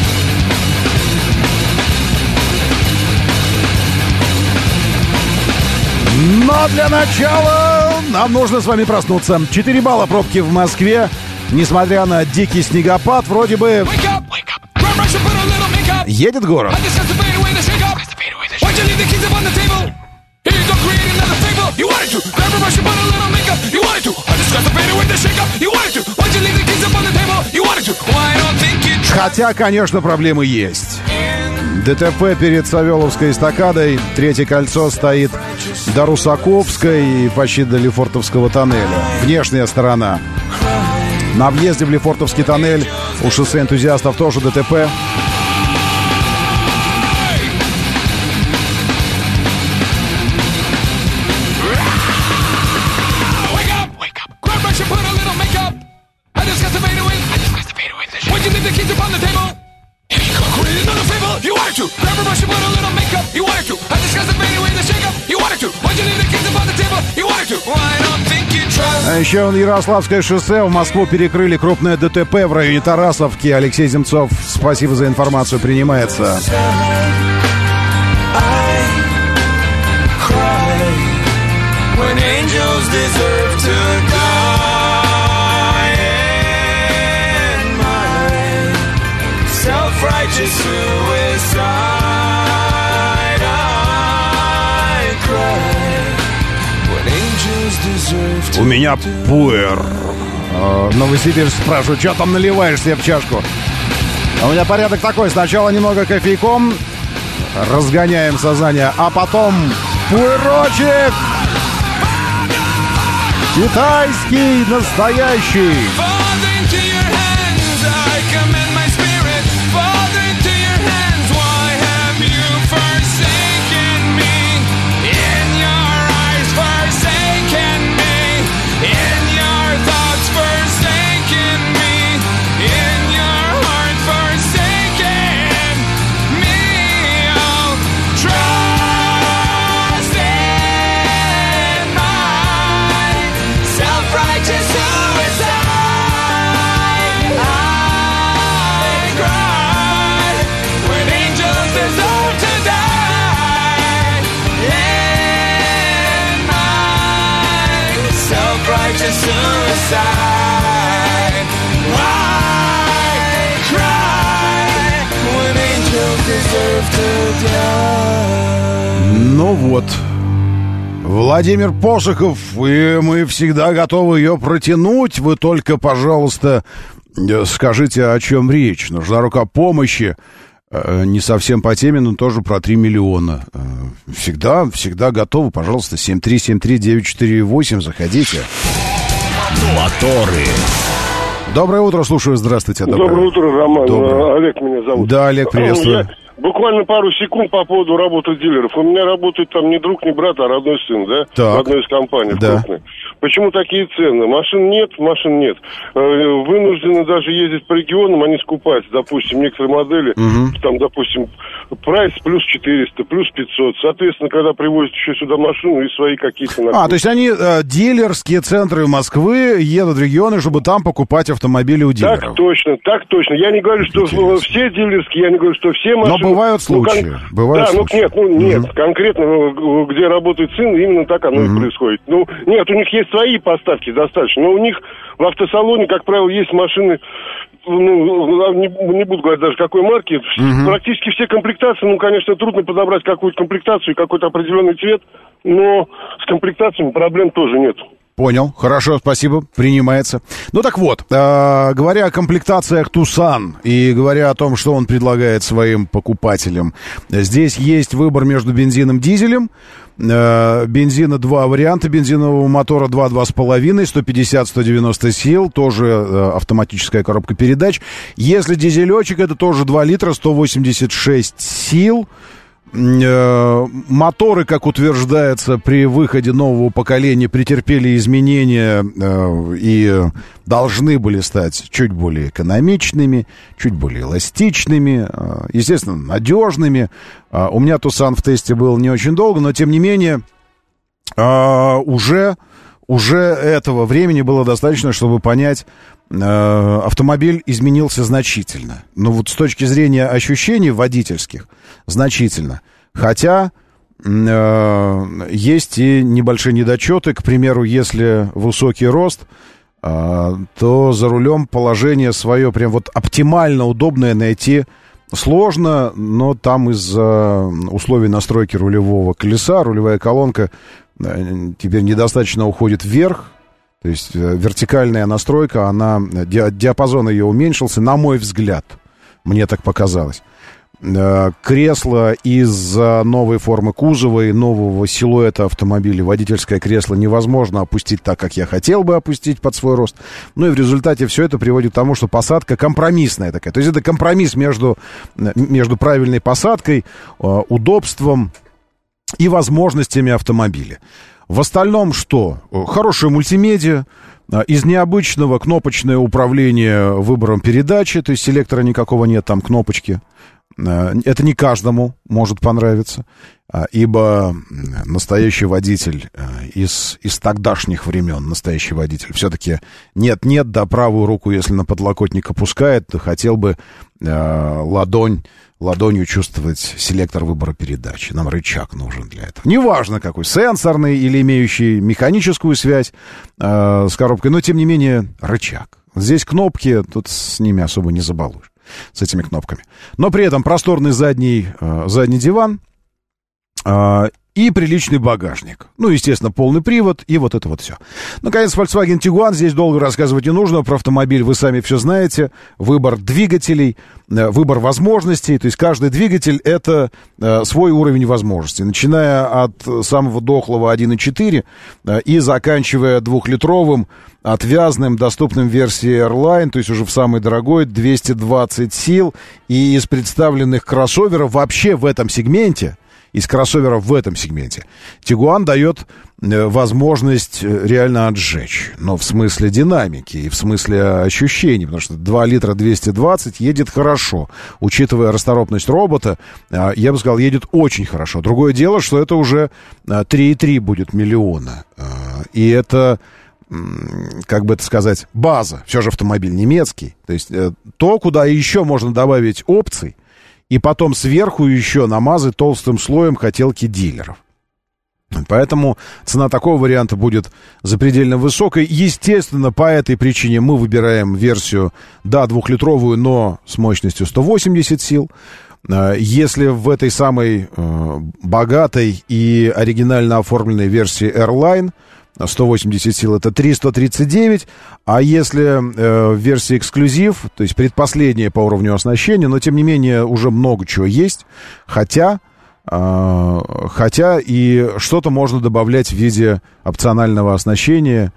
Но для начала нам нужно с вами проснуться. 4 балла пробки в Москве. Несмотря на дикий снегопад, вроде бы едет город. Хотя, конечно, проблемы есть. ДТП перед Савеловской эстакадой. Третье кольцо стоит до Русаковской и почти до Лефортовского тоннеля. Внешняя сторона. На въезде в Лефортовский тоннель у шоссе энтузиастов тоже ДТП. А еще Ярославское шоссе, в Москву перекрыли крупное ДТП в районе Тарасовки. Алексей Земцов, спасибо за информацию, принимается. У меня пуэр. Новосибирск спрашивает, что там наливаешь себе в чашку? А у меня порядок такой. Сначала немного кофейком, разгоняем сознание, а потом пуэрочек. Китайский, настоящий. Ну вот, Владимир Посохов, и мы всегда готовы ее протянуть. Вы только, пожалуйста, скажите, о чем речь. Нужна рука помощи. Не совсем по теме, но тоже про 3 миллиона. Всегда готовы. Пожалуйста, 7373948, заходите. Моторы. Доброе утро, слушаю. Здравствуйте. Доброе утро, Роман. Олег меня зовут. Да, Олег, приветствую. Буквально пару секунд по поводу работы дилеров. У меня работает там не друг, не брат, а родной сын, да? Так. В одной из компаний крупной. Почему такие цены? Машин нет. Вынуждены даже ездить по регионам, они скупаются. Допустим, некоторые модели, там, допустим, прайс плюс 400, плюс 500. Соответственно, когда привозят еще сюда машину и свои какие-то... то есть они, дилерские центры Москвы, едут в регионы, чтобы там покупать автомобили у дилеров. Так точно. Я не говорю, что все дилерские, я не говорю, что все машины... Но бывают случаи. Нет. Конкретно, где работает сын, именно так оно и происходит. Нет, у них есть свои поставки достаточно, но у них в автосалоне, как правило, есть машины, не буду говорить даже какой марки, практически все комплектации, конечно, трудно подобрать какую-то комплектацию и какой-то определенный цвет, но с комплектациями проблем тоже нет. Понял, хорошо, спасибо, принимается. Так вот, говоря о комплектациях Tucson и говоря о том, что он предлагает своим покупателям, здесь есть выбор между бензином и дизелем. Бензина два варианта, бензинового мотора 2.5, 150-190 сил, тоже автоматическая коробка передач. Если дизелечек, это тоже 2 литра, 186 сил. Моторы, как утверждается, при выходе нового поколения претерпели изменения и должны были стать чуть более экономичными, чуть более эластичными, естественно, надежными. У меня Tucson в тесте был не очень долго, но тем не менее уже этого времени было достаточно, чтобы понять, автомобиль изменился значительно. С точки зрения ощущений водительских, значительно. Хотя есть и небольшие недочеты. К примеру, если высокий рост, то за рулем положение свое прям оптимально удобное найти сложно, но там из-за условий настройки рулевого колеса, рулевая колонка теперь недостаточно уходит вверх. То есть вертикальная настройка, диапазон ее уменьшился, на мой взгляд. Мне так показалось. Кресло из-за новой формы кузова и нового силуэта автомобиля, водительское кресло невозможно опустить так, как я хотел бы опустить под свой рост. И в результате все это приводит к тому, что посадка компромиссная такая. То есть это компромисс между правильной посадкой, удобством и возможностями автомобиля. В остальном что? Хорошая мультимедиа, из необычного кнопочное управление выбором передачи, то есть селектора никакого нет, там кнопочки. Это не каждому может понравиться, ибо настоящий водитель из тогдашних времен, настоящий водитель, все-таки нет-нет, да правую руку, если на подлокотник опускает, то хотел бы ладонью чувствовать селектор выбора передач. Нам рычаг нужен для этого. Неважно какой, сенсорный или имеющий механическую связь с коробкой, но тем не менее рычаг. Здесь кнопки, тут с ними особо не забалуешь, с этими кнопками. Но при этом просторный задний диван и приличный багажник. Естественно, полный привод и вот это вот все. Наконец, Volkswagen Tiguan. Здесь долго рассказывать не нужно. Про автомобиль вы сами все знаете. Выбор двигателей, выбор возможностей. То есть каждый двигатель — это свой уровень возможностей. Начиная от самого дохлого 1.4 и заканчивая 2-литровым, отвязным, доступным в версии Airline, то есть уже в самой дорогой, 220 сил. И из представленных кроссоверов вообще в этом сегменте, Tiguan дает возможность реально отжечь. Но в смысле динамики и в смысле ощущений. Потому что 2 литра 220 едет хорошо. Учитывая расторопность робота, я бы сказал, едет очень хорошо. Другое дело, что это уже 3,3 будет миллиона. И это, как бы это сказать, база. Все же автомобиль немецкий. То есть то, куда еще можно добавить опций, и потом сверху еще намазать толстым слоем хотелки дилеров. Поэтому цена такого варианта будет запредельно высокой. Естественно, по этой причине мы выбираем версию, да, 2-литровую, но с мощностью 180 сил. Если в этой самой богатой и оригинально оформленной версии Airline 180 сил — это 339, а если в версии эксклюзив, то есть предпоследняя по уровню оснащения, но тем не менее уже много чего есть, хотя и что-то можно добавлять в виде опционального оснащения.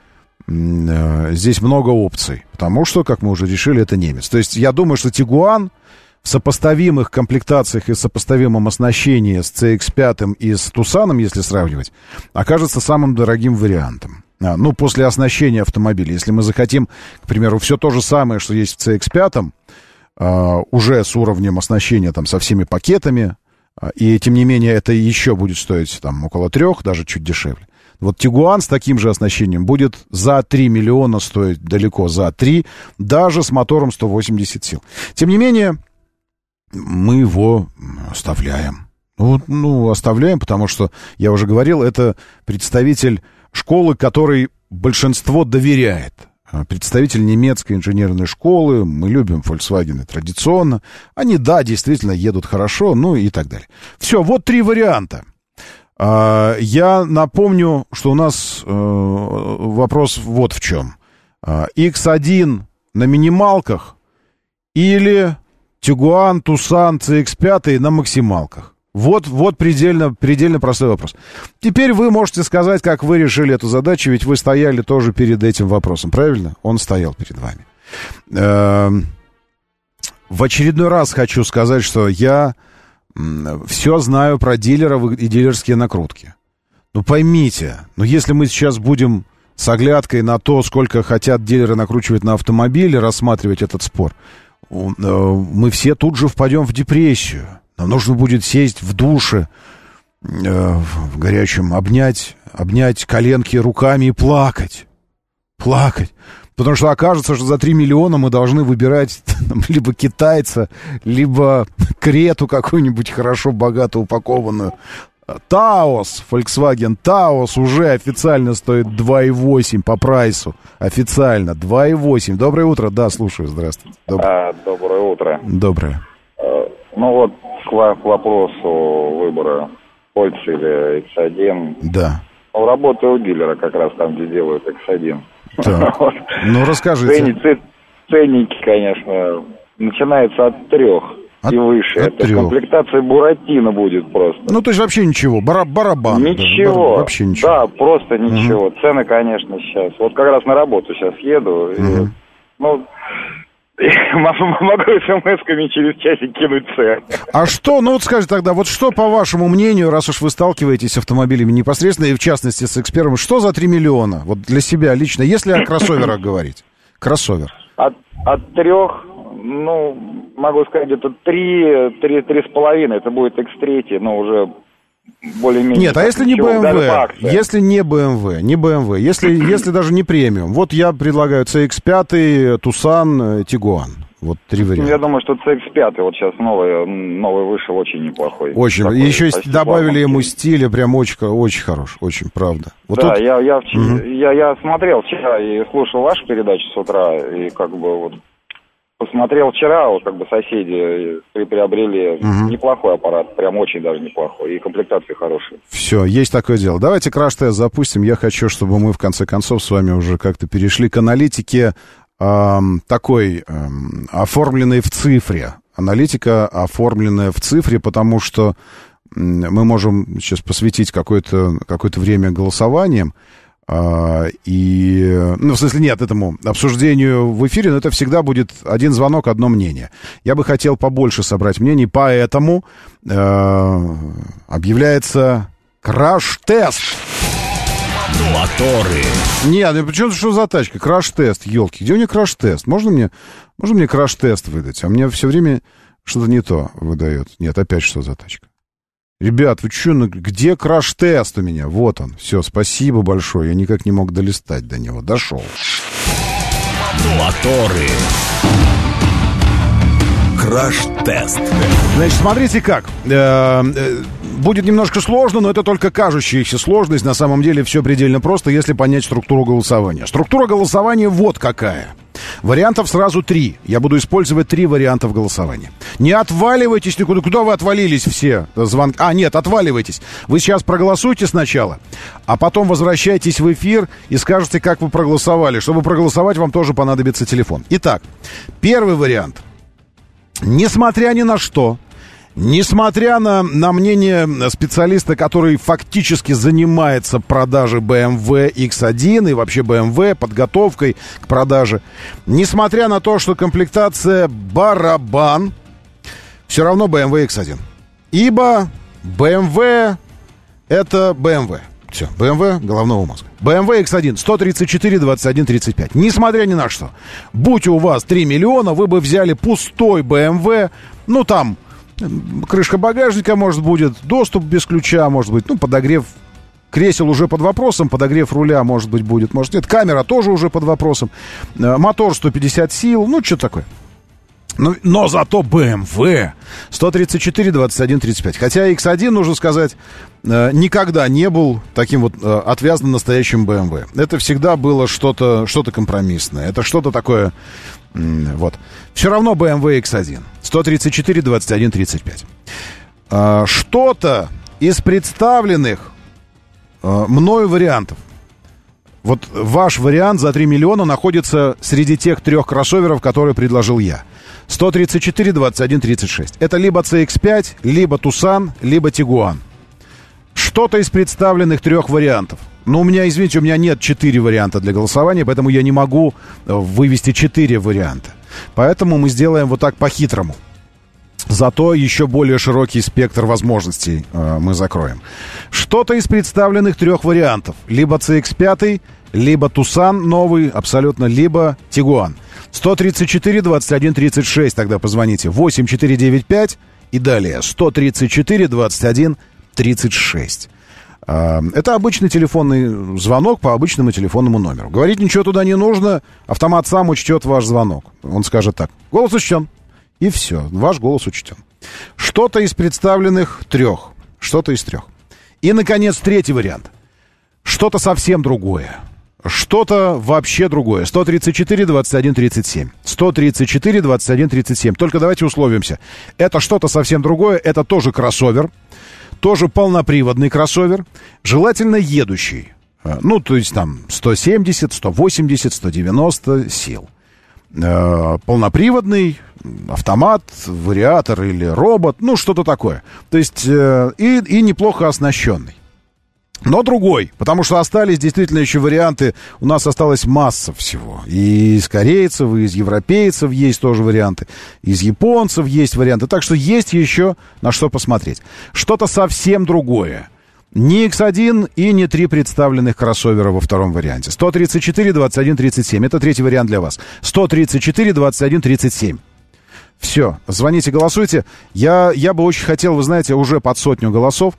Здесь много опций, потому что, как мы уже решили, это немец. То есть я думаю, что Tiguan в сопоставимых комплектациях и сопоставимом оснащении с CX-5 и с Тусаном, если сравнивать, окажется самым дорогим вариантом. Ну, после оснащения автомобиля. Если мы захотим, к примеру, все то же самое, что есть в CX-5, уже с уровнем оснащения, там, со всеми пакетами, и, тем не менее, это еще будет стоить, там, около 3, даже чуть дешевле. Вот Тигуан с таким же оснащением будет за 3 миллиона стоить, далеко за 3, даже с мотором 180 сил. Тем не менее, мы его оставляем. Ну, оставляем, потому что, я уже говорил, это представитель школы, которой большинство доверяет. Представитель немецкой инженерной школы. Мы любим Volkswagen традиционно. Они, да, действительно едут хорошо, ну и так далее. Все, вот 3 варианта. Я напомню, что у нас вопрос вот в чем. X1 на минималках или Тигуан, Тусан, CX-5 на максималках? Вот предельно простой вопрос. Теперь вы можете сказать, как вы решили эту задачу, ведь вы стояли тоже перед этим вопросом, правильно? Он стоял перед вами. В очередной раз хочу сказать, что я все знаю про дилеров и дилерские накрутки. Ну, поймите, если мы сейчас будем с оглядкой на то, сколько хотят дилеры накручивать на автомобиле, рассматривать этот спор, мы все тут же впадем в депрессию. Нам нужно будет сесть в душе, в горячем, обнять коленки руками и плакать. Потому что окажется, что за 3 миллиона мы должны выбирать либо китайца, либо Крету какую-нибудь хорошо, богато упакованную. Таос, Volkswagen Таос уже официально стоит 2,8 по прайсу. Официально 2,8. Доброе утро. Да, слушаю. Здравствуйте. Доброе утро. Доброе. Ну вот к вопросу выбора Польши или X1. Да. Ну, работаю у дилера как раз там, где делают X1. Так. Ну, расскажите. Ценники, конечно, начинаются от 3 и выше. От 3. Это комплектация Буратино будет просто. Ну, то есть вообще ничего, барабан. Ничего. Вообще ничего. Да, просто ничего. Угу. Цены, конечно, сейчас. Вот как раз на работу сейчас еду. Угу. И, могу смс-ками через часик кинуть цены. А что, вот скажите тогда, вот что, по вашему мнению, раз уж вы сталкиваетесь с автомобилями непосредственно, и в частности с X1, что за 3 миллиона? Вот для себя лично, если о кроссоверах говорить. Кроссовер. От 3, могу сказать, где-то 3,5, это будет X3, уже более-менее. Нет, а если не BMW? Если не BMW, если даже не премиум. Вот я предлагаю CX-5, Тусан, Тигуан. Вот 3 варианта. Я думаю, что CX-5 вот сейчас новый вышел, очень неплохой. Очень. Такой, еще добавили ему стиля, прям очень хорош, очень, правда. Вот да, тут... я смотрел вчера и слушал вашу передачу с утра, и посмотрел вчера, соседи приобрели неплохой аппарат, прям очень даже неплохой, и комплектации хорошие. Все, есть такое дело. Давайте краш-тест запустим. Я хочу, чтобы мы в конце концов с вами уже как-то перешли к аналитике такой, оформленной в цифре. Аналитика, оформленная в цифре, потому что мы можем сейчас посвятить какое-то время голосованием. В смысле, нет, этому обсуждению в эфире, но это всегда будет один звонок, одно мнение. Я бы хотел побольше собрать мнений, поэтому объявляется краш-тест. Моторы. Нет, почему, что за тачка? Краш-тест, елки. Где у меня краш-тест? Можно мне краш-тест выдать? А мне все время что-то не то выдает. Нет, опять что за тачка? Ребят, вы что, где краш-тест у меня? Вот он. Все, спасибо большое. Я никак не мог долистать до него. Дошел. Моторы. Краш-тест. Значит, смотрите как. Будет немножко сложно, но это только кажущаяся сложность. На самом деле все предельно просто, если понять структуру голосования. Структура голосования вот какая. Вариантов сразу 3. Я буду использовать 3 варианта в голосовании. Не отваливайтесь никуда. Куда вы отвалились все? Нет, отваливайтесь. Вы сейчас проголосуйте сначала, а потом возвращайтесь в эфир и скажете, как вы проголосовали. Чтобы проголосовать, вам тоже понадобится телефон. Итак, первый вариант. Несмотря ни на что, несмотря на мнение специалиста, который фактически занимается продажей BMW X1 и вообще BMW, подготовкой к продаже, несмотря на то, что комплектация барабан, все равно BMW X1. Ибо BMW это BMW. Все, BMW головного мозга. BMW X1 134 21 35. Несмотря ни на что. Будь у вас 3 миллиона, вы бы взяли пустой BMW. Ну, там крышка багажника, может, будет, доступ без ключа, может быть, ну, подогрев кресел уже под вопросом, подогрев руля, может быть, будет, может, нет. Камера тоже уже под вопросом. Мотор 150 сил, ну, что такое. Но зато BMW 134 21 35. Хотя X1, нужно сказать, никогда не был таким вот отвязанным настоящим BMW. Это всегда было что-то компромиссное. Это что-то такое... Вот. Все равно BMW X1 134 21 35. Что-то из представленных мною вариантов. Вот ваш вариант за 3 миллиона находится среди тех 3 кроссоверов, которые предложил я. 134 21 36. Это либо CX-5, либо Tucson, либо Tiguan. Что-то из представленных 3 вариантов. Но у меня, извините, у меня нет 4 варианта для голосования, поэтому я не могу вывести 4 варианта. Поэтому мы сделаем вот так по-хитрому. Зато еще более широкий спектр возможностей мы закроем. Что-то из представленных 3 вариантов. Либо CX-5, либо Tucson новый, абсолютно, либо Tiguan. 134 21 36, тогда позвоните. 8495 и далее. 134 21 36. Это обычный телефонный звонок по обычному телефонному номеру. Говорить ничего туда не нужно. Автомат сам учтет ваш звонок. Он скажет так: голос учтен. И все, ваш голос учтен. Что-то из представленных 3. Что-то из 3. И, наконец, 3-й вариант. Что-то совсем другое. Что-то вообще другое. 134 21 37. 134 21 37. Только давайте условимся. Это что-то совсем другое. Это тоже кроссовер. Тоже полноприводный кроссовер. Желательно едущий. Ну, то есть там 170, 180, 190 сил. Полноприводный, автомат, вариатор или робот, ну, что-то такое. То есть и неплохо оснащенный. Но другой, потому что остались действительно еще варианты. У нас осталась масса всего. И из корейцев, и из европейцев есть тоже варианты. Из японцев есть варианты. Так что есть еще на что посмотреть. Что-то совсем другое. Не X1 и не 3 представленных кроссовера во втором варианте. 134 21 37. Это 3-й вариант для вас. 134 21 37. Все, звоните, голосуйте. Я бы очень хотел, вы знаете, уже под 100 голосов.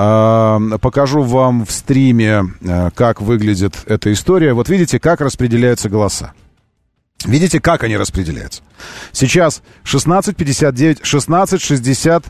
Покажу вам в стриме, как выглядит эта история. Вот видите, как распределяются голоса. Видите, как они распределяются. Сейчас 16:59, 16, 60,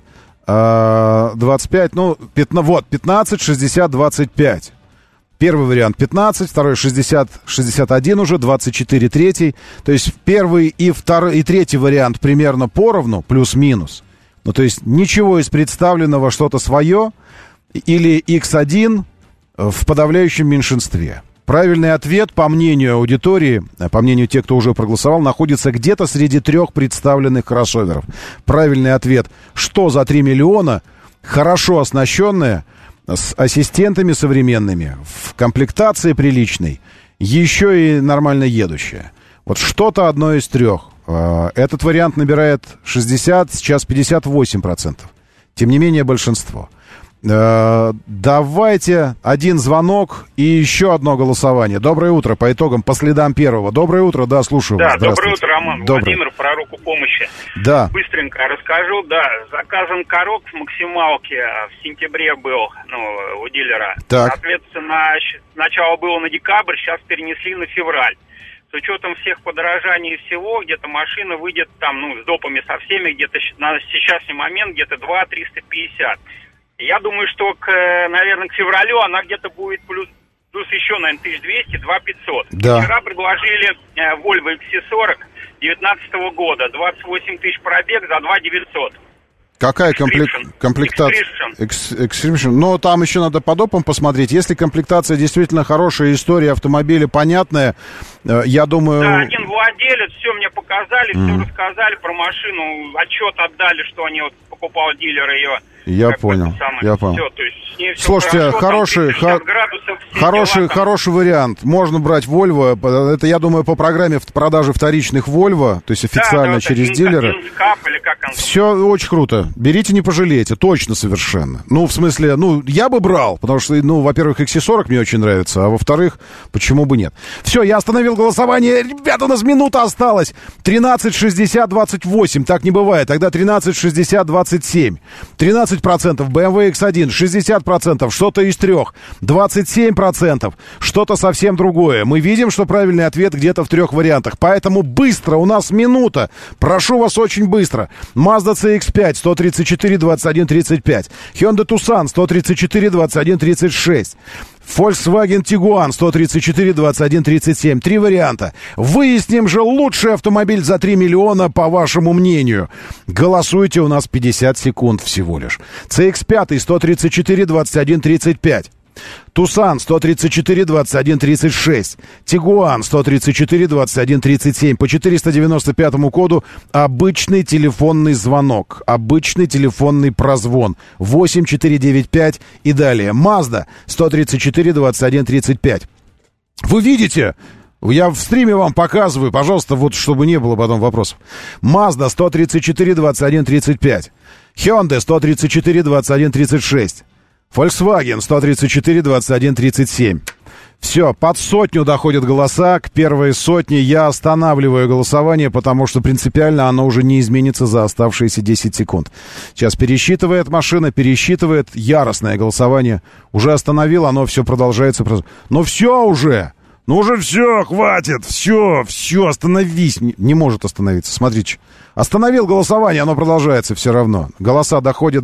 25, ну, вот, 15, 60, 25. Первый вариант 15, второй 60, 61 уже, 24 третий. То есть первый и второй и третий вариант примерно поровну, плюс-минус. Ну, то есть ничего из представленного что-то свое или X1 в подавляющем меньшинстве. Правильный ответ, по мнению аудитории, по мнению тех, кто уже проголосовал, находится где-то среди 3 представленных кроссоверов. Правильный ответ, что за 3 миллиона, хорошо оснащенная, с ассистентами современными, в комплектации приличной, еще и нормально едущая. Вот что-то одно из 3. Этот вариант набирает 60, сейчас 58%. Тем не менее, большинство. Давайте один звонок и еще одно голосование. Доброе утро, по итогам, по следам первого. Доброе утро, да, слушаю вас. Да, доброе утро, Роман. Доброе. Владимир, про руку помощи. Да. Быстренько расскажу, да, заказан корок в максималке в сентябре был, у дилера. Так. Соответственно, сначала было на декабрь, сейчас перенесли на февраль. С учетом всех подорожаний и всего, где-то машина выйдет там, с допами со всеми, где-то на сейчасшний момент где-то 2 350. Я думаю, что, наверное, к февралю она где-то будет плюс еще, наверное, 1200, 2500. Да. Вчера предложили Volvo XC40 19 года, 28 тысяч пробег за 2900. Какая комплектация? Extreme. Но там еще надо по допам посмотреть. Если комплектация действительно хорошая, история автомобиля понятная, я думаю... Да, один владелец, все мне показали, все рассказали про машину, отчет отдали, что они покупал дилер ее. Я понял. Все, то есть с ней все Слушайте, хорошо, 50 градусов, хороший вариант. Можно брать Volvo. Это, я думаю, по программе продажи вторичных Volvo, то есть официально через дилера. Все очень круто. Берите, не пожалеете. Точно совершенно. Ну, в смысле, я бы брал, потому что, во-первых, XC40 мне очень нравится, а во-вторых, почему бы нет. Все, я остановил голосование. Ребята, у нас минута осталась. 13, 60, 28. Так не бывает. Тогда 13, 60, 27. 13% BMW X1, 60% что-то из трех, 27% что-то совсем другое. Мы видим, что правильный ответ где-то в трех вариантах. Поэтому быстро, у нас минута. Прошу вас очень быстро. Mazda CX-5, 134, 21, 35. Hyundai Tucson, 134, 21, 36. Volkswagen Tiguan 134, 21, 37. Три варианта. Выясним же лучший автомобиль за 3 миллиона, по вашему мнению. Голосуйте, у нас 50 секунд всего лишь. CX-5 134, 21, 35. Tucson 134, 21, 36. Tiguan 134, 21, 37. По 495 коду обычный телефонный звонок. Обычный телефонный прозвон. 8495 и далее. Mazda 134, 21, 35. Вы видите? Я в стриме вам показываю, пожалуйста, вот чтобы не было потом вопросов. Mazda 134, 21, 35. Hyundai 134, 21, 36. Volkswagen 134, 21, 37. Все, под сотню доходят голоса. К первой сотне я останавливаю голосование, потому что принципиально оно уже не изменится за оставшиеся 10 секунд. Сейчас пересчитывает машина, пересчитывает. Яростное голосование. Уже остановил, оно все продолжается. Но все уже! Ну уже все, хватит! Все, остановись! Не может остановиться, смотрите. Остановил голосование, оно продолжается все равно. Голоса доходят.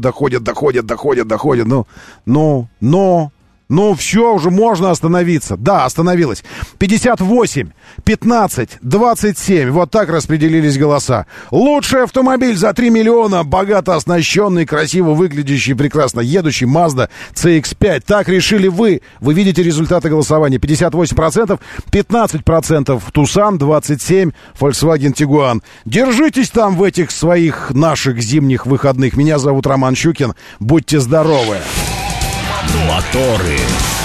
Ну, все, уже можно остановиться. Да, остановилось. 58, 15, 27. Вот так распределились голоса. Лучший автомобиль за 3 миллиона, богато оснащенный, красиво выглядящий, прекрасно едущий Mazda CX-5. Так решили вы. Вы видите результаты голосования. 58%, 15% Tucson, 27% Volkswagen Tiguan. Держитесь там в этих своих наших зимних выходных. Меня зовут Роман Щукин. Будьте здоровы. Моторы.